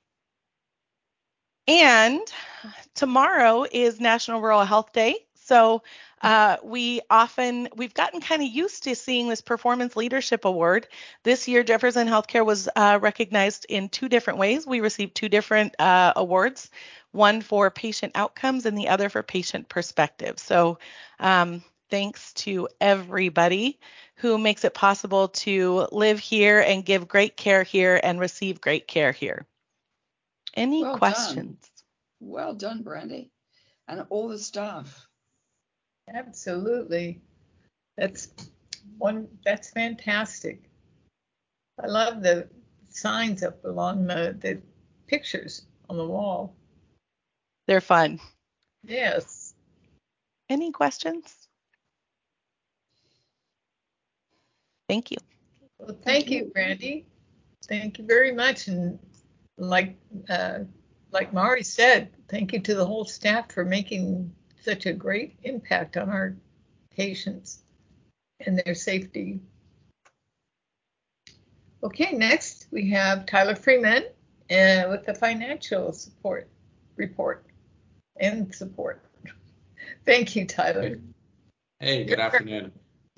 And tomorrow is National Rural Health Day. So uh, we often, we've gotten kind of used to seeing this Performance Leadership Award. This year, Jefferson Healthcare was uh, recognized in two different ways. We received two different uh, awards, one for patient outcomes and the other for patient perspective. So um, thanks to everybody who makes it possible to live here and give great care here and receive great care here. Any well questions? Done. Well done, Brandy, and all the staff. Absolutely. That's one, that's fantastic. I love the signs up along the, the pictures on the wall. They're fun. Yes. Any questions? Thank you. Well, thank you, Brandy. Thank you very much. And like uh, like Mari said, thank you to the whole staff for making such a great impact on our patients and their safety. Okay, next we have Tyler Freeman uh, with the financial support report and support. Thank you, Tyler. Hey, good afternoon.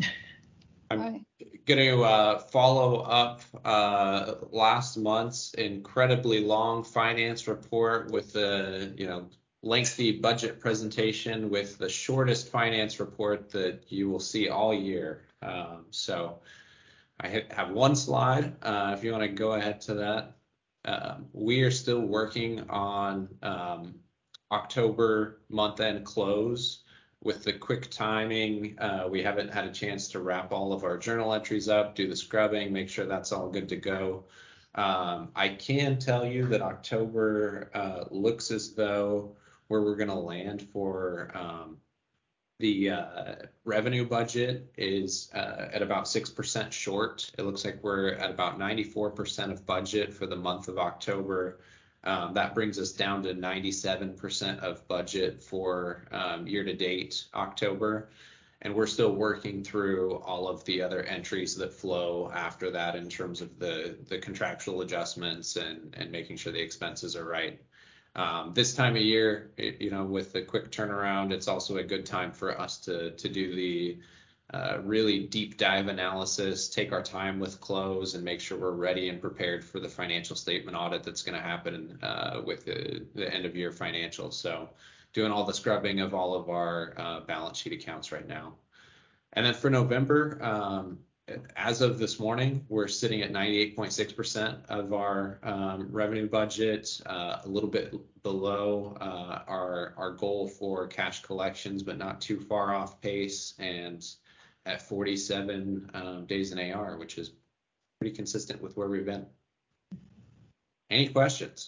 I'm going to uh, follow up uh, last month's incredibly long finance report with the, you know, lengthy budget presentation with the shortest finance report that you will see all year. Um, so I have one slide. Uh, if you want to go ahead to that. Um, we are still working on um, October month-end close. With the quick timing, uh, we haven't had a chance to wrap all of our journal entries up, do the scrubbing, make sure that's all good to go. Um, I can tell you that October uh, looks as though where we're going to land for um, the uh, revenue budget is uh, at about six percent short. It looks like we're at about ninety-four percent of budget for the month of October. Um, that brings us down to ninety-seven percent of budget for um, year-to-date October. And we're still working through all of the other entries that flow after that in terms of the, the contractual adjustments and, and making sure the expenses are right. Um, this time of year, it, you know, with the quick turnaround, it's also a good time for us to, to do the Uh, really deep dive analysis, take our time with close, and make sure we're ready and prepared for the financial statement audit that's going to happen uh, with the, the end of year financials. So doing all the scrubbing of all of our uh, balance sheet accounts right now. And then for November, um, as of this morning, we're sitting at ninety-eight point six percent of our um, revenue budget, uh, a little bit below uh, our, our goal for cash collections, but not too far off pace. And at forty-seven um, days in A R, which is pretty consistent with where we've been. Any questions?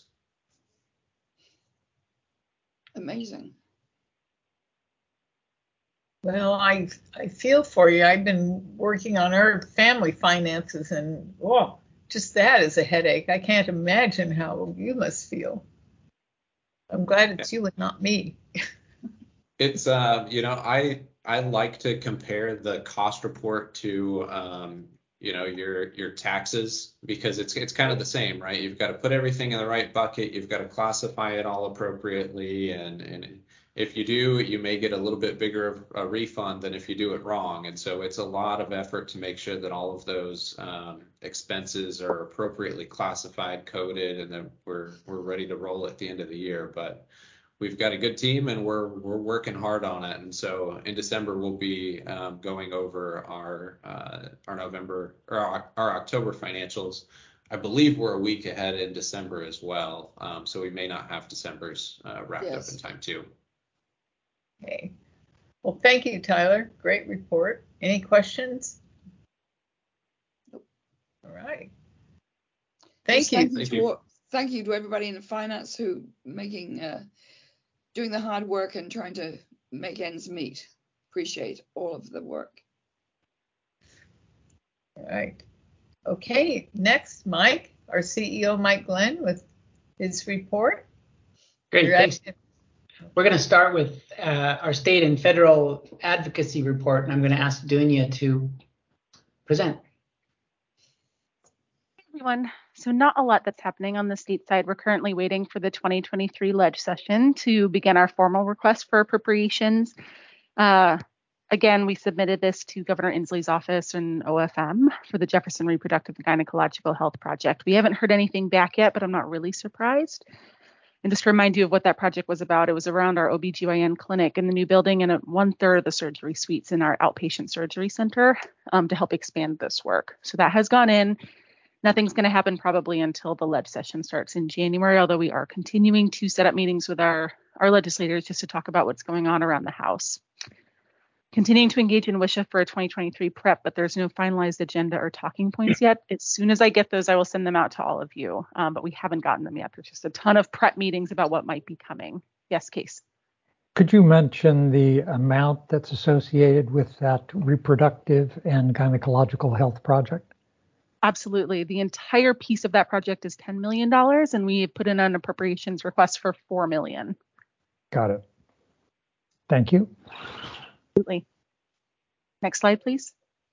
Amazing. Well, I I feel for you. I've been working on our family finances, and oh, just that is a headache. I can't imagine how you must feel. I'm glad it's you and not me. It's uh, you know, I I like to compare the cost report to um, you know, your your taxes, because it's it's kind of the same, right? You've got to put everything in the right bucket. You've got to classify it all appropriately, and and if you do, you may get a little bit bigger of a refund than if you do it wrong. And so it's a lot of effort to make sure that all of those um, expenses are appropriately classified, coded, and that we're we're ready to roll at the end of the year. But we've got a good team, and we're we're working hard on it. And so in December we'll be um, going over our uh, our November or our, our October financials. I believe we're a week ahead in December as well, um, so we may not have December's uh, wrapped yes. up in time too. Okay. Well, thank you, Tyler. Great report. Any questions? Nope. All right. Thank yes, you. Thank you, thank to, you. Thank you to everybody in the finance who making uh, doing the hard work and trying to make ends meet. Appreciate all of the work. All right. Okay. Next, Mike, our C E O, Mike Glenn, with his report. Great. You're Thanks. at- We're going to start with uh, our state and federal advocacy report, and I'm going to ask Dunya to present. Hey everyone. So not a lot that's happening on the state side. We're currently waiting for the twenty twenty-three ledge session to begin our formal request for appropriations. Uh, again, we submitted this to Governor Inslee's office and O F M for the Jefferson Reproductive and Gynecological Health Project. We haven't heard anything back yet, but I'm not really surprised. And just to remind you of what that project was about, it was around our O B G Y N clinic in the new building and one third of the surgery suites in our outpatient surgery center um, to help expand this work. So that has gone in. Nothing's going to happen probably until the ledge session starts in January, although we are continuing to set up meetings with our, our legislators just to talk about what's going on around the House. Continuing to engage in WISHA for a twenty twenty-three prep, but there's no finalized agenda or talking points yet. As soon as I get those, I will send them out to all of you, um, but we haven't gotten them yet. There's just a ton of prep meetings about what might be coming. Yes, Case. Could you mention the amount that's associated with that reproductive and gynecological health project? Absolutely. The entire piece of that project is ten million dollars, and we put in an appropriations request for four million dollars. Got it. Thank you. Absolutely. Next slide, please.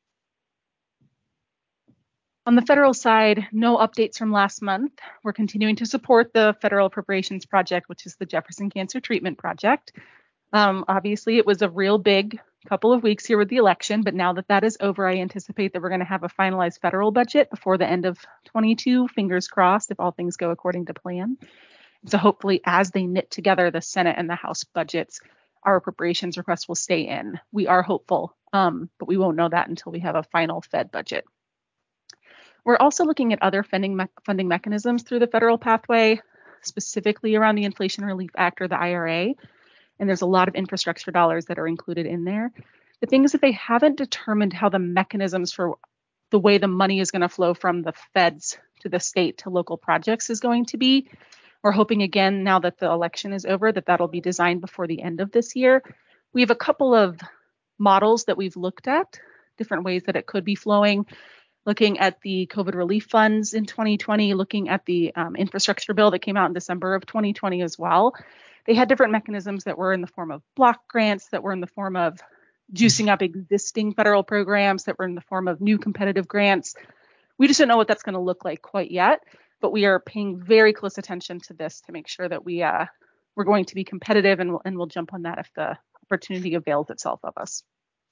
On the federal side, no updates from last month. We're continuing to support the Federal Appropriations Project, which is the Jefferson Cancer Treatment Project. Um, obviously, it was a real big couple of weeks here with the election, but now that that is over, I anticipate that we're going to have a finalized federal budget before the end of twenty-two, fingers crossed, if all things go according to plan. So hopefully, as they knit together the Senate and the House budgets, our appropriations request will stay in. We are hopeful, um, but we won't know that until we have a final Fed budget. We're also looking at other funding, me- funding mechanisms through the federal pathway, specifically around the Inflation Relief Act or the I R A. And there's a lot of infrastructure dollars that are included in there. The thing is that they haven't determined how the mechanisms for the way the money is going to flow from the feds to the state to local projects is going to be. We're hoping again, now that the election is over, that that'll be designed before the end of this year. We have a couple of models that we've looked at, different ways that it could be flowing, looking at the COVID relief funds in twenty twenty, looking at the um, infrastructure bill that came out in December of twenty twenty as well. They had different mechanisms that were in the form of block grants, that were in the form of juicing up existing federal programs, that were in the form of new competitive grants. We just don't know what that's going to look like quite yet. But we are paying very close attention to this to make sure that we uh, we're going to be competitive, and we'll, and we'll jump on that if the opportunity avails itself of us.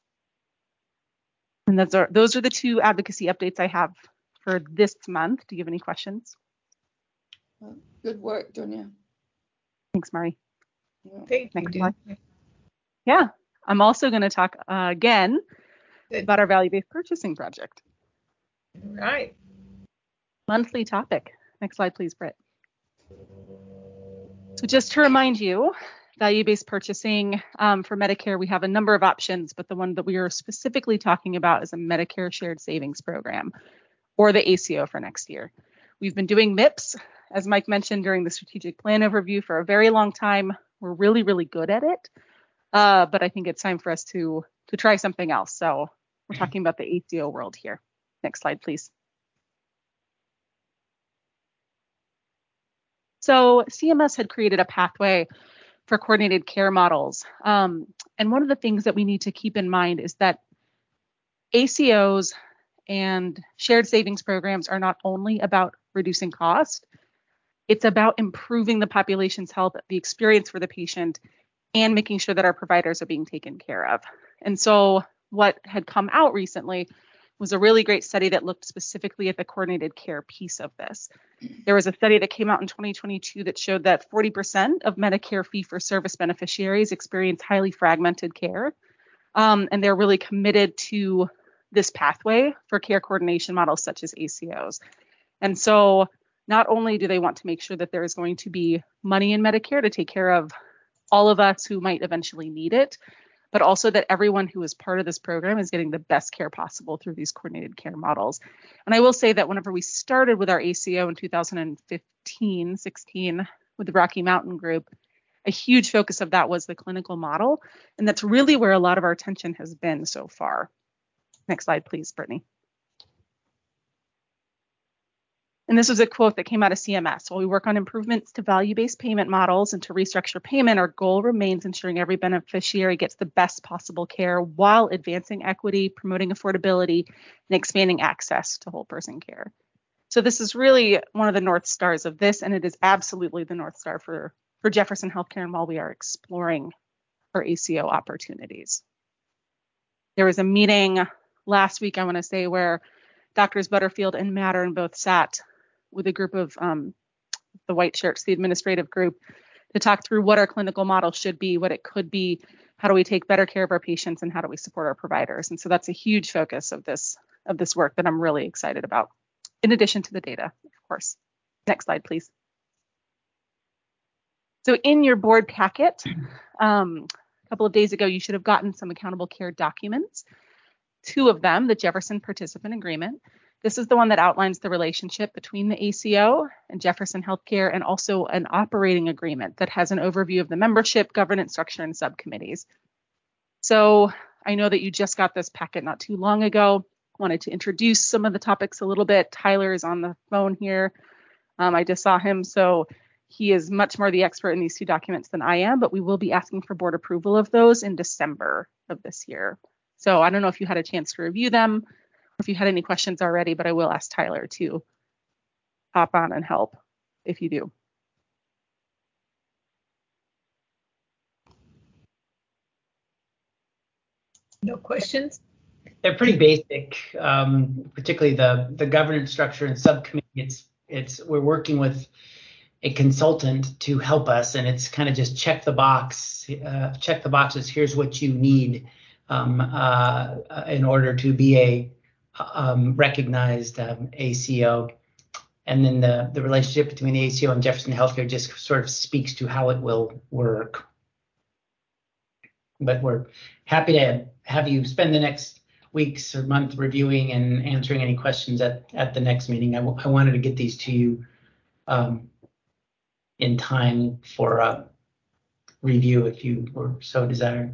And those are those are the two advocacy updates I have for this month. Do you have any questions? Well, good work, Dunya. Thanks, Mari. Yeah. Thank Next you. slide. Yeah, I'm also going to talk uh, again Good. about our value-based purchasing project. All right. Monthly topic. Next slide, please, Britt. So just to remind you, value-based purchasing um, for Medicare, we have a number of options, but the one that we are specifically talking about is a Medicare shared savings program, or the A C O for next year. We've been doing M I P S, as Mike mentioned during the strategic plan overview, for a very long time. We're really, really good at it. Uh, but I think it's time for us to, to try something else. So we're talking about the A C O world here. Next slide, please. So C M S had created a pathway for coordinated care models. Um, and one of the things that we need to keep in mind is that A C Os and shared savings programs are not only about reducing cost, it's about improving the population's health, the experience for the patient, and making sure that our providers are being taken care of. And so what had come out recently was a really great study that looked specifically at the coordinated care piece of this. There was a study that came out in twenty twenty-two that showed that forty percent of Medicare fee-for-service beneficiaries experience highly fragmented care. Um, and they're really committed to this pathway for care coordination models such as A C Os. And so not only do they want to make sure that there is going to be money in Medicare to take care of all of us who might eventually need it, but also that everyone who is part of this program is getting the best care possible through these coordinated care models. And I will say that whenever we started with our A C O in two thousand fifteen, sixteen with the Rocky Mountain Group, a huge focus of that was the clinical model. And that's really where a lot of our attention has been so far. Next slide, please, Brittany. And this was a quote that came out of C M S. While we work on improvements to value-based payment models and to restructure payment, our goal remains ensuring every beneficiary gets the best possible care while advancing equity, promoting affordability, and expanding access to whole person care. So this is really one of the North Stars of this, and it is absolutely the North Star for, for Jefferson Healthcare and while we are exploring our A C O opportunities. There was a meeting last week, I want to say, where Doctors Butterfield and Mattern both sat with a group of um, the white shirts, the administrative group, to talk through what our clinical model should be, what it could be, how do we take better care of our patients, and how do we support our providers. And so that's a huge focus of this of this work that I'm really excited about, in addition to the data, of course. Next slide, please. So in your board packet, um, a couple of days ago, you should have gotten some accountable care documents. Two of them, the Jefferson Participant Agreement. This is the one that outlines the relationship between the A C O and Jefferson Healthcare, and also an operating agreement that has an overview of the membership, governance structure, and subcommittees. So I know that you just got this packet not too long ago. Wanted to introduce some of the topics a little bit. Tyler is on the phone here. Um, I just saw him, so he is much more the expert in these two documents than I am, but we will be asking for board approval of those in December of this year. So I don't know if you had a chance to review them, or if you had any questions already, but I will ask Tyler to hop on and help if you do. No questions? They're pretty basic, um, particularly the, the governance structure and subcommittee. It's, it's, we're working with a consultant to help us, and it's kind of just check the box, uh, check the boxes. Here's what you need um, uh, in order to be a um, recognized um, A C O. And then the, the relationship between the A C O and Jefferson Healthcare just sort of speaks to how it will work. But we're happy to have you spend the next weeks or month reviewing and answering any questions at, at the next meeting. I, I wanted to get these to you um, in time for uh, review if you were so desired.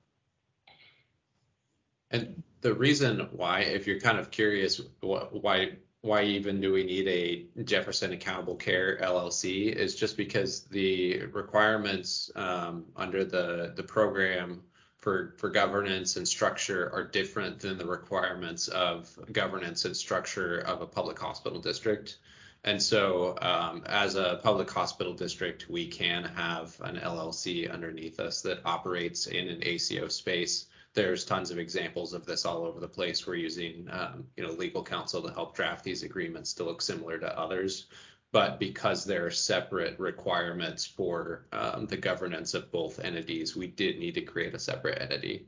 And the reason why, if you're kind of curious, why why even do we need a Jefferson Accountable Care L L C, is just because the requirements um, under the the program for for governance and structure are different than the requirements of governance and structure of a public hospital district. And so um, as a public hospital district, we can have an L L C underneath us that operates in an A C O space. There's tons of examples of this all over the place. We're using um, you know, legal counsel to help draft these agreements to look similar to others. But because there are separate requirements for um, the governance of both entities, we did need to create a separate entity.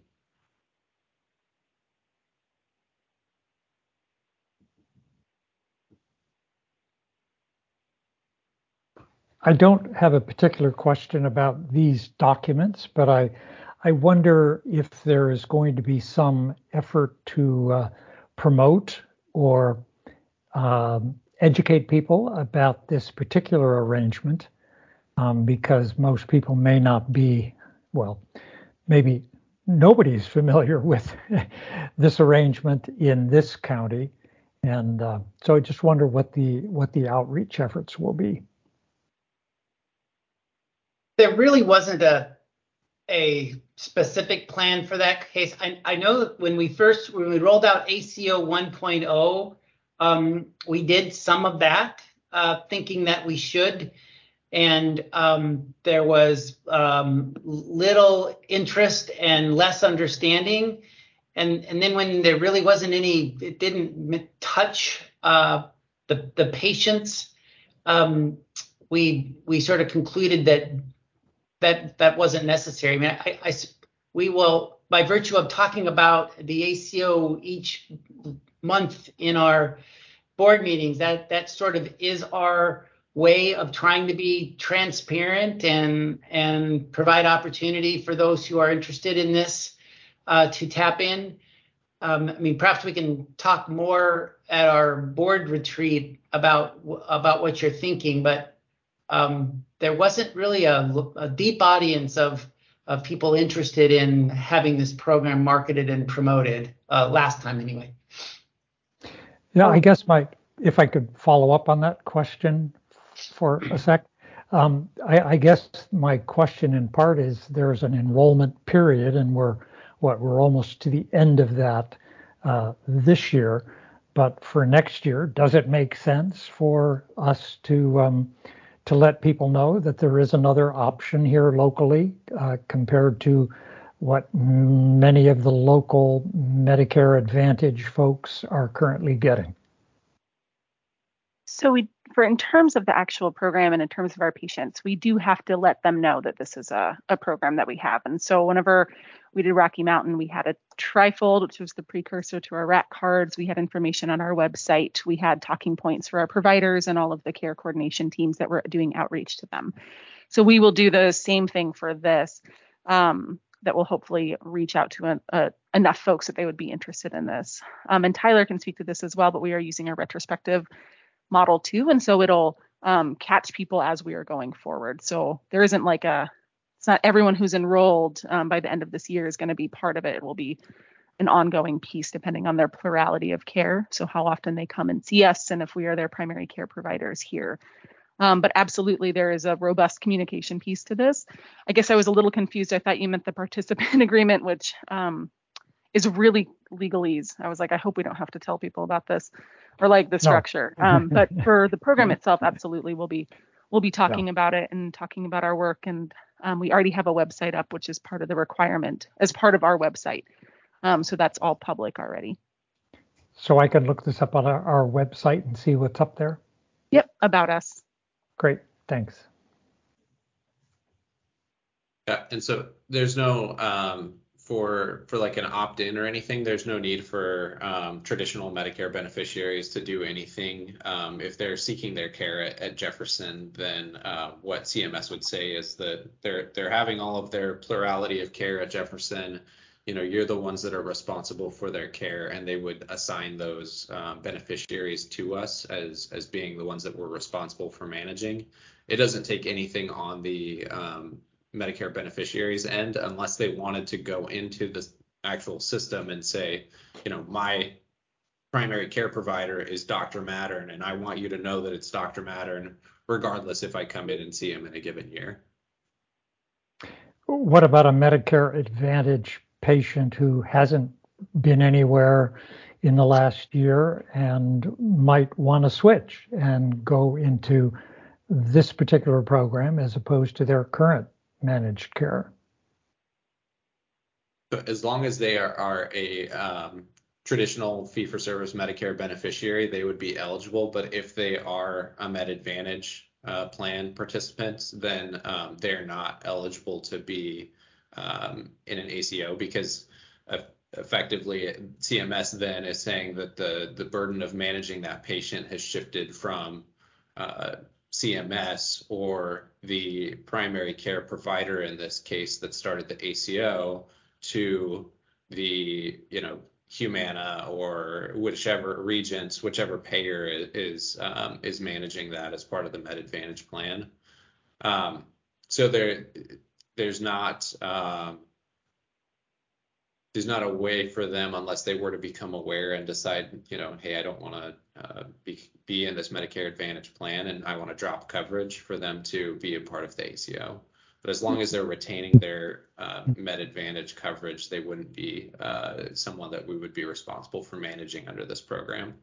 I don't have a particular question about these documents, but I, I wonder if there is going to be some effort to uh, promote or um, educate people about this particular arrangement, um, because most people may not be, well, maybe nobody's familiar with this arrangement in this county. And uh, so I just wonder what the what the outreach efforts will be. There really wasn't a a specific plan for that case. I, I know that when we first when we rolled out A C O one point oh, um, we did some of that, uh, thinking that we should, and um, there was um, little interest and less understanding. And and then when there really wasn't any, it didn't touch uh, the the patients. Um, we we sort of concluded that that that wasn't necessary. I mean, I, I we will, by virtue of talking about the A C O each month in our board meetings, that that sort of is our way of trying to be transparent and and provide opportunity for those who are interested in this uh, to tap in. Um, I mean, perhaps we can talk more at our board retreat about about what you're thinking, but um, there wasn't really a, a deep audience of of people interested in having this program marketed and promoted uh, last time, anyway. Yeah, I guess my if I could follow up on that question for a sec. Um, I, I guess my question in part is there's an enrollment period, and we're what we're almost to the end of that uh, this year. But for next year, does it make sense for us to um, to let people know that there is another option here locally uh, compared to what many of the local Medicare Advantage folks are currently getting? So we, for in terms of the actual program and in terms of our patients, we do have to let them know that this is a, a program that we have. And so whenever we did Rocky Mountain, we had a trifold, which was the precursor to our R A C cards. We had information on our website. We had talking points for our providers and all of the care coordination teams that were doing outreach to them. So we will do the same thing for this, um, that will hopefully reach out to a, a, enough folks that they would be interested in this. Um, and Tyler can speak to this as well, but we are using a retrospective model too. And so it'll um, catch people as we are going forward. So there isn't like a, it's not everyone who's enrolled um, by the end of this year is going to be part of it. It will be an ongoing piece depending on their plurality of care. So how often they come and see us and if we are their primary care providers here. Um, but absolutely, there is a robust communication piece to this. I guess I was a little confused. I thought you meant the participant agreement, which um, is really legalese. I was like, I hope we don't have to tell people about this or like the structure. No. um, but for the program itself, absolutely, we'll be we'll be talking yeah. about it and talking about our work. And um, we already have a website up, which is part of the requirement as part of our website. Um, so that's all public already. So I can look this up on our, our website and see what's up there? Yep, about us. Great, thanks. Yeah, and so there's no um, for for like an opt-in or anything. There's no need for um, traditional Medicare beneficiaries to do anything. Um, if they're seeking their care at, at Jefferson, then uh, what C M S would say is that they're they're having all of their plurality of care at Jefferson. You know, you're the ones that are responsible for their care, and they would assign those um, beneficiaries to us as as being the ones that we're responsible for managing. It doesn't take anything on the um, Medicare beneficiaries end unless they wanted to go into the actual system and say, you know, my primary care provider is Doctor Mattern, and I want you to know that it's Doctor Mattern, regardless if I come in and see him in a given year. What about a Medicare Advantage patient who hasn't been anywhere in the last year and might want to switch and go into this particular program as opposed to their current managed care? As long as they are, are a um, traditional fee-for-service Medicare beneficiary, they would be eligible. But if they are a Med Advantage uh, plan participants, then um, they're not eligible to be um, in an A C O because uh, effectively C M S then is saying that the the burden of managing that patient has shifted from uh, C M S or the primary care provider in this case that started the A C O to the, you know, Humana or whichever Regents, whichever payer is um, is managing that as part of the Med Advantage plan. Um, so there there's not um, there's not a way for them, unless they were to become aware and decide, you know, hey, I don't want to uh, be be in this Medicare Advantage plan and I want to drop coverage, for them to be a part of the A C O. But as long as they're retaining their uh, Med Advantage coverage, they wouldn't be uh, someone that we would be responsible for managing under this program.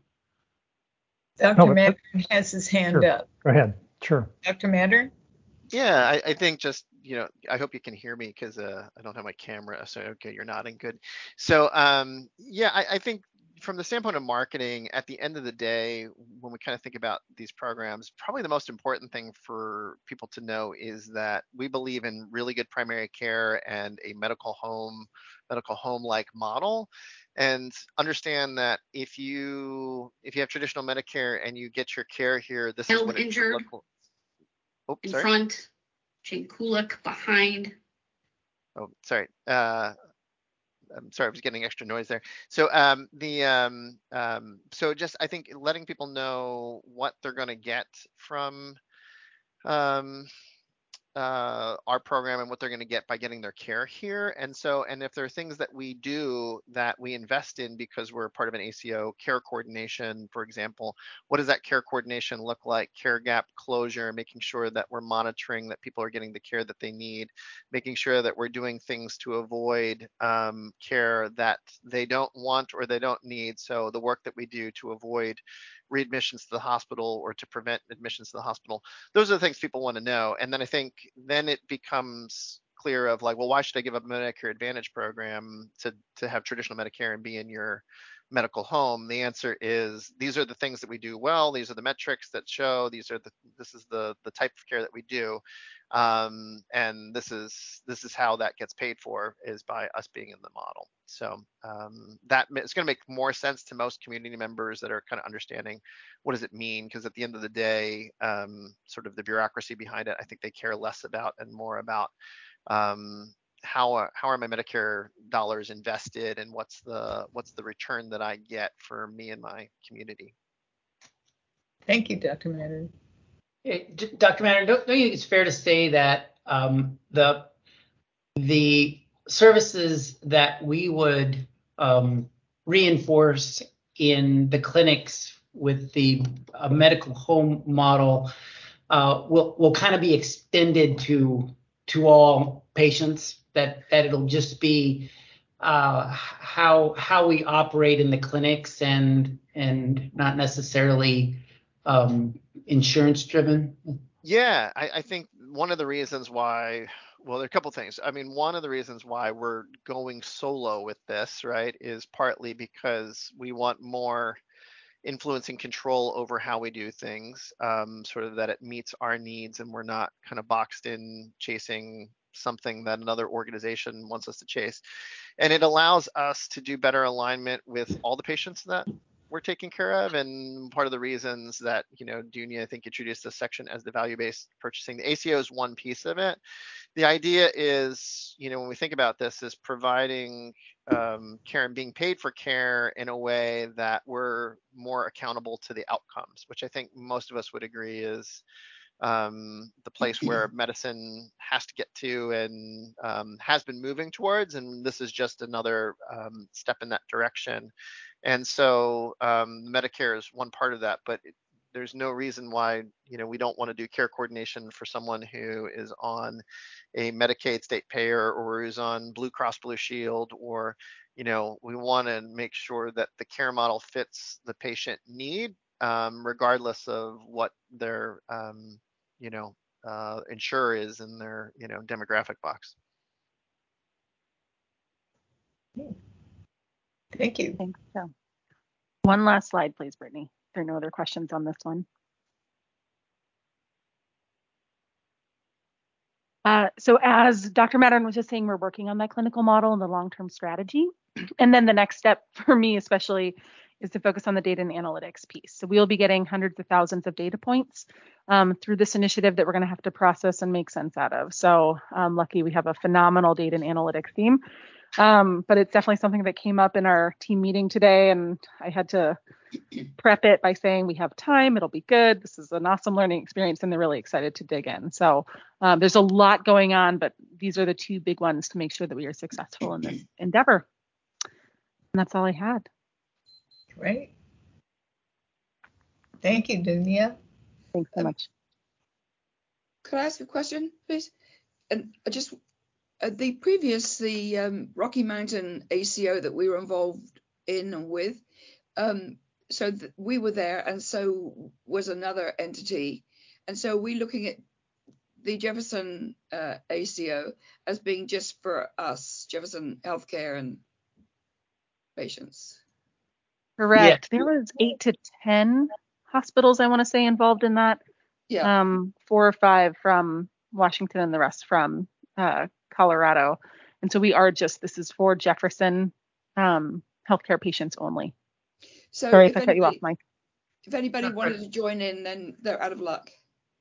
Doctor No, Mandarin has his hand sure. up. Go ahead. Sure. Doctor Mandarin? Yeah, I, I think just, you know, I hope you can hear me because uh, I don't have my camera. So, okay, you're nodding. Good. So, um, yeah, I, I think from the standpoint of marketing, at the end of the day, when we kind of think about these programs, probably the most important thing for people to know is that we believe in really good primary care and a medical home, medical home-like model, and understand that if you if you have traditional Medicare and you get your care here, this is what it should look like. Oh, in sorry. front, Jane Kulik behind. Oh, sorry. Uh, I'm sorry, I was getting extra noise there. So um, the um, um, so just I think letting people know what they're going to get from um, uh, our program and what they're going to get by getting their care here. And so, and if there are things that we do that we invest in because we're part of an A C O, care coordination, for example, what does that care coordination look like? Care gap closure, making sure that we're monitoring that people are getting the care that they need, making sure that we're doing things to avoid um, care that they don't want or they don't need. So the work that we do to avoid readmissions to the hospital or to prevent admissions to the hospital, those are the things people want to know. And then I think then it becomes clear of like, well, why should I give up a Medicare Advantage program to to have traditional Medicare and be in your medical home? The answer is these are the things that we do well. These are the metrics that show these are the this is the the type of care that we do, um, and this is this is how that gets paid for, is by us being in the model. So um, that it's going to make more sense to most community members that are kind of understanding what does it mean, because at the end of the day, um, sort of the bureaucracy behind it, I think they care less about and more about um, how are, how are my Medicare dollars invested and what's the what's the return that I get for me and my community. Thank you, Doctor Mandarin. Hey, Doctor Mandarin, don't, don't you think it's fair to say that um, the the services that we would um, reinforce in the clinics with the uh, medical home model uh, will will kind of be extended to to all patients? That that it'll just be uh, how how we operate in the clinics and and not necessarily um, insurance driven? Yeah, I, I think one of the reasons why, well, there are a couple things. I mean, one of the reasons why we're going solo with this, right, is partly because we want more influence and control over how we do things, um, sort of that it meets our needs and we're not kind of boxed in chasing something that another organization wants us to chase. And it allows us to do better alignment with all the patients that we're taking care of. And part of the reasons that, you know, Dunia, I think, introduced this section as the value-based purchasing. The A C O is one piece of it. The idea is, you know, when we think about this, is providing um, care and being paid for care in a way that we're more accountable to the outcomes, which I think most of us would agree is um, the place where medicine has to get to and um, has been moving towards. And this is just another um, step in that direction. And so um, Medicare is one part of that, but it, there's no reason why, you know, we don't want to do care coordination for someone who is on a Medicaid state payer or who's on Blue Cross Blue Shield, or, you know, we want to make sure that the care model fits the patient need, um, regardless of what their, um, you know, uh, insurer is in their, you know, demographic box. Thank you. Thanks, so. One last slide, please, Brittany. There are no other questions on this one. Uh, so as Doctor Mandarin was just saying, we're working on that clinical model and the long-term strategy. And then the next step for me especially is to focus on the data and analytics piece. So we'll be getting hundreds of thousands of data points um, through this initiative that we're going to have to process and make sense out of. So I'm lucky we have a phenomenal data and analytics team. Um, but it's definitely something that came up in our team meeting today, and I had to prep it by saying we have time, it'll be good. This is an awesome learning experience, and they're really excited to dig in. So um, there's a lot going on, but these are the two big ones to make sure that we are successful in this endeavor. And that's all I had. Great. Thank you, Dunia. Thanks so much. Could I ask a question, please? And I just uh, the previous the um, Rocky Mountain A C O that we were involved in and with, um, so th- we were there, and so was another entity, and so we're looking at the Jefferson uh, A C O as being just for us, Jefferson Healthcare and patients. Correct. Yeah. There was eight to ten hospitals, I want to say, involved in that. Yeah. Um, four or five from Washington and the rest from uh, Colorado. And so we are just, this is for Jefferson um, healthcare patients only. So Sorry if, if I anybody, cut you off, Mike. If anybody wanted to join in, then they're out of luck.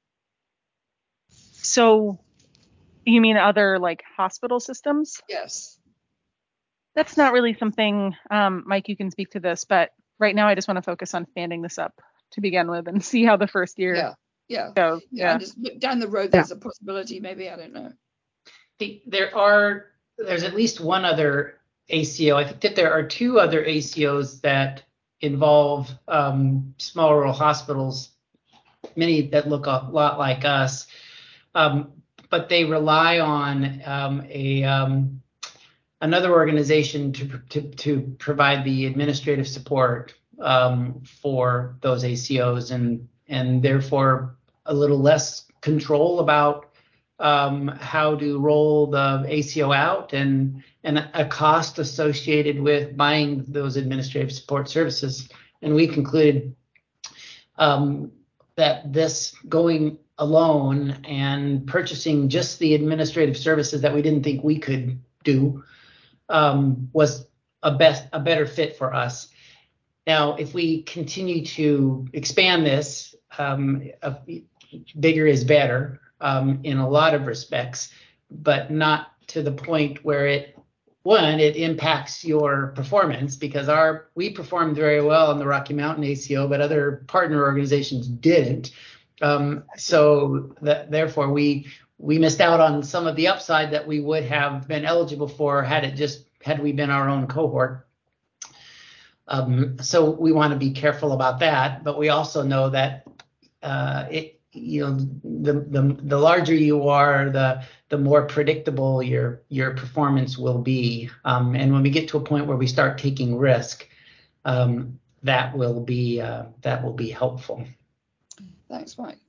So you mean other like hospital systems? Yes. That's not really something, um, Mike, you can speak to this, but right now I just want to focus on standing this up to begin with and see how the first year yeah. Yeah. goes. Yeah. Yeah. Just down the road, there's yeah. a possibility, maybe, I don't know. There are, there's at least one other A C O. I think that there are two other A C Os that involve um, small rural hospitals, many that look a lot like us, um, but they rely on um, a um, another organization to, to to provide the administrative support um, for those A C Os, and and therefore a little less control about um, how to roll the A C O out, and and a cost associated with buying those administrative support services. And we concluded um, that this going alone and purchasing just the administrative services that we didn't think we could do um, was a best a better fit for us. Now, if we continue to expand this, um, uh, bigger is better um, in a lot of respects, but not to the point where it, one, it impacts your performance, because our we performed very well in the Rocky Mountain A C O, but other partner organizations didn't. Um, so that, therefore, we we missed out on some of the upside that we would have been eligible for had it just had we been our own cohort. Um, so we want to be careful about that, but we also know that uh, it, you know, the, the the larger you are, the the more predictable your your performance will be. Um, and when we get to a point where we start taking risk, um, that will be uh, that will be helpful. Thanks, Mike.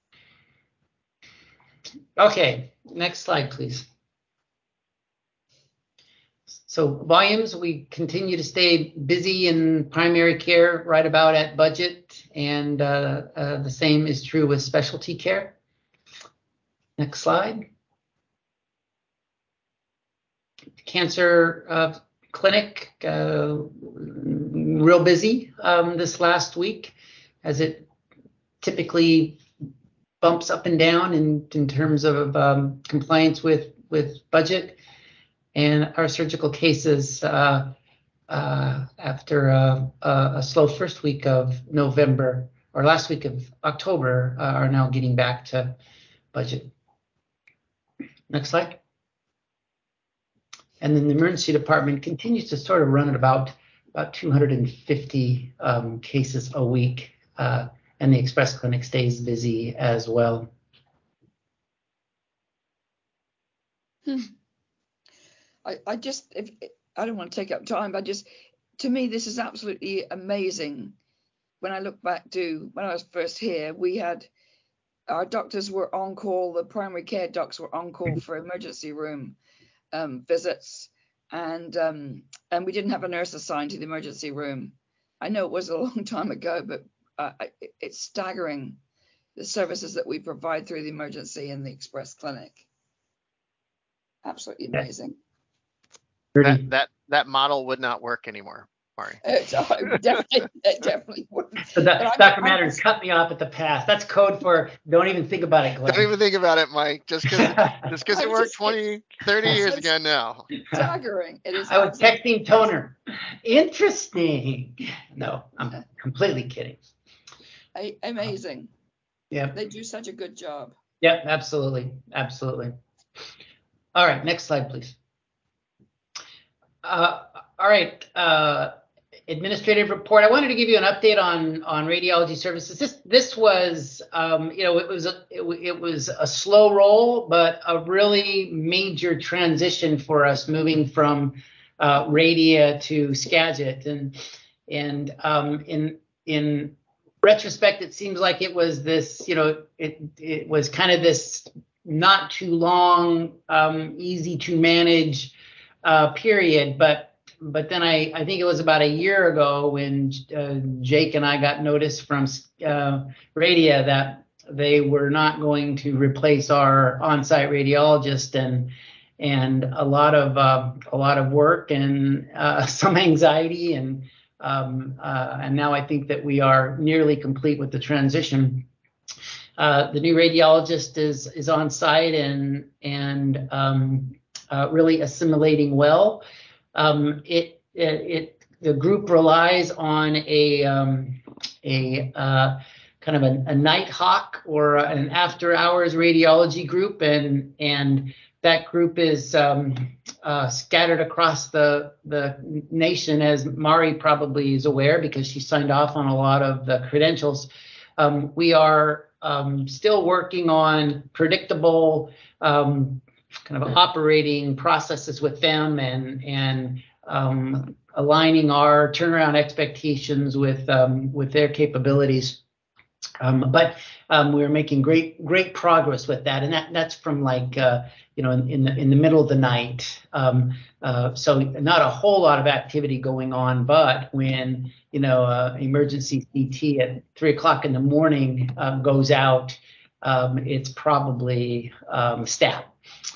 Okay, next slide, please. So volumes, we continue to stay busy in primary care, right about at budget, and uh, uh, the same is true with specialty care. Next slide. Cancer uh, clinic, uh, real busy um, this last week, as it typically bumps up and down in, in terms of um, compliance with, with budget. And our surgical cases, uh, uh, after a, a slow first week of November, or last week of October, uh, are now getting back to budget. Next slide. And then the emergency department continues to sort of run at about, about two hundred fifty um, cases a week, uh, and the express clinic stays busy as well. Hmm. I, I just, if, I don't want to take up time, but just, to me, this is absolutely amazing. When I look back to when I was first here, we had, our doctors were on call, the primary care docs were on call for emergency room um, visits, and um, and we didn't have a nurse assigned to the emergency room. I know it was a long time ago, but uh, it's staggering, the services that we provide through the emergency and the express clinic. Absolutely amazing. That, that that model would not work anymore. Mari. It's, uh, definitely, it definitely wouldn't. So But the, I'm- Doctor I'm- Matters cut me off at the pass. That's code for don't even think about it, Glenn. Don't even think about it, Mike. Just because just because I it was worked just- twenty, thirty it's years so ago now. staggering. It is. I was absolutely texting Toner. Interesting. No, I'm completely kidding. a- amazing. Yep. They do such a good job. Yep, absolutely. Absolutely. All right, next slide, please. Uh, all right, uh, administrative report. I wanted to give you an update on on radiology services. This this was, um, you know, it was a it, it was a slow roll, but a really major transition for us moving from uh, Radia to Skagit, and and um, in in retrospect, it seems like it was this, you know, it it was kind of this not too long, um, easy to manage uh, period, but but then I, I think it was about a year ago when uh, Jake and I got notice from uh, Radia that they were not going to replace our on-site radiologist, and and a lot of uh, a lot of work and uh, some anxiety, and um, uh, and now I think that we are nearly complete with the transition. Uh, the new radiologist is is on site and and um, uh, really assimilating well. Um, it, it, it, the group relies on a, um, a, uh, kind of a, a Nighthawk or an after hours radiology group. And, and that group is, um, uh, scattered across the, the nation, as Mari probably is aware, because she signed off on a lot of the credentials. Um, we are, um, still working on predictable, um, kind of operating processes with them, and and um, aligning our turnaround expectations with um, with their capabilities. Um, but um, we're making great great progress with that, and that that's from like uh, you know in, in the in the middle of the night. Um, uh, so not a whole lot of activity going on, but when you know uh, emergency C T at three o'clock in the morning uh, goes out, um, it's probably um, stat.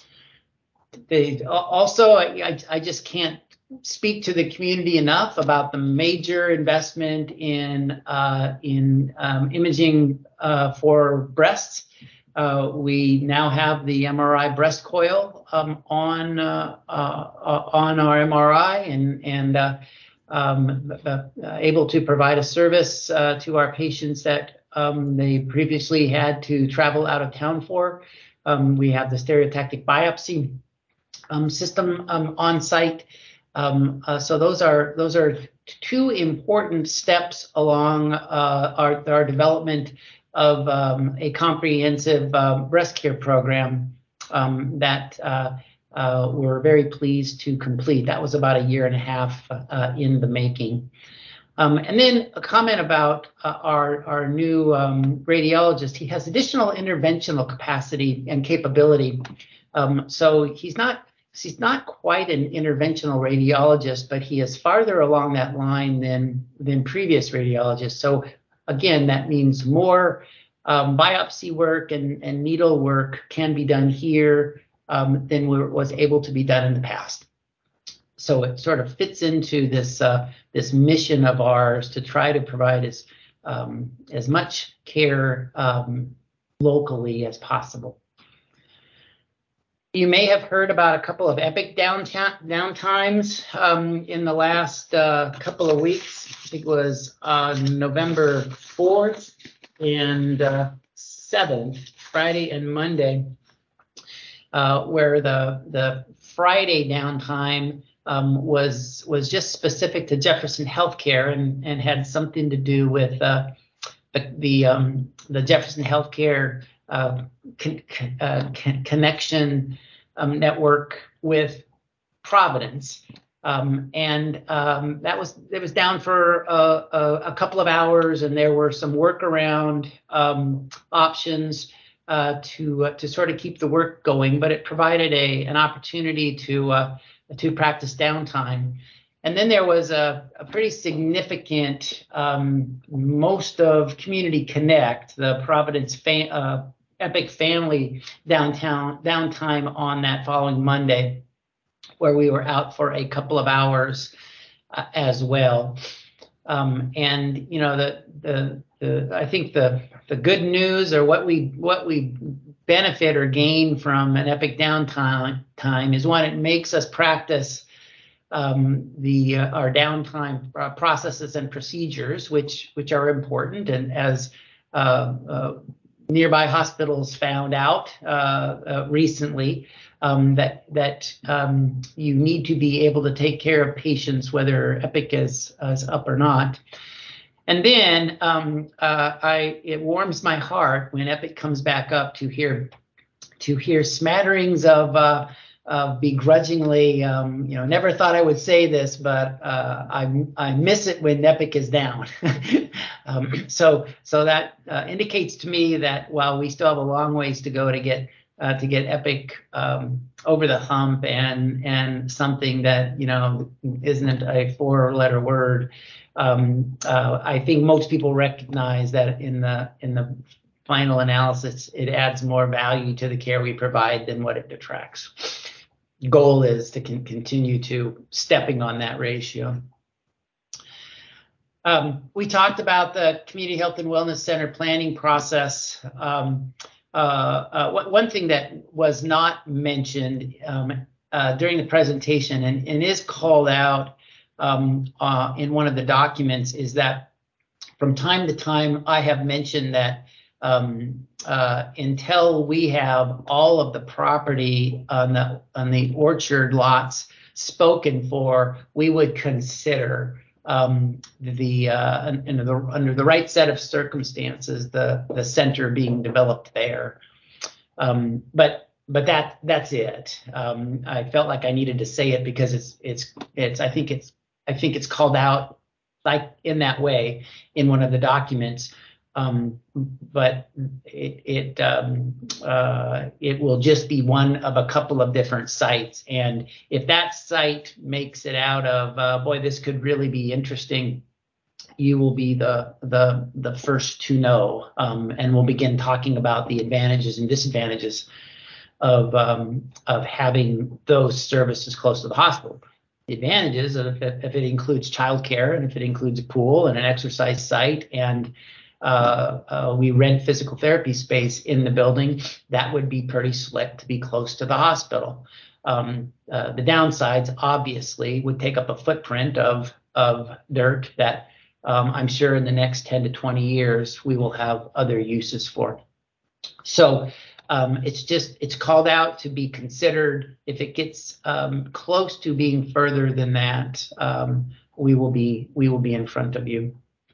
They also, I, I just can't speak to the community enough about the major investment in uh, in um, imaging uh, for breasts. Uh, we now have the M R I breast coil um, on uh, uh, on our M R I, and and uh, um, uh, able to provide a service uh, to our patients that um, they previously had to travel out of town for. Um, we have the stereotactic biopsy Um, system um, on site. Um, uh, so those are those are two important steps along uh, our our development of um, a comprehensive uh, breast care program um, that uh, uh, we're very pleased to complete. That was about a year and a half uh, in the making. Um, and then a comment about uh, our our new um, radiologist. He has additional interventional capacity and capability. Um, so he's not He's not quite an interventional radiologist, but he is farther along that line than than previous radiologists. So again, that means more um, biopsy work and, and needle work can be done here um, than was able to be done in the past. So it sort of fits into this uh, this mission of ours to try to provide as um, as much care um, locally as possible. You may have heard about a couple of epic downtime, downtimes um, in the last uh, couple of weeks. I think it was uh, November fourth and uh, seventh, Friday and Monday, uh, where the the Friday downtime um, was was just specific to Jefferson Healthcare and and had something to do with uh, the the, um, the Jefferson Healthcare uh, con- uh, con- connection um, network with Providence, um, and um, that was it was down for a, a, a couple of hours, and there were some workaround um, options uh, to uh, to sort of keep the work going, but it provided a an opportunity to uh, to practice downtime. And then there was a, a pretty significant, um, most of Community Connect, the Providence fa- uh, Epic Family downtown downtime on that following Monday, where we were out for a couple of hours. uh, as well. Um, and you know, the the the I think the the good news, or what we what we benefit or gain from an Epic downtime time is, one, it makes us practice um, the uh, our downtime uh, processes and procedures, which which are important. And as uh, uh, nearby hospitals found out uh, uh, recently, um, that that um, you need to be able to take care of patients whether Epic is, is up or not. And then um, uh, I it warms my heart when Epic comes back up to hear to hear smatterings of uh, of begrudgingly, um, you know, never thought I would say this, but uh, I I miss it when Epic is down. um, so so that uh, indicates to me that while we still have a long ways to go to get uh, to get Epic um, over the hump, and and something that, you know, isn't a four-letter word, um, uh, I think most people recognize that in the in the final analysis, it adds more value to the care we provide than what it detracts. Goal is to con- continue to stepping on that ratio. Um, we talked about the Community Health and Wellness Center planning process. Um, uh, uh, one thing that was not mentioned um, uh, during the presentation, and, and is called out um, uh, in one of the documents, is that from time to time I have mentioned that Um, uh, until we have all of the property on the on the orchard lots spoken for, we would consider um, the uh, under the under the right set of circumstances, the the center being developed there. Um, but but that that's it. Um, I felt like I needed to say it because it's it's it's I think it's I think it's called out like in that way in one of the documents. Um, but it it um, uh, it will just be one of a couple of different sites, and if that site makes it out of uh, boy, this could really be interesting, you will be the the the first to know, um, and we'll begin talking about the advantages and disadvantages of um, of having those services close to the hospital. The advantages, if it, if it includes childcare, and if it includes a pool and an exercise site, and Uh, uh, we rent physical therapy space in the building, that would be pretty slick to be close to the hospital. Um, uh, the downsides, obviously, would take up a footprint of, of dirt that um, I'm sure in the next ten to twenty years we will have other uses for. So um, it's just, it's called out to be considered. If it gets um, close to being further than that, um, we will be, we will be in front of you.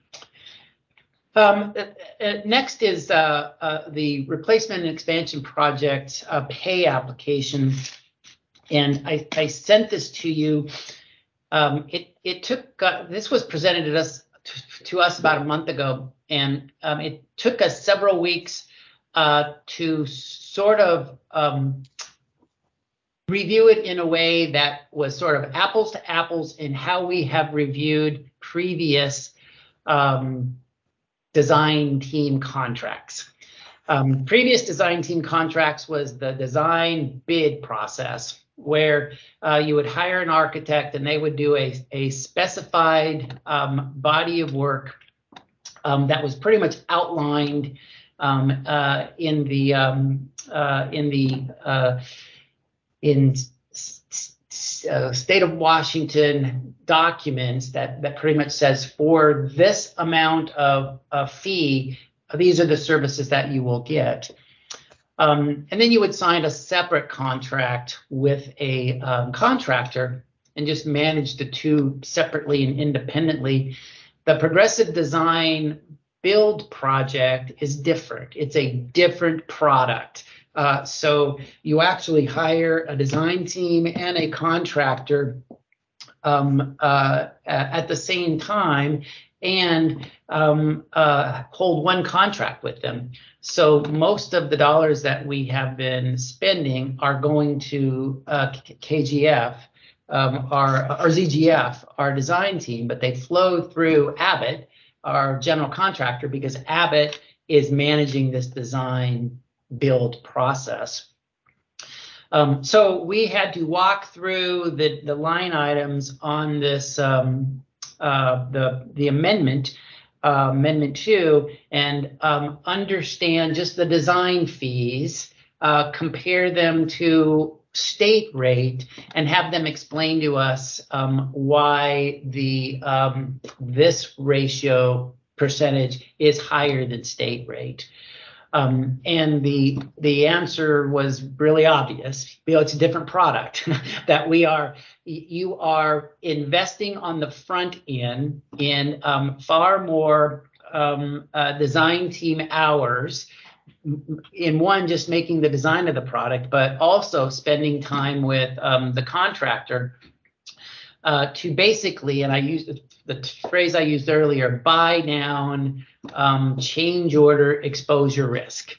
Um, uh, next is uh, uh, the replacement and expansion project uh, pay application, and I, I sent this to you. Um, it it took uh, this was presented to us to, to us about a month ago, and um, it took us several weeks uh, to sort of um, review it in a way that was sort of apples to apples in how we have reviewed previous Um, design team contracts. Um, previous design team contracts was the design bid process, where uh, you would hire an architect and they would do a, a specified um, body of work um, that was pretty much outlined um, uh, in the um, uh, in the uh, in Uh, state of Washington documents that that pretty much says, for this amount of a fee, these are the services that you will get. Um, and then you would sign a separate contract with a um, contractor and just manage the two separately and independently. The Progressive Design Build project is different. It's a different product. Uh, so you actually hire a design team and a contractor um, uh, at the same time, and um, uh, hold one contract with them. So most of the dollars that we have been spending are going to uh, K G F, um, our, or Z G F, our design team, but they flow through Abbott, our general contractor, because Abbott is managing this design build process. Um, so we had to walk through the, the line items on this um, uh, the the amendment, uh, Amendment Two, and um, understand just the design fees, uh, compare them to state rate, and have them explain to us um, why the um, this ratio percentage is higher than state rate. Um, and the the answer was really obvious. You know, it's a different product that we are. You are investing on the front end in um, far more um, uh, design team hours. In one, just making the design of the product, but also spending time with um, the contractor uh, to basically, and I used the, the phrase I used earlier, buy down um, change order exposure risk,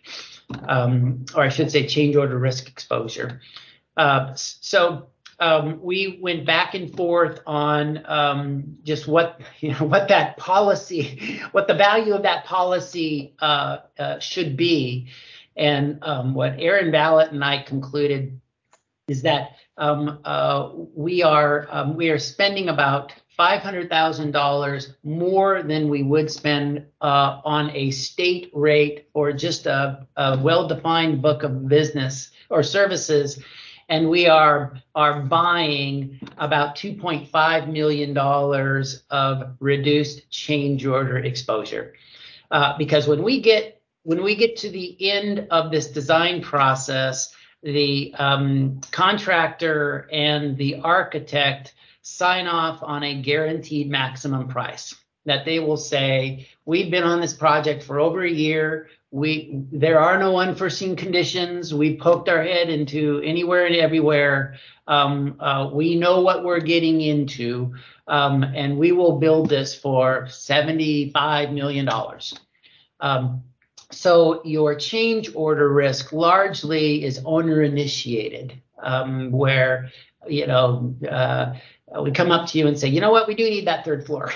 um, or I should say change order risk exposure. Uh, so um, we went back and forth on um, just what you know what that policy, what the value of that policy uh, uh, should be, and um, what Aaron Ballett and I concluded is that um, uh, we are um, we are spending about five hundred thousand dollars more than we would spend uh, on a state rate or just a, a well-defined book of business or services, and we are are buying about two point five million dollars of reduced change order exposure. Uh, because when we get when we get to the end of this design process, the um, contractor and the architect sign off on a guaranteed maximum price that they will say, we've been on this project for over a year. We there are no unforeseen conditions. We poked our head into anywhere and everywhere. Um, uh, we know what we're getting into, um, and we will build this for seventy-five million dollars. Um, So your change order risk largely is owner initiated, um, where, you know, uh, we come up to you and say, you know what, we do need that third floor.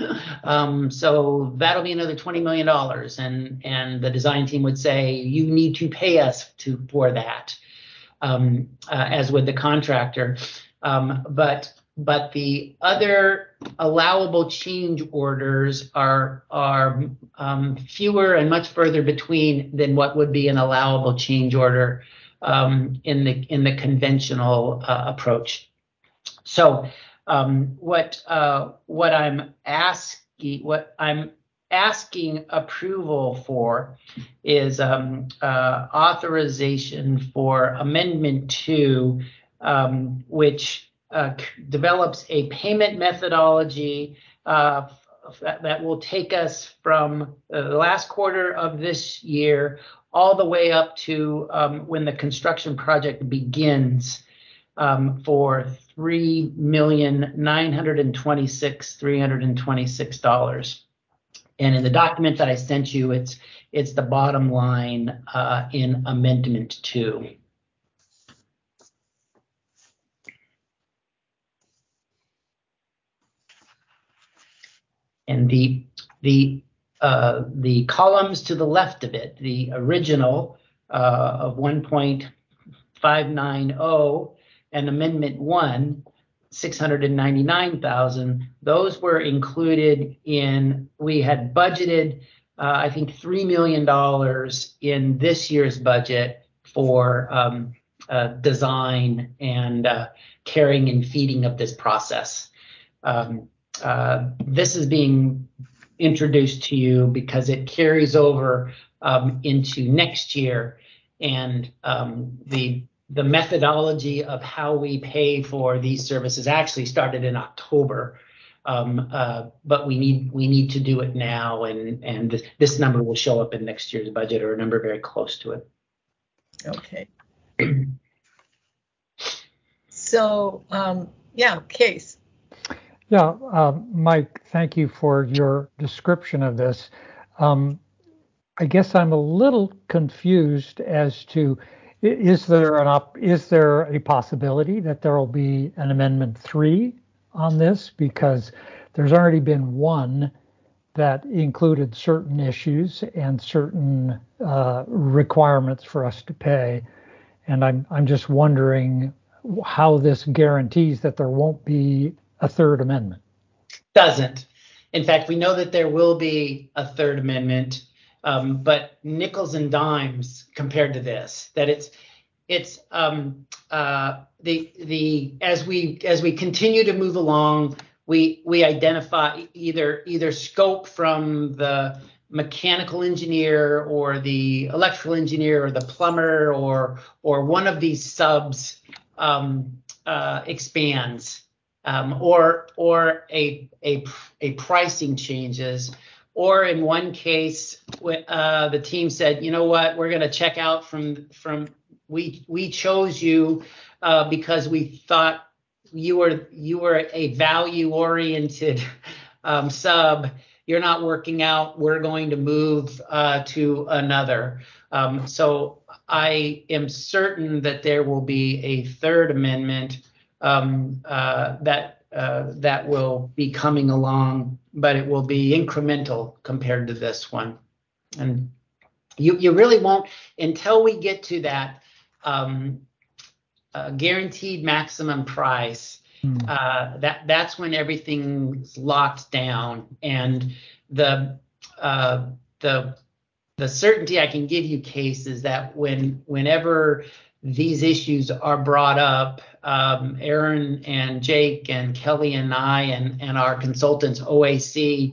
um, so that'll be another twenty million dollars. And, and the design team would say, you need to pay us to for that, um, uh, as with the contractor. Um, but But the other allowable change orders are are um, fewer and much further between than what would be an allowable change order um, in the in the conventional uh, approach. So um, what uh, what I'm asking what I'm asking approval for is um, uh, authorization for Amendment Two, um, which Uh, develops a payment methodology uh, that, that will take us from uh, the last quarter of this year all the way up to um, when the construction project begins um, for three million nine hundred twenty-six thousand three hundred twenty-six dollars. And in the document that I sent you, it's it's the bottom line uh, in Amendment Two. And the the uh, the columns to the left of it, the original uh, of one point five nine zero and Amendment One, six hundred ninety-nine thousand. Those were included in. We had budgeted, uh, I think, three million dollars in this year's budget for um, uh, design and uh, carrying and feeding of this process. Um, Uh, this is being introduced to you because it carries over um, into next year, and um, the the methodology of how we pay for these services actually started in October, um, uh, but we need we need to do it now, and and this, this number will show up in next year's budget, or a number very close to it. Okay. So um, yeah, Case. Yeah, uh, Mike, thank you for your description of this. Um, I guess I'm a little confused as to, is there an op, is there a possibility that there will be an Amendment Three on this? Because there's already been one that included certain issues and certain uh, requirements for us to pay. And I'm I'm just wondering how this guarantees that there won't be a third amendment. Doesn't. In fact, we know that there will be a third amendment, um, but nickels and dimes compared to this. That it's it's um, uh, the the as we as we continue to move along, we we identify either either scope from the mechanical engineer or the electrical engineer or the plumber or or one of these subs um, uh, expands, um, or or a, a a pricing changes, or in one case uh, the team said, you know what, we're going to check out from from we we chose you uh, because we thought you were you were a value oriented um, sub. You're not working out, we're going to move uh, to another. Um, so I am certain that there will be a third amendment um, uh, that uh, that will be coming along, but it will be incremental compared to this one. And you, you really won't, until we get to that um, uh, guaranteed maximum price, Uh, that that's when everything's locked down, and the uh, the the certainty I can give you, Case, is that when whenever these issues are brought up, um, Aaron and Jake and Kelly and I and and our consultants O A C,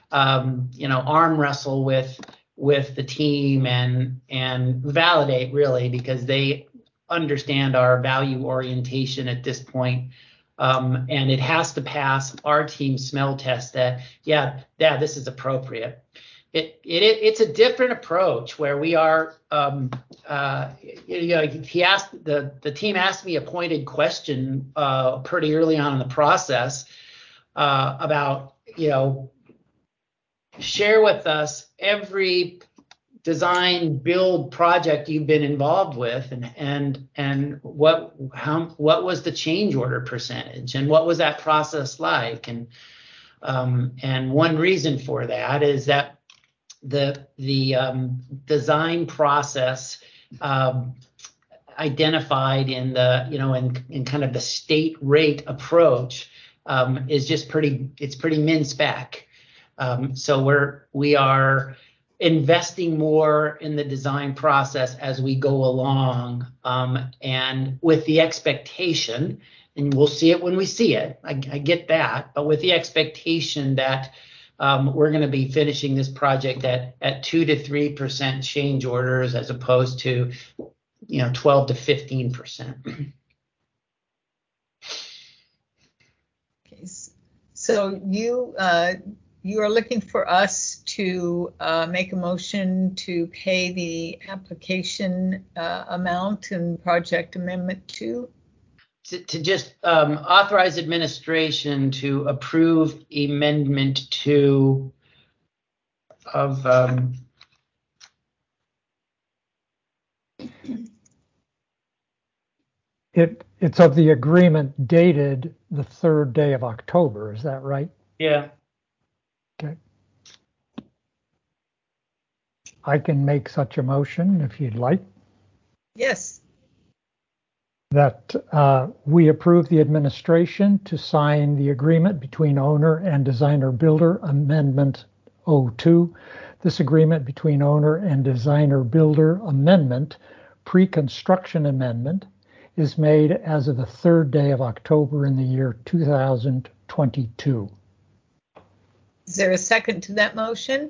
um, you know, arm wrestle with with the team and and validate really, because they understand our value orientation at this point. Um, and it has to pass our team smell test that, yeah, yeah, this is appropriate. It, it it's a different approach where we are, um, uh, you know, he asked, the, the team asked me a pointed question uh, pretty early on in the process uh, about, you know, share with us every design build project you've been involved with, and and and what how what was the change order percentage, and what was that process like, and um, and one reason for that is that the the um, design process um, identified in the you know in in kind of the state rate approach um, is just pretty it's pretty min spec. Um, so we're we are investing more in the design process as we go along, um, and with the expectation, and we'll see it when we see it, I, I get that, but with the expectation that um, we're going to be finishing this project at at two to three percent change orders as opposed to, you know, twelve to fifteen percent. Okay, so you uh, you are looking for us to uh, make a motion to pay the application uh, amount in project amendment two? To, to just um, authorize administration to approve amendment two of um, It it's of the agreement dated the third day of October. Is that right? Yeah. Okay. I can make such a motion if you'd like. Yes. That uh, we approve the administration to sign the agreement between owner and designer builder amendment oh two. This agreement between owner and designer builder amendment, pre-construction amendment, is made as of the third day of October in the year two thousand twenty-two. Is there a second to that motion?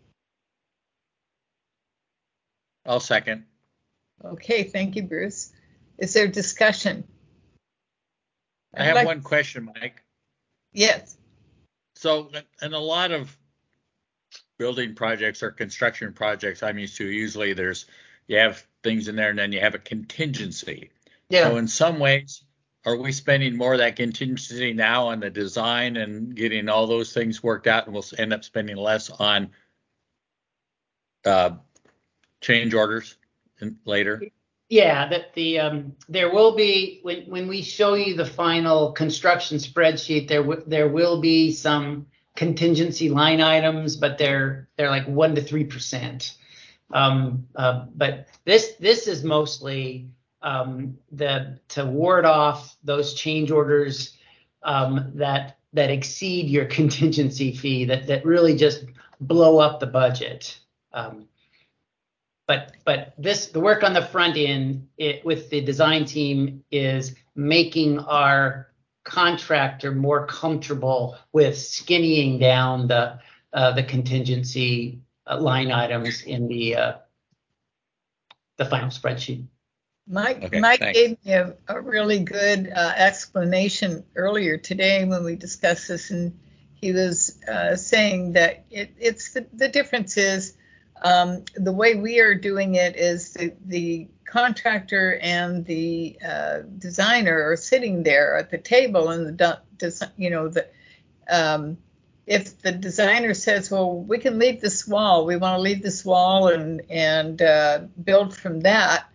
I'll second. Okay, thank you, Bruce. Is there discussion? I have like, one question, Mike. Yes. So, in a lot of building projects or construction projects I'm used to, usually there's, you have things in there and then you have a contingency. Yeah. So in some ways, are we spending more of that contingency now on the design and getting all those things worked out, and we'll end up spending less on uh, change orders in, later? Yeah, that the um, there will be, when when we show you the final construction spreadsheet, there w- there will be some contingency line items, but they're they're like one to three percent. Um, uh, but this this is mostly um, the to ward off those change orders um, that that exceed your contingency fee, that that really just blow up the budget. Um, but but this the work on the front end it, with the design team is making our contractor more comfortable with skinnying down the uh, the contingency uh, line items in the uh, the final spreadsheet. Mike, Okay, Mike thanks. gave me a, a really good uh, explanation earlier today when we discussed this, and he was uh, saying that it, it's the, the difference is um, the way we are doing it is the, the contractor and the uh, designer are sitting there at the table, and the you know the um, if the designer says, well, we can leave this wall, we want to leave this wall and and uh, build from that.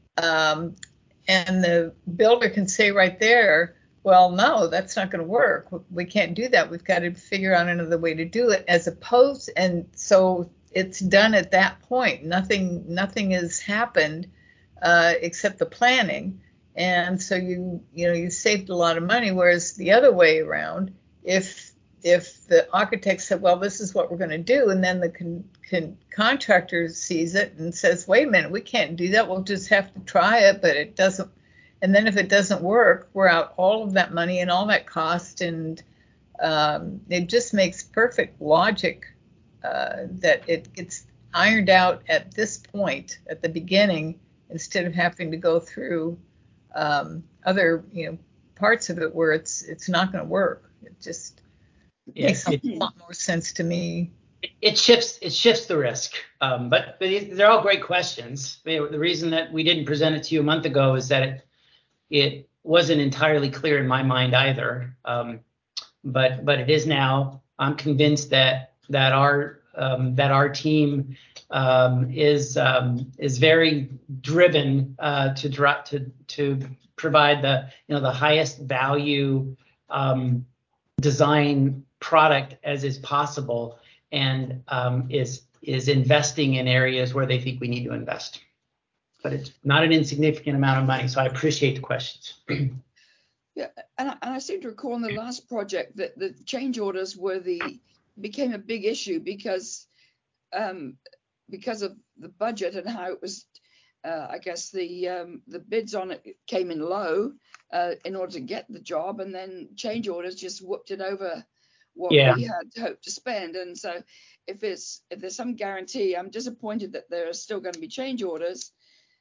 Um, and the builder can say right there, well, no, that's not going to work. We can't do that. We've got to figure out another way to do it, as opposed, and so it's done at that point. Nothing, nothing has happened uh, except the planning, and so you, you know, you saved a lot of money. Whereas the other way around, if if the architect said, well, this is what we're going to do, and then the con- con- contractor sees it and says, wait a minute, we can't do that. We'll just have to try it, but it doesn't. And then if it doesn't work, we're out all of that money and all that cost. And um, it just makes perfect logic uh, that it gets ironed out at this point, at the beginning, instead of having to go through um, other, you know, parts of it where it's it's not going to work. It just Yeah, makes a it, lot more sense to me. It, it shifts it shifts the risk, um, but, but it, they're all great questions. They, the reason that we didn't present it to you a month ago is that it it wasn't entirely clear in my mind either. Um, but but it is now. I'm convinced that that our um, that our team um, is um, is very driven uh, to drop to to provide the you know the highest value um, design product as is possible, and um, is is investing in areas where they think we need to invest. But it's not an insignificant amount of money, so I appreciate the questions. Yeah, and I, and I seem to recall in the last project that the change orders were the became a big issue because um, because of the budget and how it was. Uh, I guess the um, the bids on it came in low uh, in order to get the job, and then change orders just whooped it over what Yeah. we had hoped to spend. And so, if it's if there's some guarantee, I'm disappointed that there are still going to be change orders.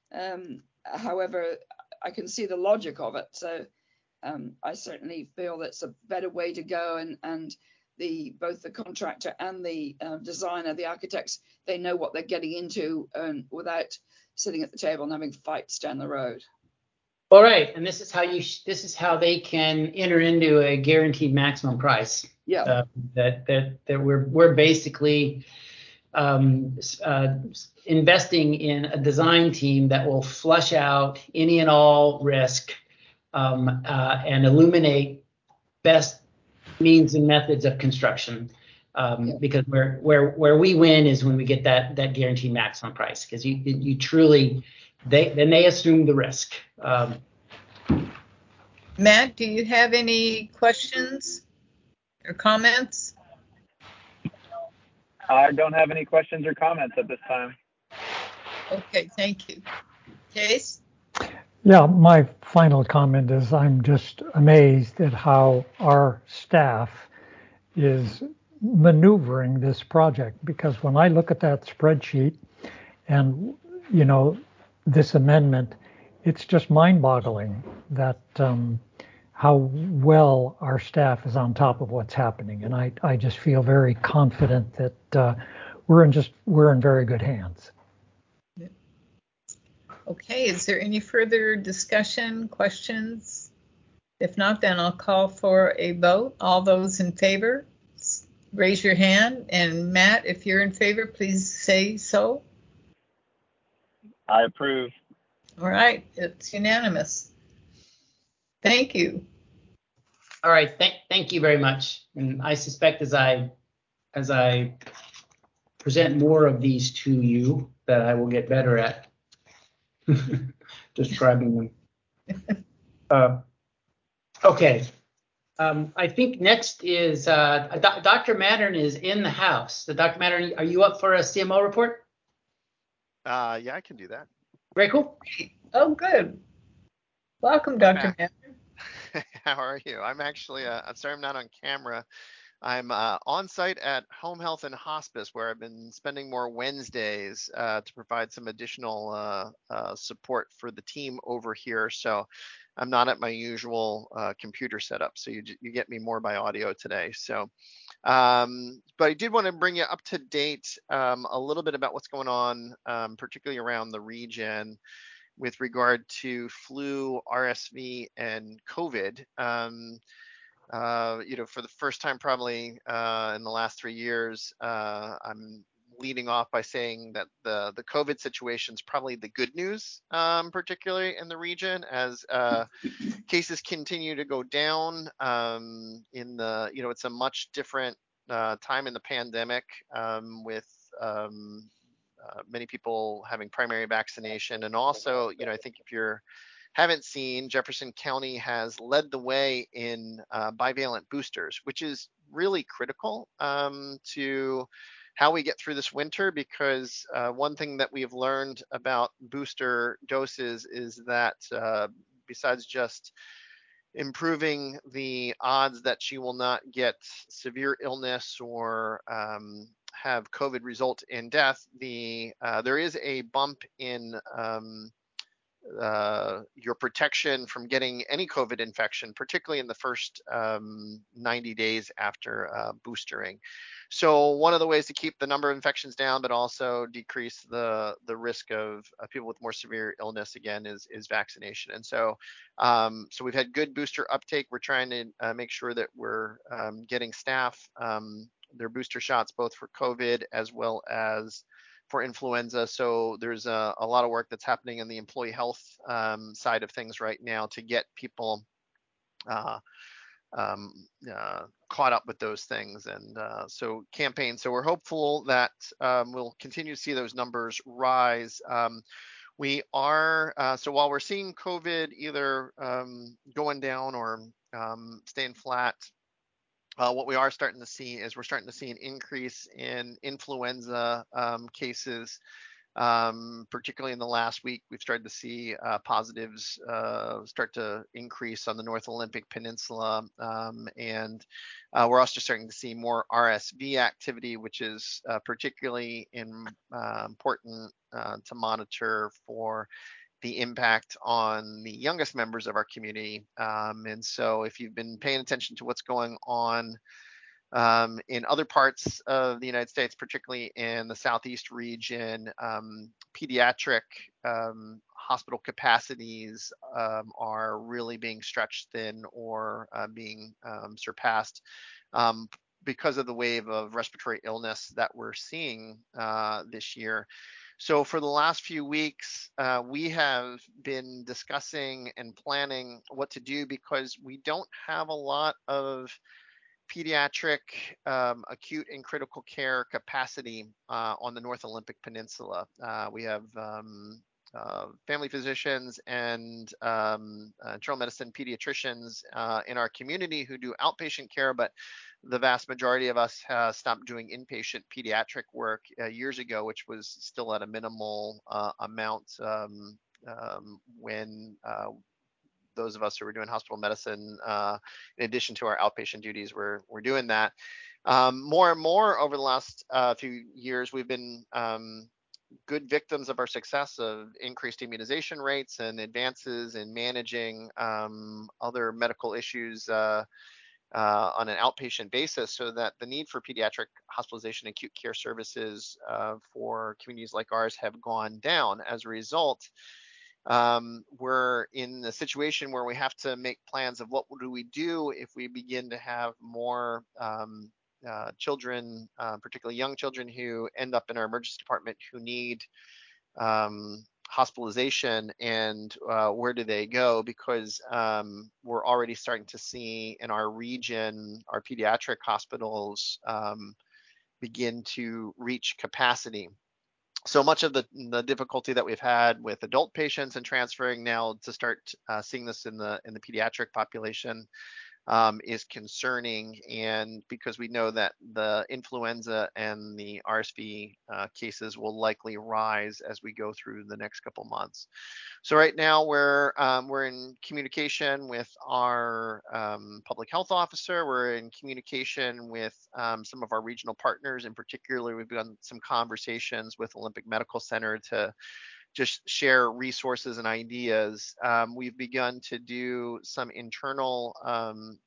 Um, however, I can see the logic of it. So um, I certainly feel that's a better way to go, and and the both the contractor and the uh, designer, the architects, they know what they're getting into, um, without sitting at the table and having fights down the road. All right, and this is how you sh- this is how they can enter into a guaranteed maximum price. Yeah. Uh, that that that we're we're basically um, uh, investing in a design team that will flush out any and all risk um, uh, and illuminate best means and methods of construction. Um, Yeah. Because where where where we win is when we get that that guaranteed maximum price, because you you truly they then they assume the risk. Um, Matt, do you have any questions or comments? I don't have any questions or comments at this time. Okay, thank you. Case? Yeah, my final comment is I'm just amazed at how our staff is maneuvering this project, because when I look at that spreadsheet and, you know, this amendment, it's just mind-boggling that um, how well our staff is on top of what's happening. And I, I just feel very confident that uh, we're in just we're in very good hands. Okay, is there any further discussion, questions? If not, then I'll call for a vote. All those in favor, raise your hand. And Matt, if you're in favor, please say so. I approve. All right, it's unanimous. Thank you. all right, thank thank you very much. And I suspect as I as I present more of these to you that I will get better at describing them. Uh, okay. Um, I think next is uh, Do- Doctor Mattern is in the house. So Doctor Mattern, are you up for a C M O report? Uh, yeah, I can do that. Very cool. Oh, good. Welcome, Doctor Mattern. How are you? I'm actually, uh, I'm sorry I'm not on camera. I'm uh, on site at Home Health and Hospice, where I've been spending more Wednesdays uh, to provide some additional uh, uh, support for the team over here. So I'm not at my usual uh, computer setup. So you, you get me more by audio today. So, um, but I did want to bring you up to date um, a little bit about what's going on, um, particularly around the region with regard to flu, R S V, and COVID. Um, uh, you know, for the first time probably uh, in the last three years, uh, I'm leading off by saying that the the COVID situation is probably the good news, um, particularly in the region, as uh, cases continue to go down. Um, in the, you know, it's a much different uh, time in the pandemic um, with um, uh, many people having primary vaccination, and also, you know, I think if you're haven't seen, Jefferson County has led the way in uh, bivalent boosters, which is really critical um, to how we get through this winter, because uh, one thing that we've learned about booster doses is that uh, besides just improving the odds that she will not get severe illness or um, have COVID result in death, the uh, there is a bump in um, uh, your protection from getting any COVID infection, particularly in the first um, ninety days after uh, boostering. So one of the ways to keep the number of infections down, but also decrease the the risk of uh, people with more severe illness, again, is is vaccination. And so, um, so we've had good booster uptake. We're trying to uh, make sure that we're um, getting staff um, their booster shots, both for COVID as well as for influenza. So there's a, a lot of work that's happening in the employee health um, side of things right now to get people uh, um, uh, caught up with those things. And uh, so campaign. So we're hopeful that um, we'll continue to see those numbers rise. Um, we are, uh, so while we're seeing COVID either um, going down or um, staying flat, Uh, what we are starting to see is we're starting to see an increase in influenza um, cases, um, particularly in the last week. We've started to see uh, positives uh, start to increase on the North Olympic Peninsula, um, and uh, we're also starting to see more R S V activity, which is uh, particularly in, uh, important uh, to monitor for the impact on the youngest members of our community. Um, and so if you've been paying attention to what's going on um, in other parts of the United States, particularly in the Southeast region, um, pediatric um, hospital capacities um, are really being stretched thin or uh, being um, surpassed um, because of the wave of respiratory illness that we're seeing uh, this year. So for the last few weeks, uh, we have been discussing and planning what to do, because we don't have a lot of pediatric um, acute and critical care capacity uh, on the North Olympic Peninsula. Uh, we have um, uh, family physicians and um, uh, internal medicine pediatricians uh, in our community who do outpatient care, but the vast majority of us uh, stopped doing inpatient pediatric work uh, years ago, which was still at a minimal uh, amount um, um, when uh, those of us who were doing hospital medicine, uh, in addition to our outpatient duties, were, were doing that. Um, more and more over the last uh, few years, we've been um, good victims of our success of increased immunization rates and advances in managing um, other medical issues uh, uh, on an outpatient basis, so that the need for pediatric hospitalization and acute care services uh, for communities like ours have gone down. As a result, um, we're in a situation where we have to make plans of what do we do if we begin to have more um, uh, children, uh, particularly young children, who end up in our emergency department who need um, hospitalization, and uh, where do they go? Because um, we're already starting to see in our region, our pediatric hospitals um, begin to reach capacity. So much of the, the difficulty that we've had with adult patients and transferring now to start uh, seeing this in the in the pediatric population um, is concerning, and because we know that the influenza and the R S V uh, cases will likely rise as we go through the next couple months. So right now we're um, we're in communication with our um, public health officer. We're in communication with um, some of our regional partners. In particular, we've done some conversations with Olympic Medical Center to just share resources and ideas. Um, we've begun to do some internal um,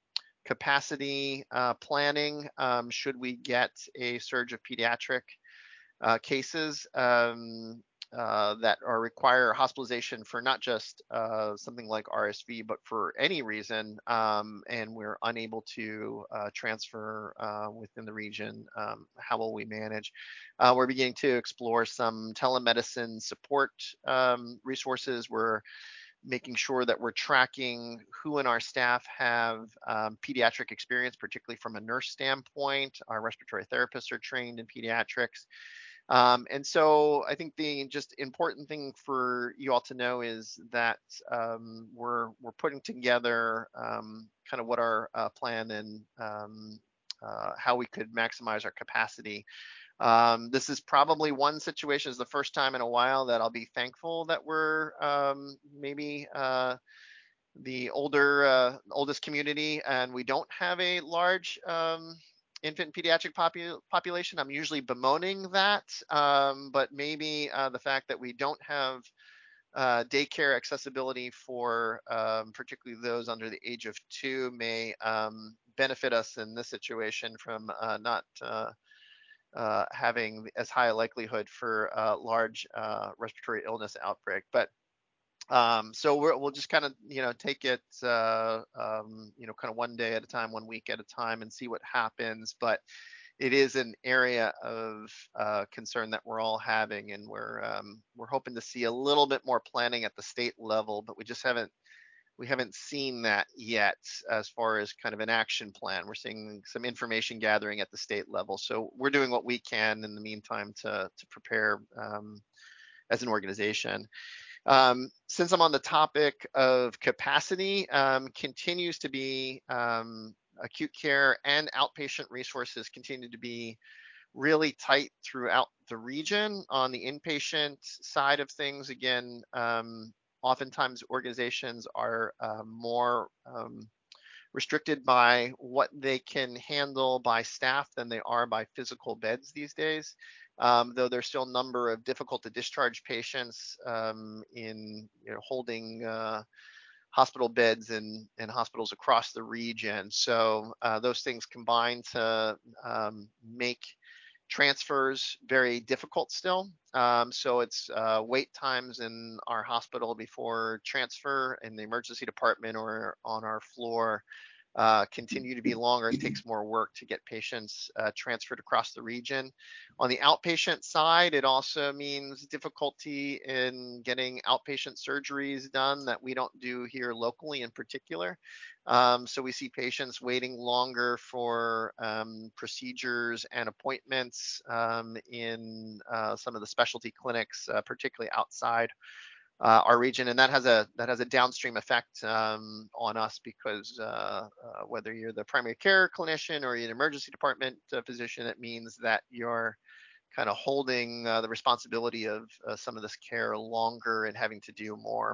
capacity uh, planning um, should we get a surge of pediatric uh, cases um, uh, that are require hospitalization for not just uh, something like R S V, but for any reason, um, and we're unable to uh, transfer uh, within the region. Um, how will we manage? Uh, we're beginning to explore some telemedicine support um, resources. We're making sure that we're tracking who in our staff have um, pediatric experience, particularly from a nurse standpoint. Our respiratory therapists are trained in pediatrics. Um, and so I think the just important thing for you all to know is that um, we're we're putting together um, kind of what our uh, plan and um, uh, how we could maximize our capacity. Um, this is probably one situation, is the first time in a while that I'll be thankful that we're um, maybe uh, the older uh, oldest community and we don't have a large um, infant and pediatric popu- population. I'm usually bemoaning that, um, but maybe uh, the fact that we don't have uh, daycare accessibility for um, particularly those under the age of two may um, benefit us in this situation from uh, not uh, uh, having as high a likelihood for a large uh, respiratory illness outbreak. But um, so we're, we'll just kind of, you know, take it, uh, um, you know, kind of one day at a time, one week at a time, and see what happens. But it is an area of uh, concern that we're all having, and we're um, we're hoping to see a little bit more planning at the state level, but we just haven't we haven't seen that yet as far as kind of an action plan. We're seeing some information gathering at the state level, so we're doing what we can in the meantime to to prepare um, as an organization. Um, since I'm on the topic of capacity, um, continues to be um, acute care and outpatient resources continue to be really tight throughout the region. On the inpatient side of things, again, um, oftentimes organizations are uh, more um, restricted by what they can handle by staff than they are by physical beds these days. Um, though there's still a number of difficult to discharge patients um, in you know, holding uh, hospital beds in, in hospitals across the region. So uh, those things combine to um, make transfers very difficult still. Um, so it's uh, wait times in our hospital before transfer in the emergency department or on our floor uh, continue to be longer. It takes more work to get patients uh, transferred across the region. On the outpatient side, it also means difficulty in getting outpatient surgeries done that we don't do here locally in particular. Um, so we see patients waiting longer for um, procedures and appointments um, in uh, some of the specialty clinics, uh, particularly outside uh, our region, and that has a that has a downstream effect um, on us because uh, uh, whether you're the primary care clinician or you're an emergency department uh, physician, it means that you're kind of holding uh, the responsibility of uh, some of this care longer and having to do more.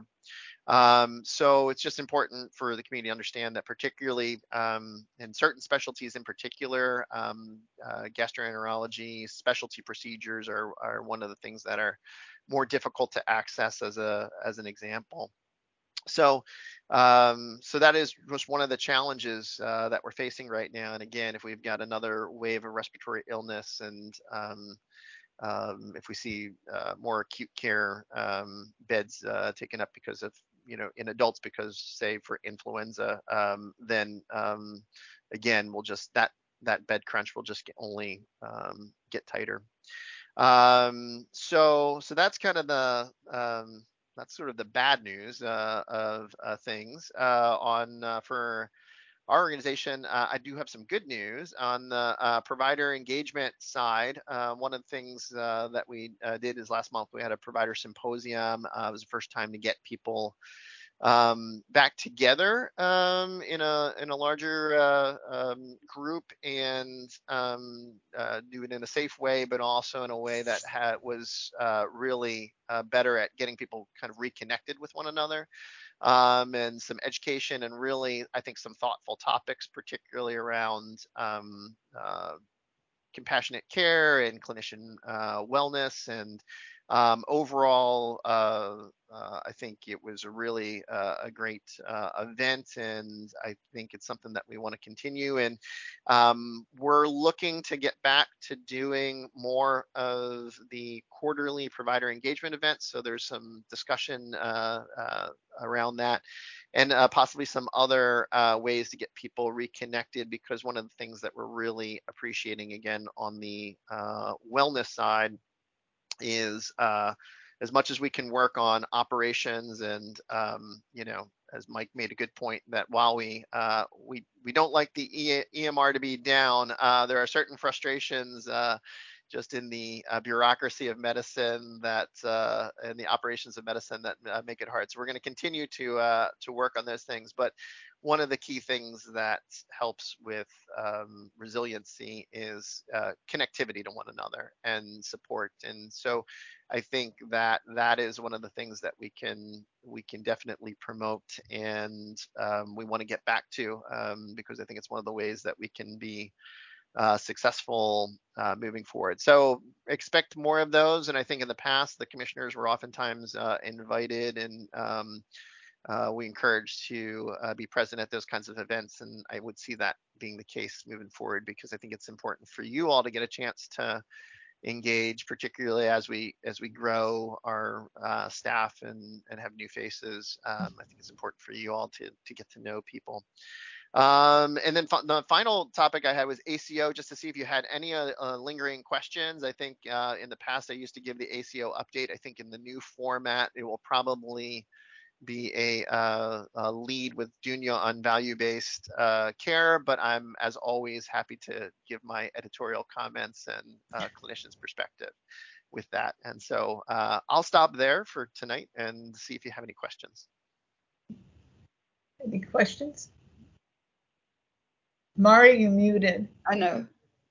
Um, so it's just important for the community to understand that, particularly um, in certain specialties in particular, um, uh, gastroenterology, specialty procedures are, are one of the things that are more difficult to access as a as an example. So, um, so that is just one of the challenges uh, that we're facing right now. And again, if we've got another wave of respiratory illness and um, um, if we see uh, more acute care um, beds uh, taken up because of, you know, in adults because, say, for influenza, um, then um, again, we'll just that that bed crunch will just get only um, get tighter. Um, so so that's kind of the um, that's sort of the bad news uh, of uh, things uh, on uh, for our organization, uh, I do have some good news on the uh, provider engagement side. Uh, one of the things uh, that we uh, did is last month we had a provider symposium. Uh, it was the first time to get people um, back together um, in a in a larger uh, um, group and um, uh, do it in a safe way, but also in a way that ha- was uh, really uh, better at getting people kind of reconnected with one another. Um, and some education and really, I think, some thoughtful topics, particularly around um, uh, compassionate care and clinician uh, wellness. And um, overall, uh, uh, I think it was a really uh, a great uh, event, and I think it's something that we want to continue. And um, we're looking to get back to doing more of the quarterly provider engagement events. So there's some discussion uh, uh, around that, and uh, possibly some other uh, ways to get people reconnected, because one of the things that we're really appreciating again on the uh, wellness side is uh, as much as we can work on operations and um, you know, as Mike made a good point, that while we uh, we we don't like the e- EMR to be down, uh, there are certain frustrations uh, just in the uh, bureaucracy of medicine that uh, and the operations of medicine that uh, make it hard. So we're going to continue to uh, to work on those things. But one of the key things that helps with um, resiliency is uh, connectivity to one another and support. And so I think that that is one of the things that we can we can definitely promote, and um, we want to get back to um, because I think it's one of the ways that we can be uh, successful uh, moving forward. So expect more of those. And I think in the past, the commissioners were oftentimes uh, invited, and um, uh, we encouraged to uh, be present at those kinds of events. And I would see that being the case moving forward, because I think it's important for you all to get a chance to engage, particularly as we as we grow our uh, staff and and have new faces. Um, I think it's important for you all to to get to know people. Um, and then the final topic I had was A C O, just to see if you had any uh, uh, lingering questions. I think uh, in the past I used to give the A C O update. I think in the new format it will probably be a, uh, a lead with Dunya on value-based uh, care, but I'm, as always, happy to give my editorial comments and uh, clinician's perspective with that. And so uh, I'll stop there for tonight and see if you have any questions. Any questions? Mari, you muted. I know.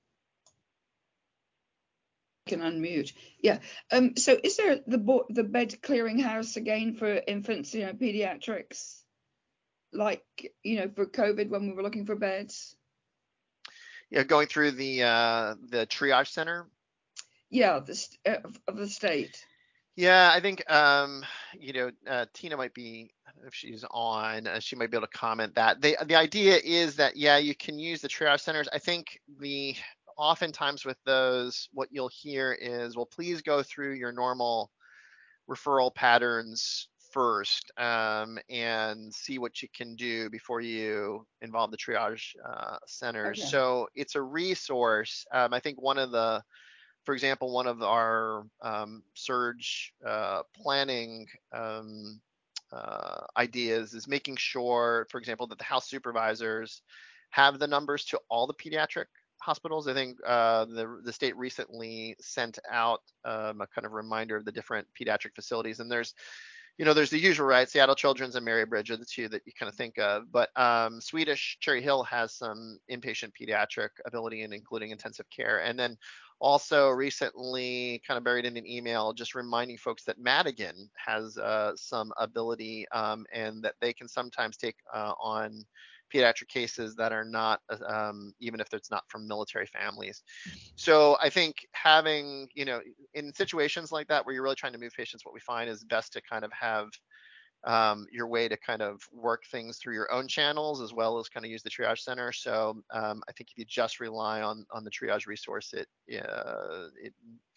Can unmute. Yeah. Um. So, is there the bo- the bed clearinghouse again for infants, you know, pediatrics, like you know, for COVID when we were looking for beds? Yeah, going through the uh, the triage center. Yeah, the st- uh, of the state. Yeah, I think um, you know uh, Tina might be, if she's on, uh, she might be able to comment that. The the idea is that yeah, you can use the triage centers. I think the oftentimes with those, what you'll hear is, well, please go through your normal referral patterns first um, and see what you can do before you involve the triage uh, centers. Okay. So it's a resource. Um, I think one of the, for example, one of our um, surge uh, planning um, uh, ideas is making sure, for example, that the house supervisors have the numbers to all the pediatric hospitals. I think uh, the the state recently sent out um, a kind of reminder of the different pediatric facilities, and there's, you know, there's the usual, right? Seattle Children's and Mary Bridge are the two that you kind of think of, but um, Swedish Cherry Hill has some inpatient pediatric ability, and including intensive care. And then also recently, kind of buried in an email, just reminding folks that Madigan has uh, some ability um, and that they can sometimes take uh, on pediatric cases that are not, um, even if it's not from military families. So I think having, you know, in situations like that where you're really trying to move patients, what we find is best to kind of have um, your way to kind of work things through your own channels, as well as kind of use the triage center. So um, I think if you just rely on on the triage resource, it, uh, it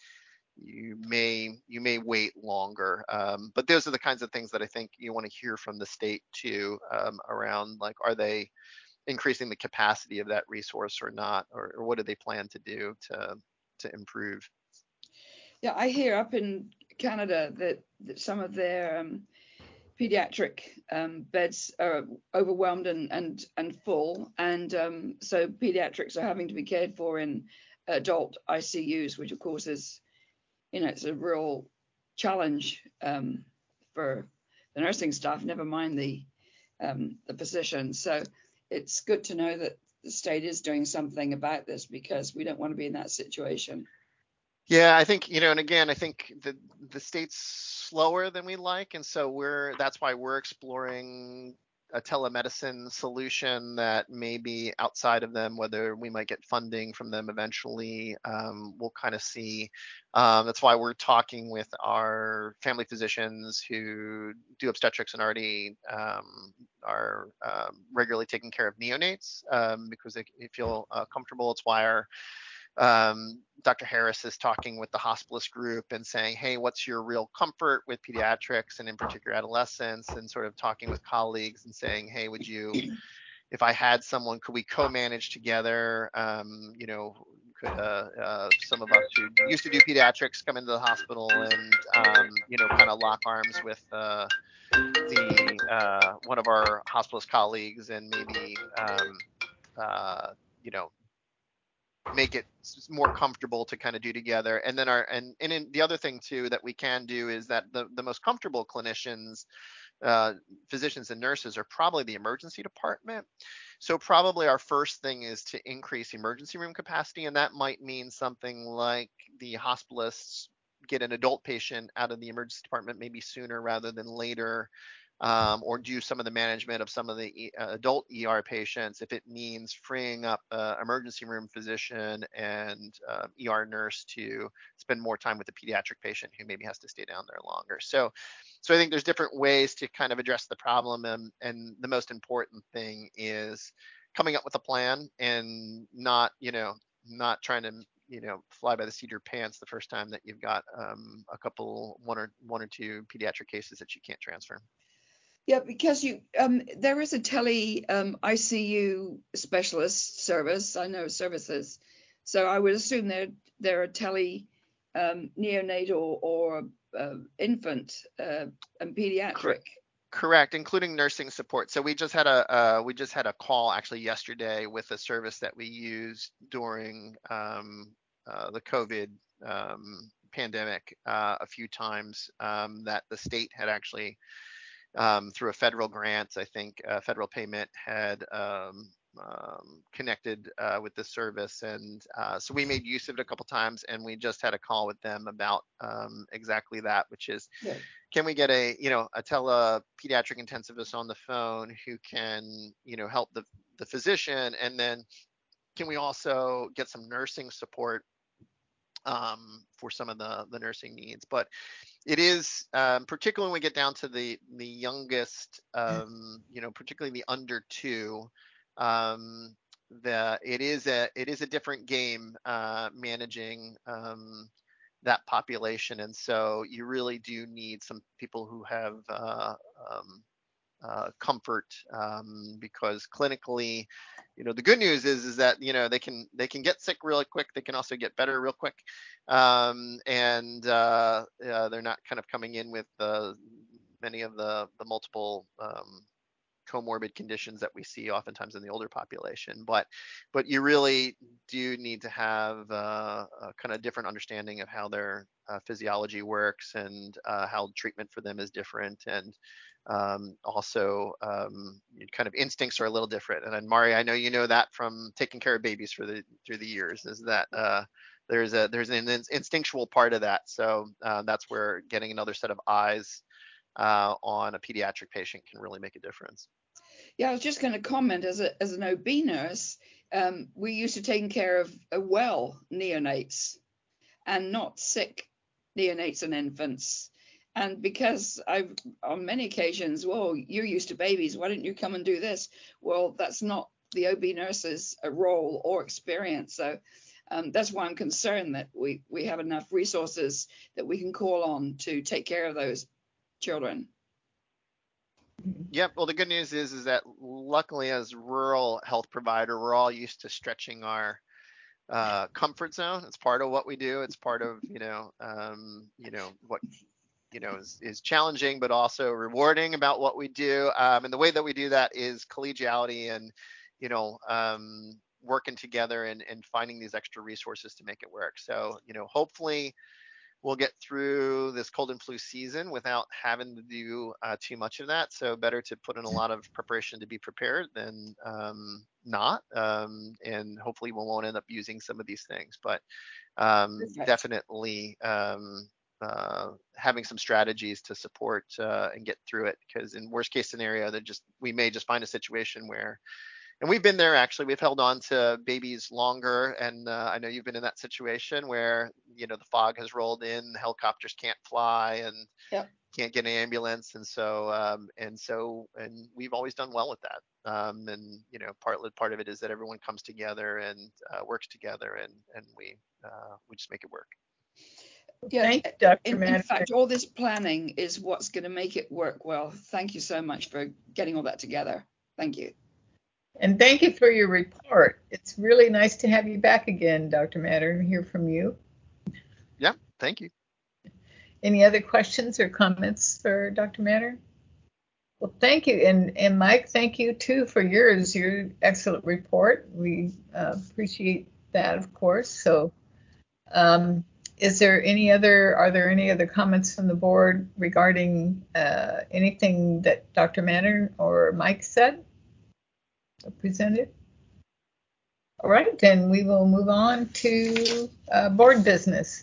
you may you may wait longer. Um, but those are the kinds of things that I think you want to hear from the state too, um, around like, are they increasing the capacity of that resource or not, or, or what do they plan to do to to improve? Yeah, I hear up in Canada that, that some of their um, pediatric um, beds are overwhelmed and and and full, and um, so pediatrics are having to be cared for in adult I C Us, which of course is, you know, it's a real challenge um, for the nursing staff, never mind the um, the physicians. So it's good to know that the state is doing something about this, because we don't want to be in that situation. Yeah, I think, you know, and again, I think the the state's slower than we like, and so we're that's why we're exploring a telemedicine solution that may be outside of them, whether we might get funding from them eventually. Um, we'll kind of see. Um, that's why we're talking with our family physicians who do obstetrics and already um, are um, regularly taking care of neonates um, because they, they feel uh, comfortable. It's why our um, Doctor Harris is talking with the hospitalist group and saying, hey, what's your real comfort with pediatrics and in particular adolescents, and sort of talking with colleagues and saying, hey, would you, if I had someone, could we co-manage together? Um, you know, could uh, uh, some of us who used to do pediatrics come into the hospital and, um, you know, kind of lock arms with uh, the uh, one of our hospitalist colleagues and maybe, um, uh, you know, make it more comfortable to kind of do together. And then our and and in, the other thing too that we can do is that the the most comfortable clinicians, uh, physicians and nurses are probably the emergency department. So probably our first thing is to increase emergency room capacity, and that might mean something like the hospitalists get an adult patient out of the emergency department maybe sooner rather than later. Um, or do some of the management of some of the uh, adult E R patients if it means freeing up uh, emergency room physician and uh, E R nurse to spend more time with the pediatric patient who maybe has to stay down there longer. So, so I think there's different ways to kind of address the problem, and, and the most important thing is coming up with a plan and not, you know, not trying to, you know, fly by the seat of your pants the first time that you've got um, a couple, one or one or two pediatric cases that you can't transfer. Yeah, because you um, there is a tele um, I C U specialist service. I know services, so I would assume they're they're a tele um, neonatal or uh, infant uh, and pediatric. Correct. Correct, including nursing support. So we just had a uh, we just had a call actually yesterday with a service that we used during um, uh, the COVID um, pandemic uh, a few times um, that the state had actually. Um, through a federal grant, I think uh, federal payment had um, um, connected uh, with this service, and uh, so we made use of it a couple times. And we just had a call with them about um, exactly that, which is, yeah. Can we get a you know a tele pediatric intensivist on the phone who can you know help the the physician, and then can we also get some nursing support um, for some of the the nursing needs, but. It is, um, particularly when we get down to the the youngest, um, you know, particularly the under two, um, the it is a it is a different game uh, managing um, that population, and so you really do need some people who have uh, um, uh, comfort um, because clinically, you know, the good news is is that you know they can they can get sick really quick. They can also get better real quick, um, and uh, uh, they're not kind of coming in with uh, many of the the multiple um, comorbid conditions that we see oftentimes in the older population. But but you really do need to have uh, a kind of different understanding of how their uh, physiology works and uh, how treatment for them is different, and um, also um, kind of instincts are a little different. And then Mari, I know you know that from taking care of babies for the through the years, is that uh, there's a there's an instinctual part of that. So uh, that's where getting another set of eyes uh, on a pediatric patient can really make a difference. Yeah, I was just going to comment as a as an O B nurse, um, we used to taking care of uh, well neonates and not sick neonates and infants. And because I've on many occasions, well, you're used to babies, why don't you come and do this? Well, that's not the O B nurse's role or experience. So um, that's why I'm concerned that we we have enough resources that we can call on to take care of those children. Yep. Well, the good news is is that luckily, as rural health provider, we're all used to stretching our uh, comfort zone. It's part of what we do. It's part of you know um, you know what you know, is, is challenging, but also rewarding about what we do. Um, and the way that we do that is collegiality and, you know, um, working together and, and finding these extra resources to make it work. So, you know, hopefully we'll get through this cold and flu season without having to do uh, too much of that. So better to put in a lot of preparation to be prepared than um, not. Um, and hopefully we won't end up using some of these things, but um, definitely um, uh, having some strategies to support uh, and get through it. Because in worst case scenario, that just we may just find a situation where, and we've been there actually, we've held on to babies longer. And uh, I know you've been in that situation where, you know, the fog has rolled in, helicopters can't fly and yep. can't get an ambulance. And so, um, and so, and we've always done well with that. Um, and, you know, part, part of it is that everyone comes together and uh, works together and, and we, uh, we just make it work. Yeah, Thank you, Doctor in, in fact, all this planning is what's going to make it work well. Thank you so much for getting all that together. Thank you. And thank you for your report. It's really nice to have you back again, Doctor Matter, and hear from you. Yeah, thank you. Any other questions or comments for Doctor Matter? Well, thank you. And, and Mike, thank you too for yours, your excellent report. We uh, appreciate that, of course. So um, is there any other, are there any other comments from the board regarding uh, anything that Doctor Matter or Mike said? Presented. All right, then we will move on to uh, board business.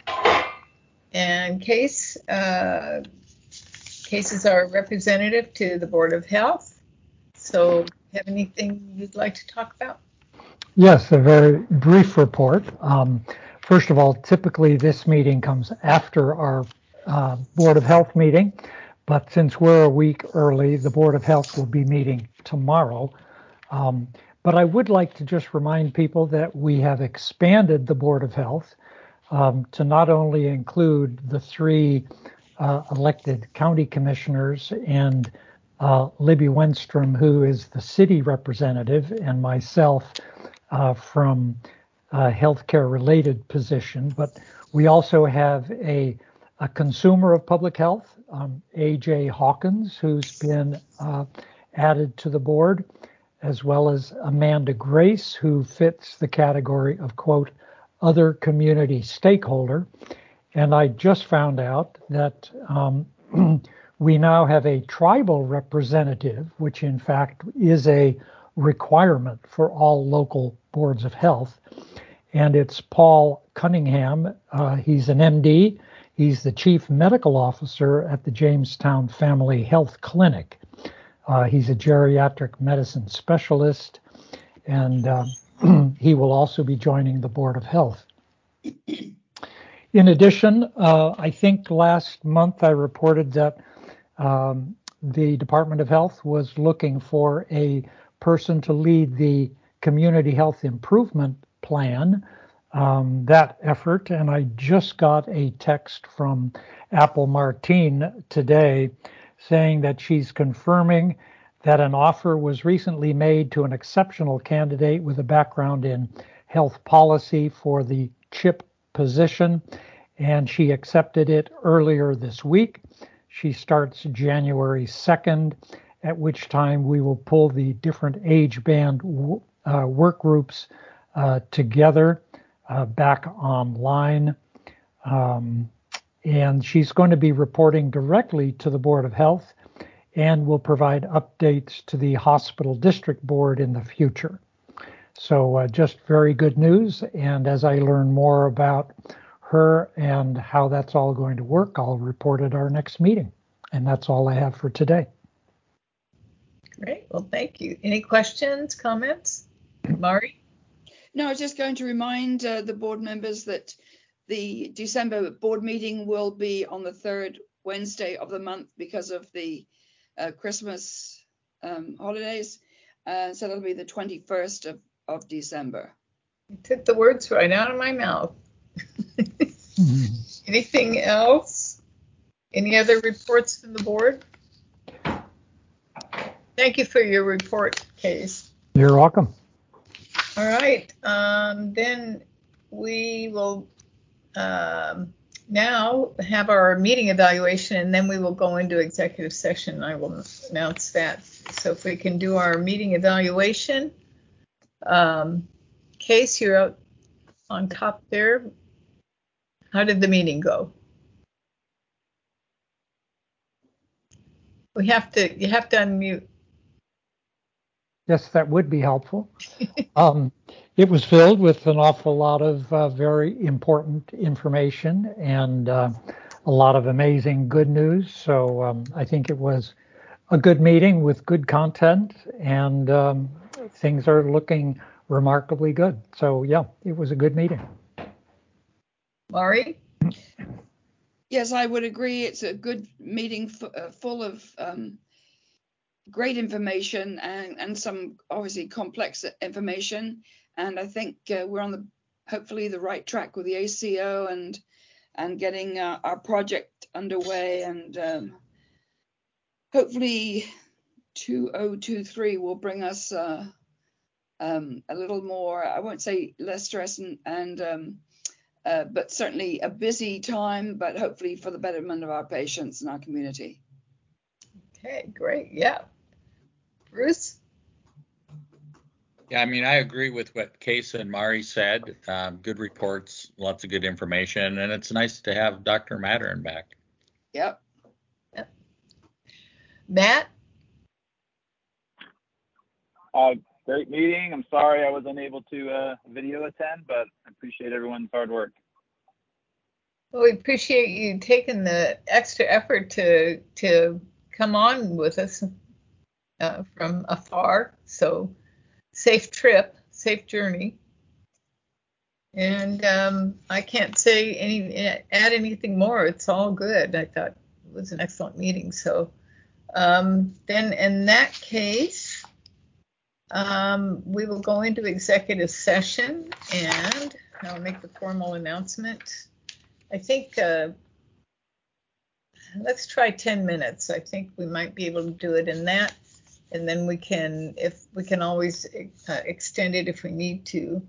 And Case, uh, Case is our representative to the Board of Health. So, have anything you'd like to talk about? Yes, a very brief report. Um, first of all, typically this meeting comes after our uh, Board of Health meeting, but since we're a week early, the Board of Health will be meeting tomorrow. Um, but I would like to just remind people that we have expanded the Board of Health um, to not only include the three uh, elected county commissioners and uh, Libby Wenstrom, who is the city representative, and myself uh, from a healthcare related position, but we also have a, a consumer of public health, um, A J Hawkins, who's been uh, added to the board, as well as Amanda Grace, who fits the category of, quote, other community stakeholder. And I just found out that um, we now have a tribal representative, which in fact is a requirement for all local boards of health. And it's Paul Cunningham. Uh, he's an M D. He's the chief medical officer at the Jamestown Family Health Clinic. Uh, he's a geriatric medicine specialist, and uh, he will also be joining the Board of Health. In addition, uh, I think last month I reported that um, the Department of Health was looking for a person to lead the Community Health Improvement Plan, um, that effort, and I just got a text from Apple Martine today saying that she's confirming that an offer was recently made to an exceptional candidate with a background in health policy for the CHIP position, and she accepted it earlier this week. She starts January second, at which time we will pull the different age band uh, work groups uh, together uh, back online. Um, and she's going to be reporting directly to the Board of Health and will provide updates to the hospital district board in the future. So uh, just very good news. And as I learn more about her and how that's all going to work, I'll report at our next meeting. And that's all I have for today. Great. Well, thank you. Any questions, comments? Mari? No, I was just going to remind uh, the board members that the December board meeting will be on the third Wednesday of the month because of the uh, Christmas um, holidays. Uh, so that'll be the twenty-first of, of December. You took the words right out of my mouth. Mm-hmm. Anything else? Any other reports from the board? Thank you for your report, Case. You're welcome. All right. Um, then we will um, now have our meeting evaluation, and then we will go into executive session. I will announce that. So if we can do our meeting evaluation. Um, Case, you're out on top there. How did the meeting go? We have to, you have to unmute. Yes, that would be helpful. um, it was filled with an awful lot of uh, very important information and uh, a lot of amazing good news. So um, I think it was a good meeting with good content, and um, things are looking remarkably good. So yeah, it was a good meeting. Mari? Yes, I would agree. It's a good meeting f- uh, full of um, great information and, and some obviously complex information. And I think uh, we're on the hopefully the right track with the A C O and and getting uh, our project underway. And um, hopefully two thousand twenty-three will bring us uh, um, a little more, I won't say less stress and, and um, uh, but certainly a busy time, but hopefully for the betterment of our patients and our community. Okay, great. Yeah. Bruce? Yeah, I mean, I agree with what Case and Mari said. Um, good reports, lots of good information, and it's nice to have Doctor Mattern back. Yep. Yep. Matt? Uh, great meeting. I'm sorry I was unable to uh, video attend, but I appreciate everyone's hard work. Well, we appreciate you taking the extra effort to to come on with us uh, from afar. So safe trip, safe journey. And um, I can't say any add anything more. It's all good. I thought it was an excellent meeting. So um, then in that case, um, we will go into executive session, and I'll make the formal announcement. I think uh, let's try ten minutes. I think we might be able to do it in that, and then we can, if we can always uh, extend it if we need to.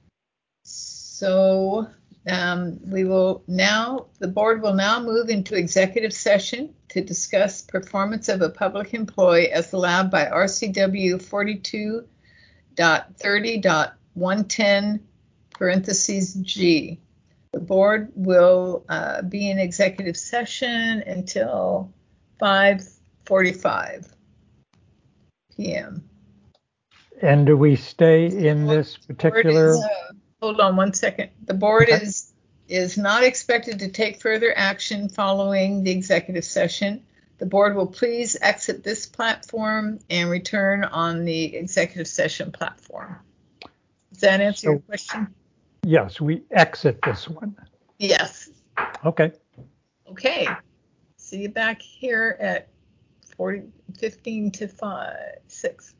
So um, we will now, the board will now move into executive session to discuss performance of a public employee as allowed by R C W forty-two point thirty point one ten parentheses G. The board will uh, be in executive session until five forty-five p m And do we stay in this particular? Is, uh, hold on one second. The board Okay. is is not expected to take further action following the executive session. The board will please exit this platform and return on the executive session platform. Does that answer So, your question? yes, we exit this one. Yes. Okay. Okay. See you back here at forty, fifteen to five, six.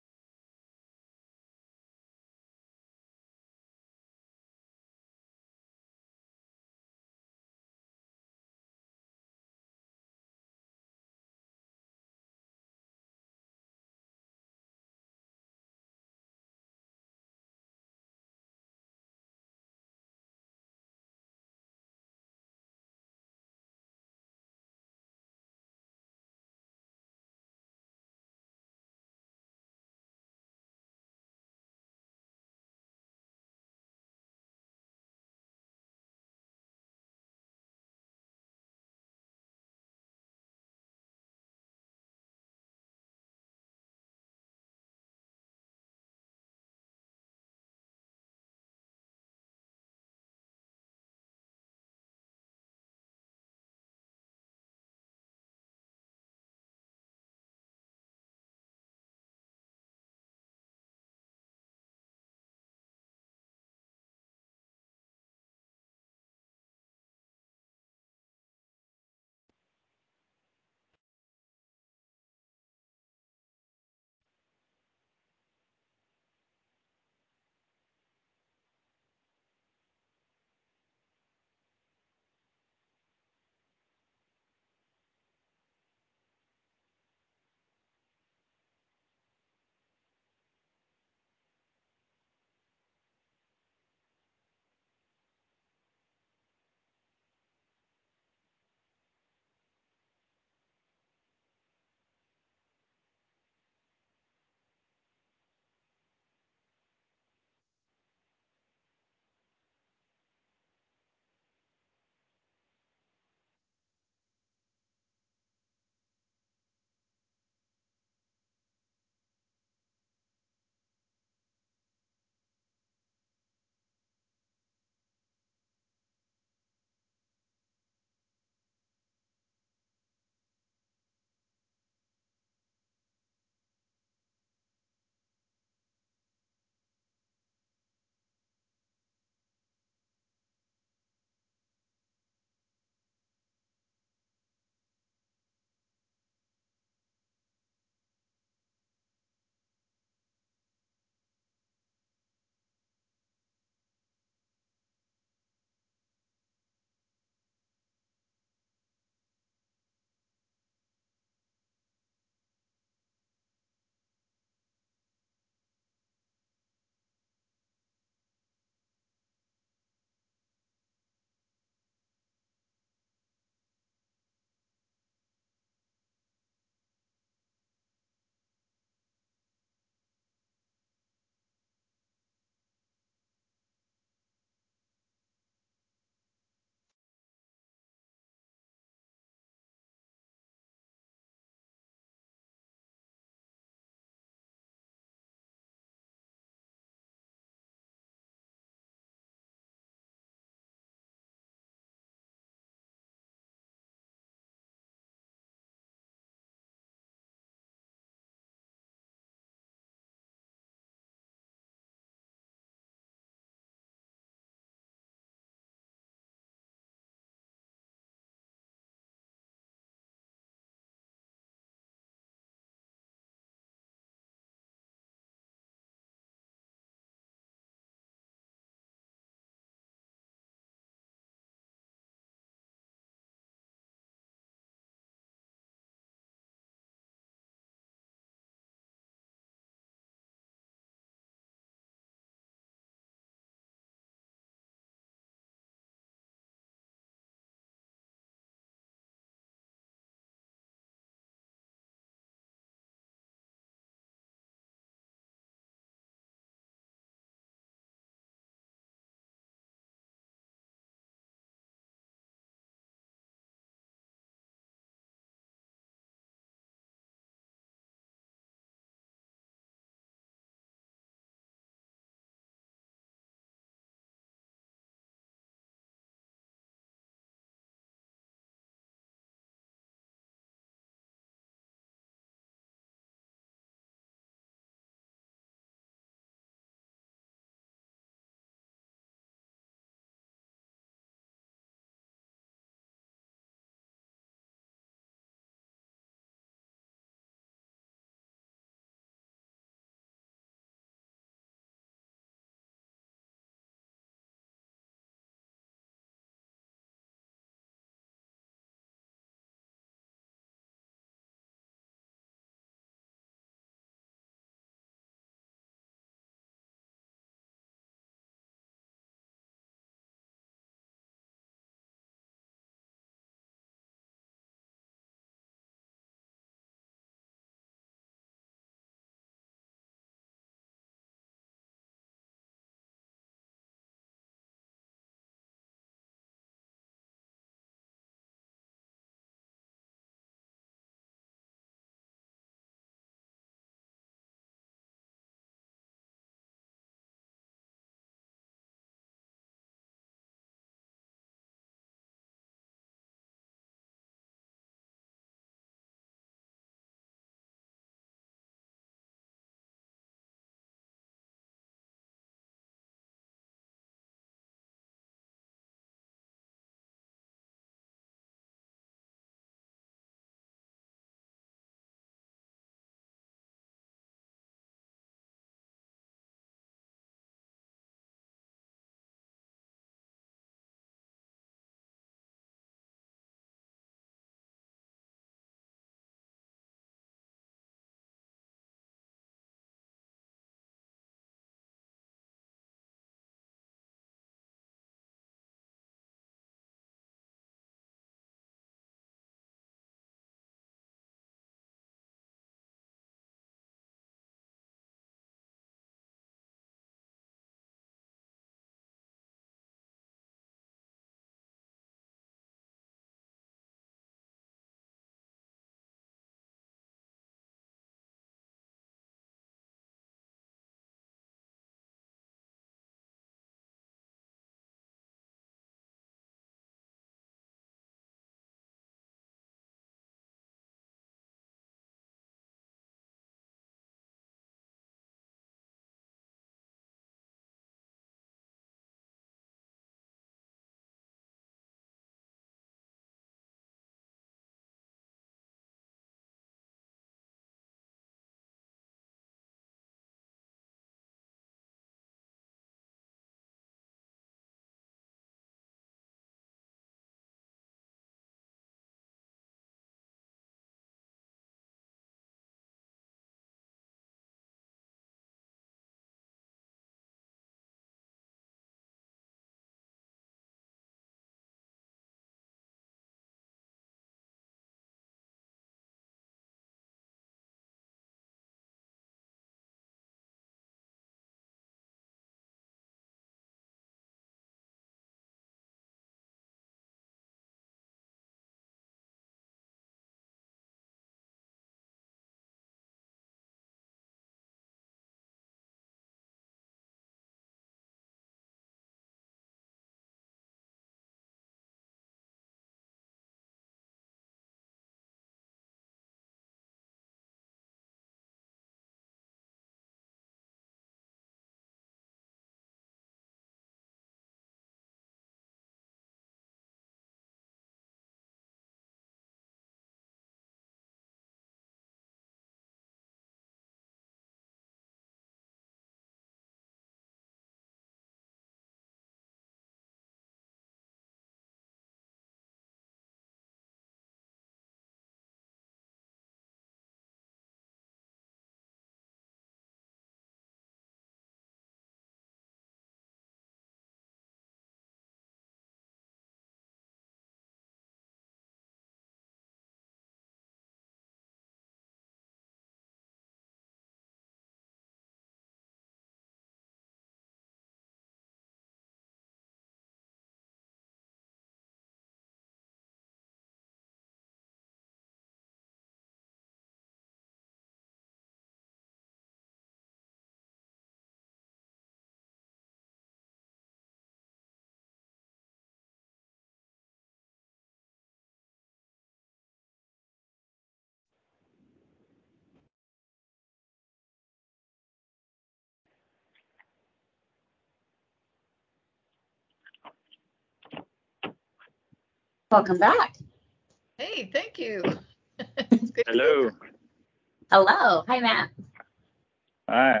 Welcome back. Hey, thank you. Hello. Hello. Hi, Matt. Hi.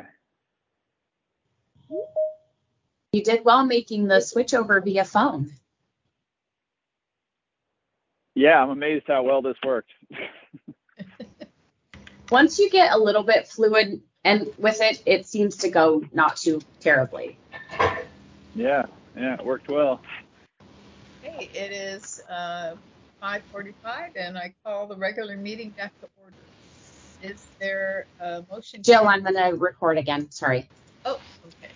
You did well making the switch over via phone. Yeah, I'm amazed how well this worked. Once you get a little bit fluid and with it, it seems to go not too terribly. Yeah, yeah, it worked well. Hey, it is uh, five forty-five, and I call the regular meeting back to order. Is there a motion? Jill, to- I'm going to record again. Sorry. Oh, okay.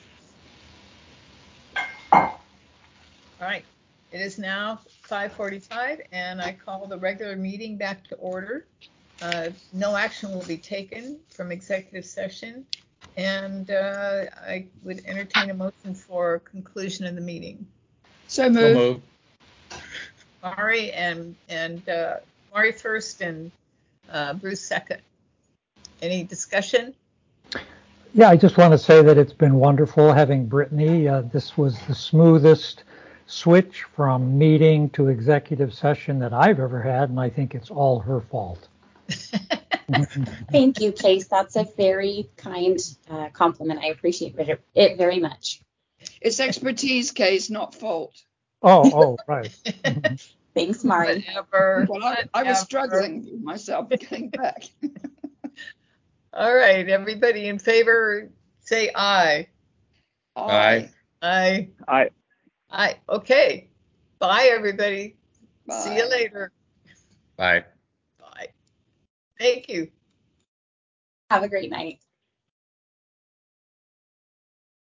All right. It is now five forty-five, and I call the regular meeting back to order. Uh, no action will be taken from executive session, and uh, I would entertain a motion for conclusion of the meeting. So moved. So moved. Mari and and uh, Mari first, and uh, Bruce second. Any discussion? Yeah, I just want to say that it's been wonderful having Brittany. Uh, this was the smoothest switch from meeting to executive session that I've ever had, and I think it's all her fault. Thank you, Case. That's a very kind uh, compliment. I appreciate it very much. It's expertise, Case, not fault. Oh, oh, right. Thanks, Mari. Whatever. Well, I, I was struggling myself getting back. All right, everybody in favor, say aye. Aye. Aye. Aye. Aye. Okay. Bye, everybody. Bye. See you later. Bye. Bye. Thank you. Have a great night.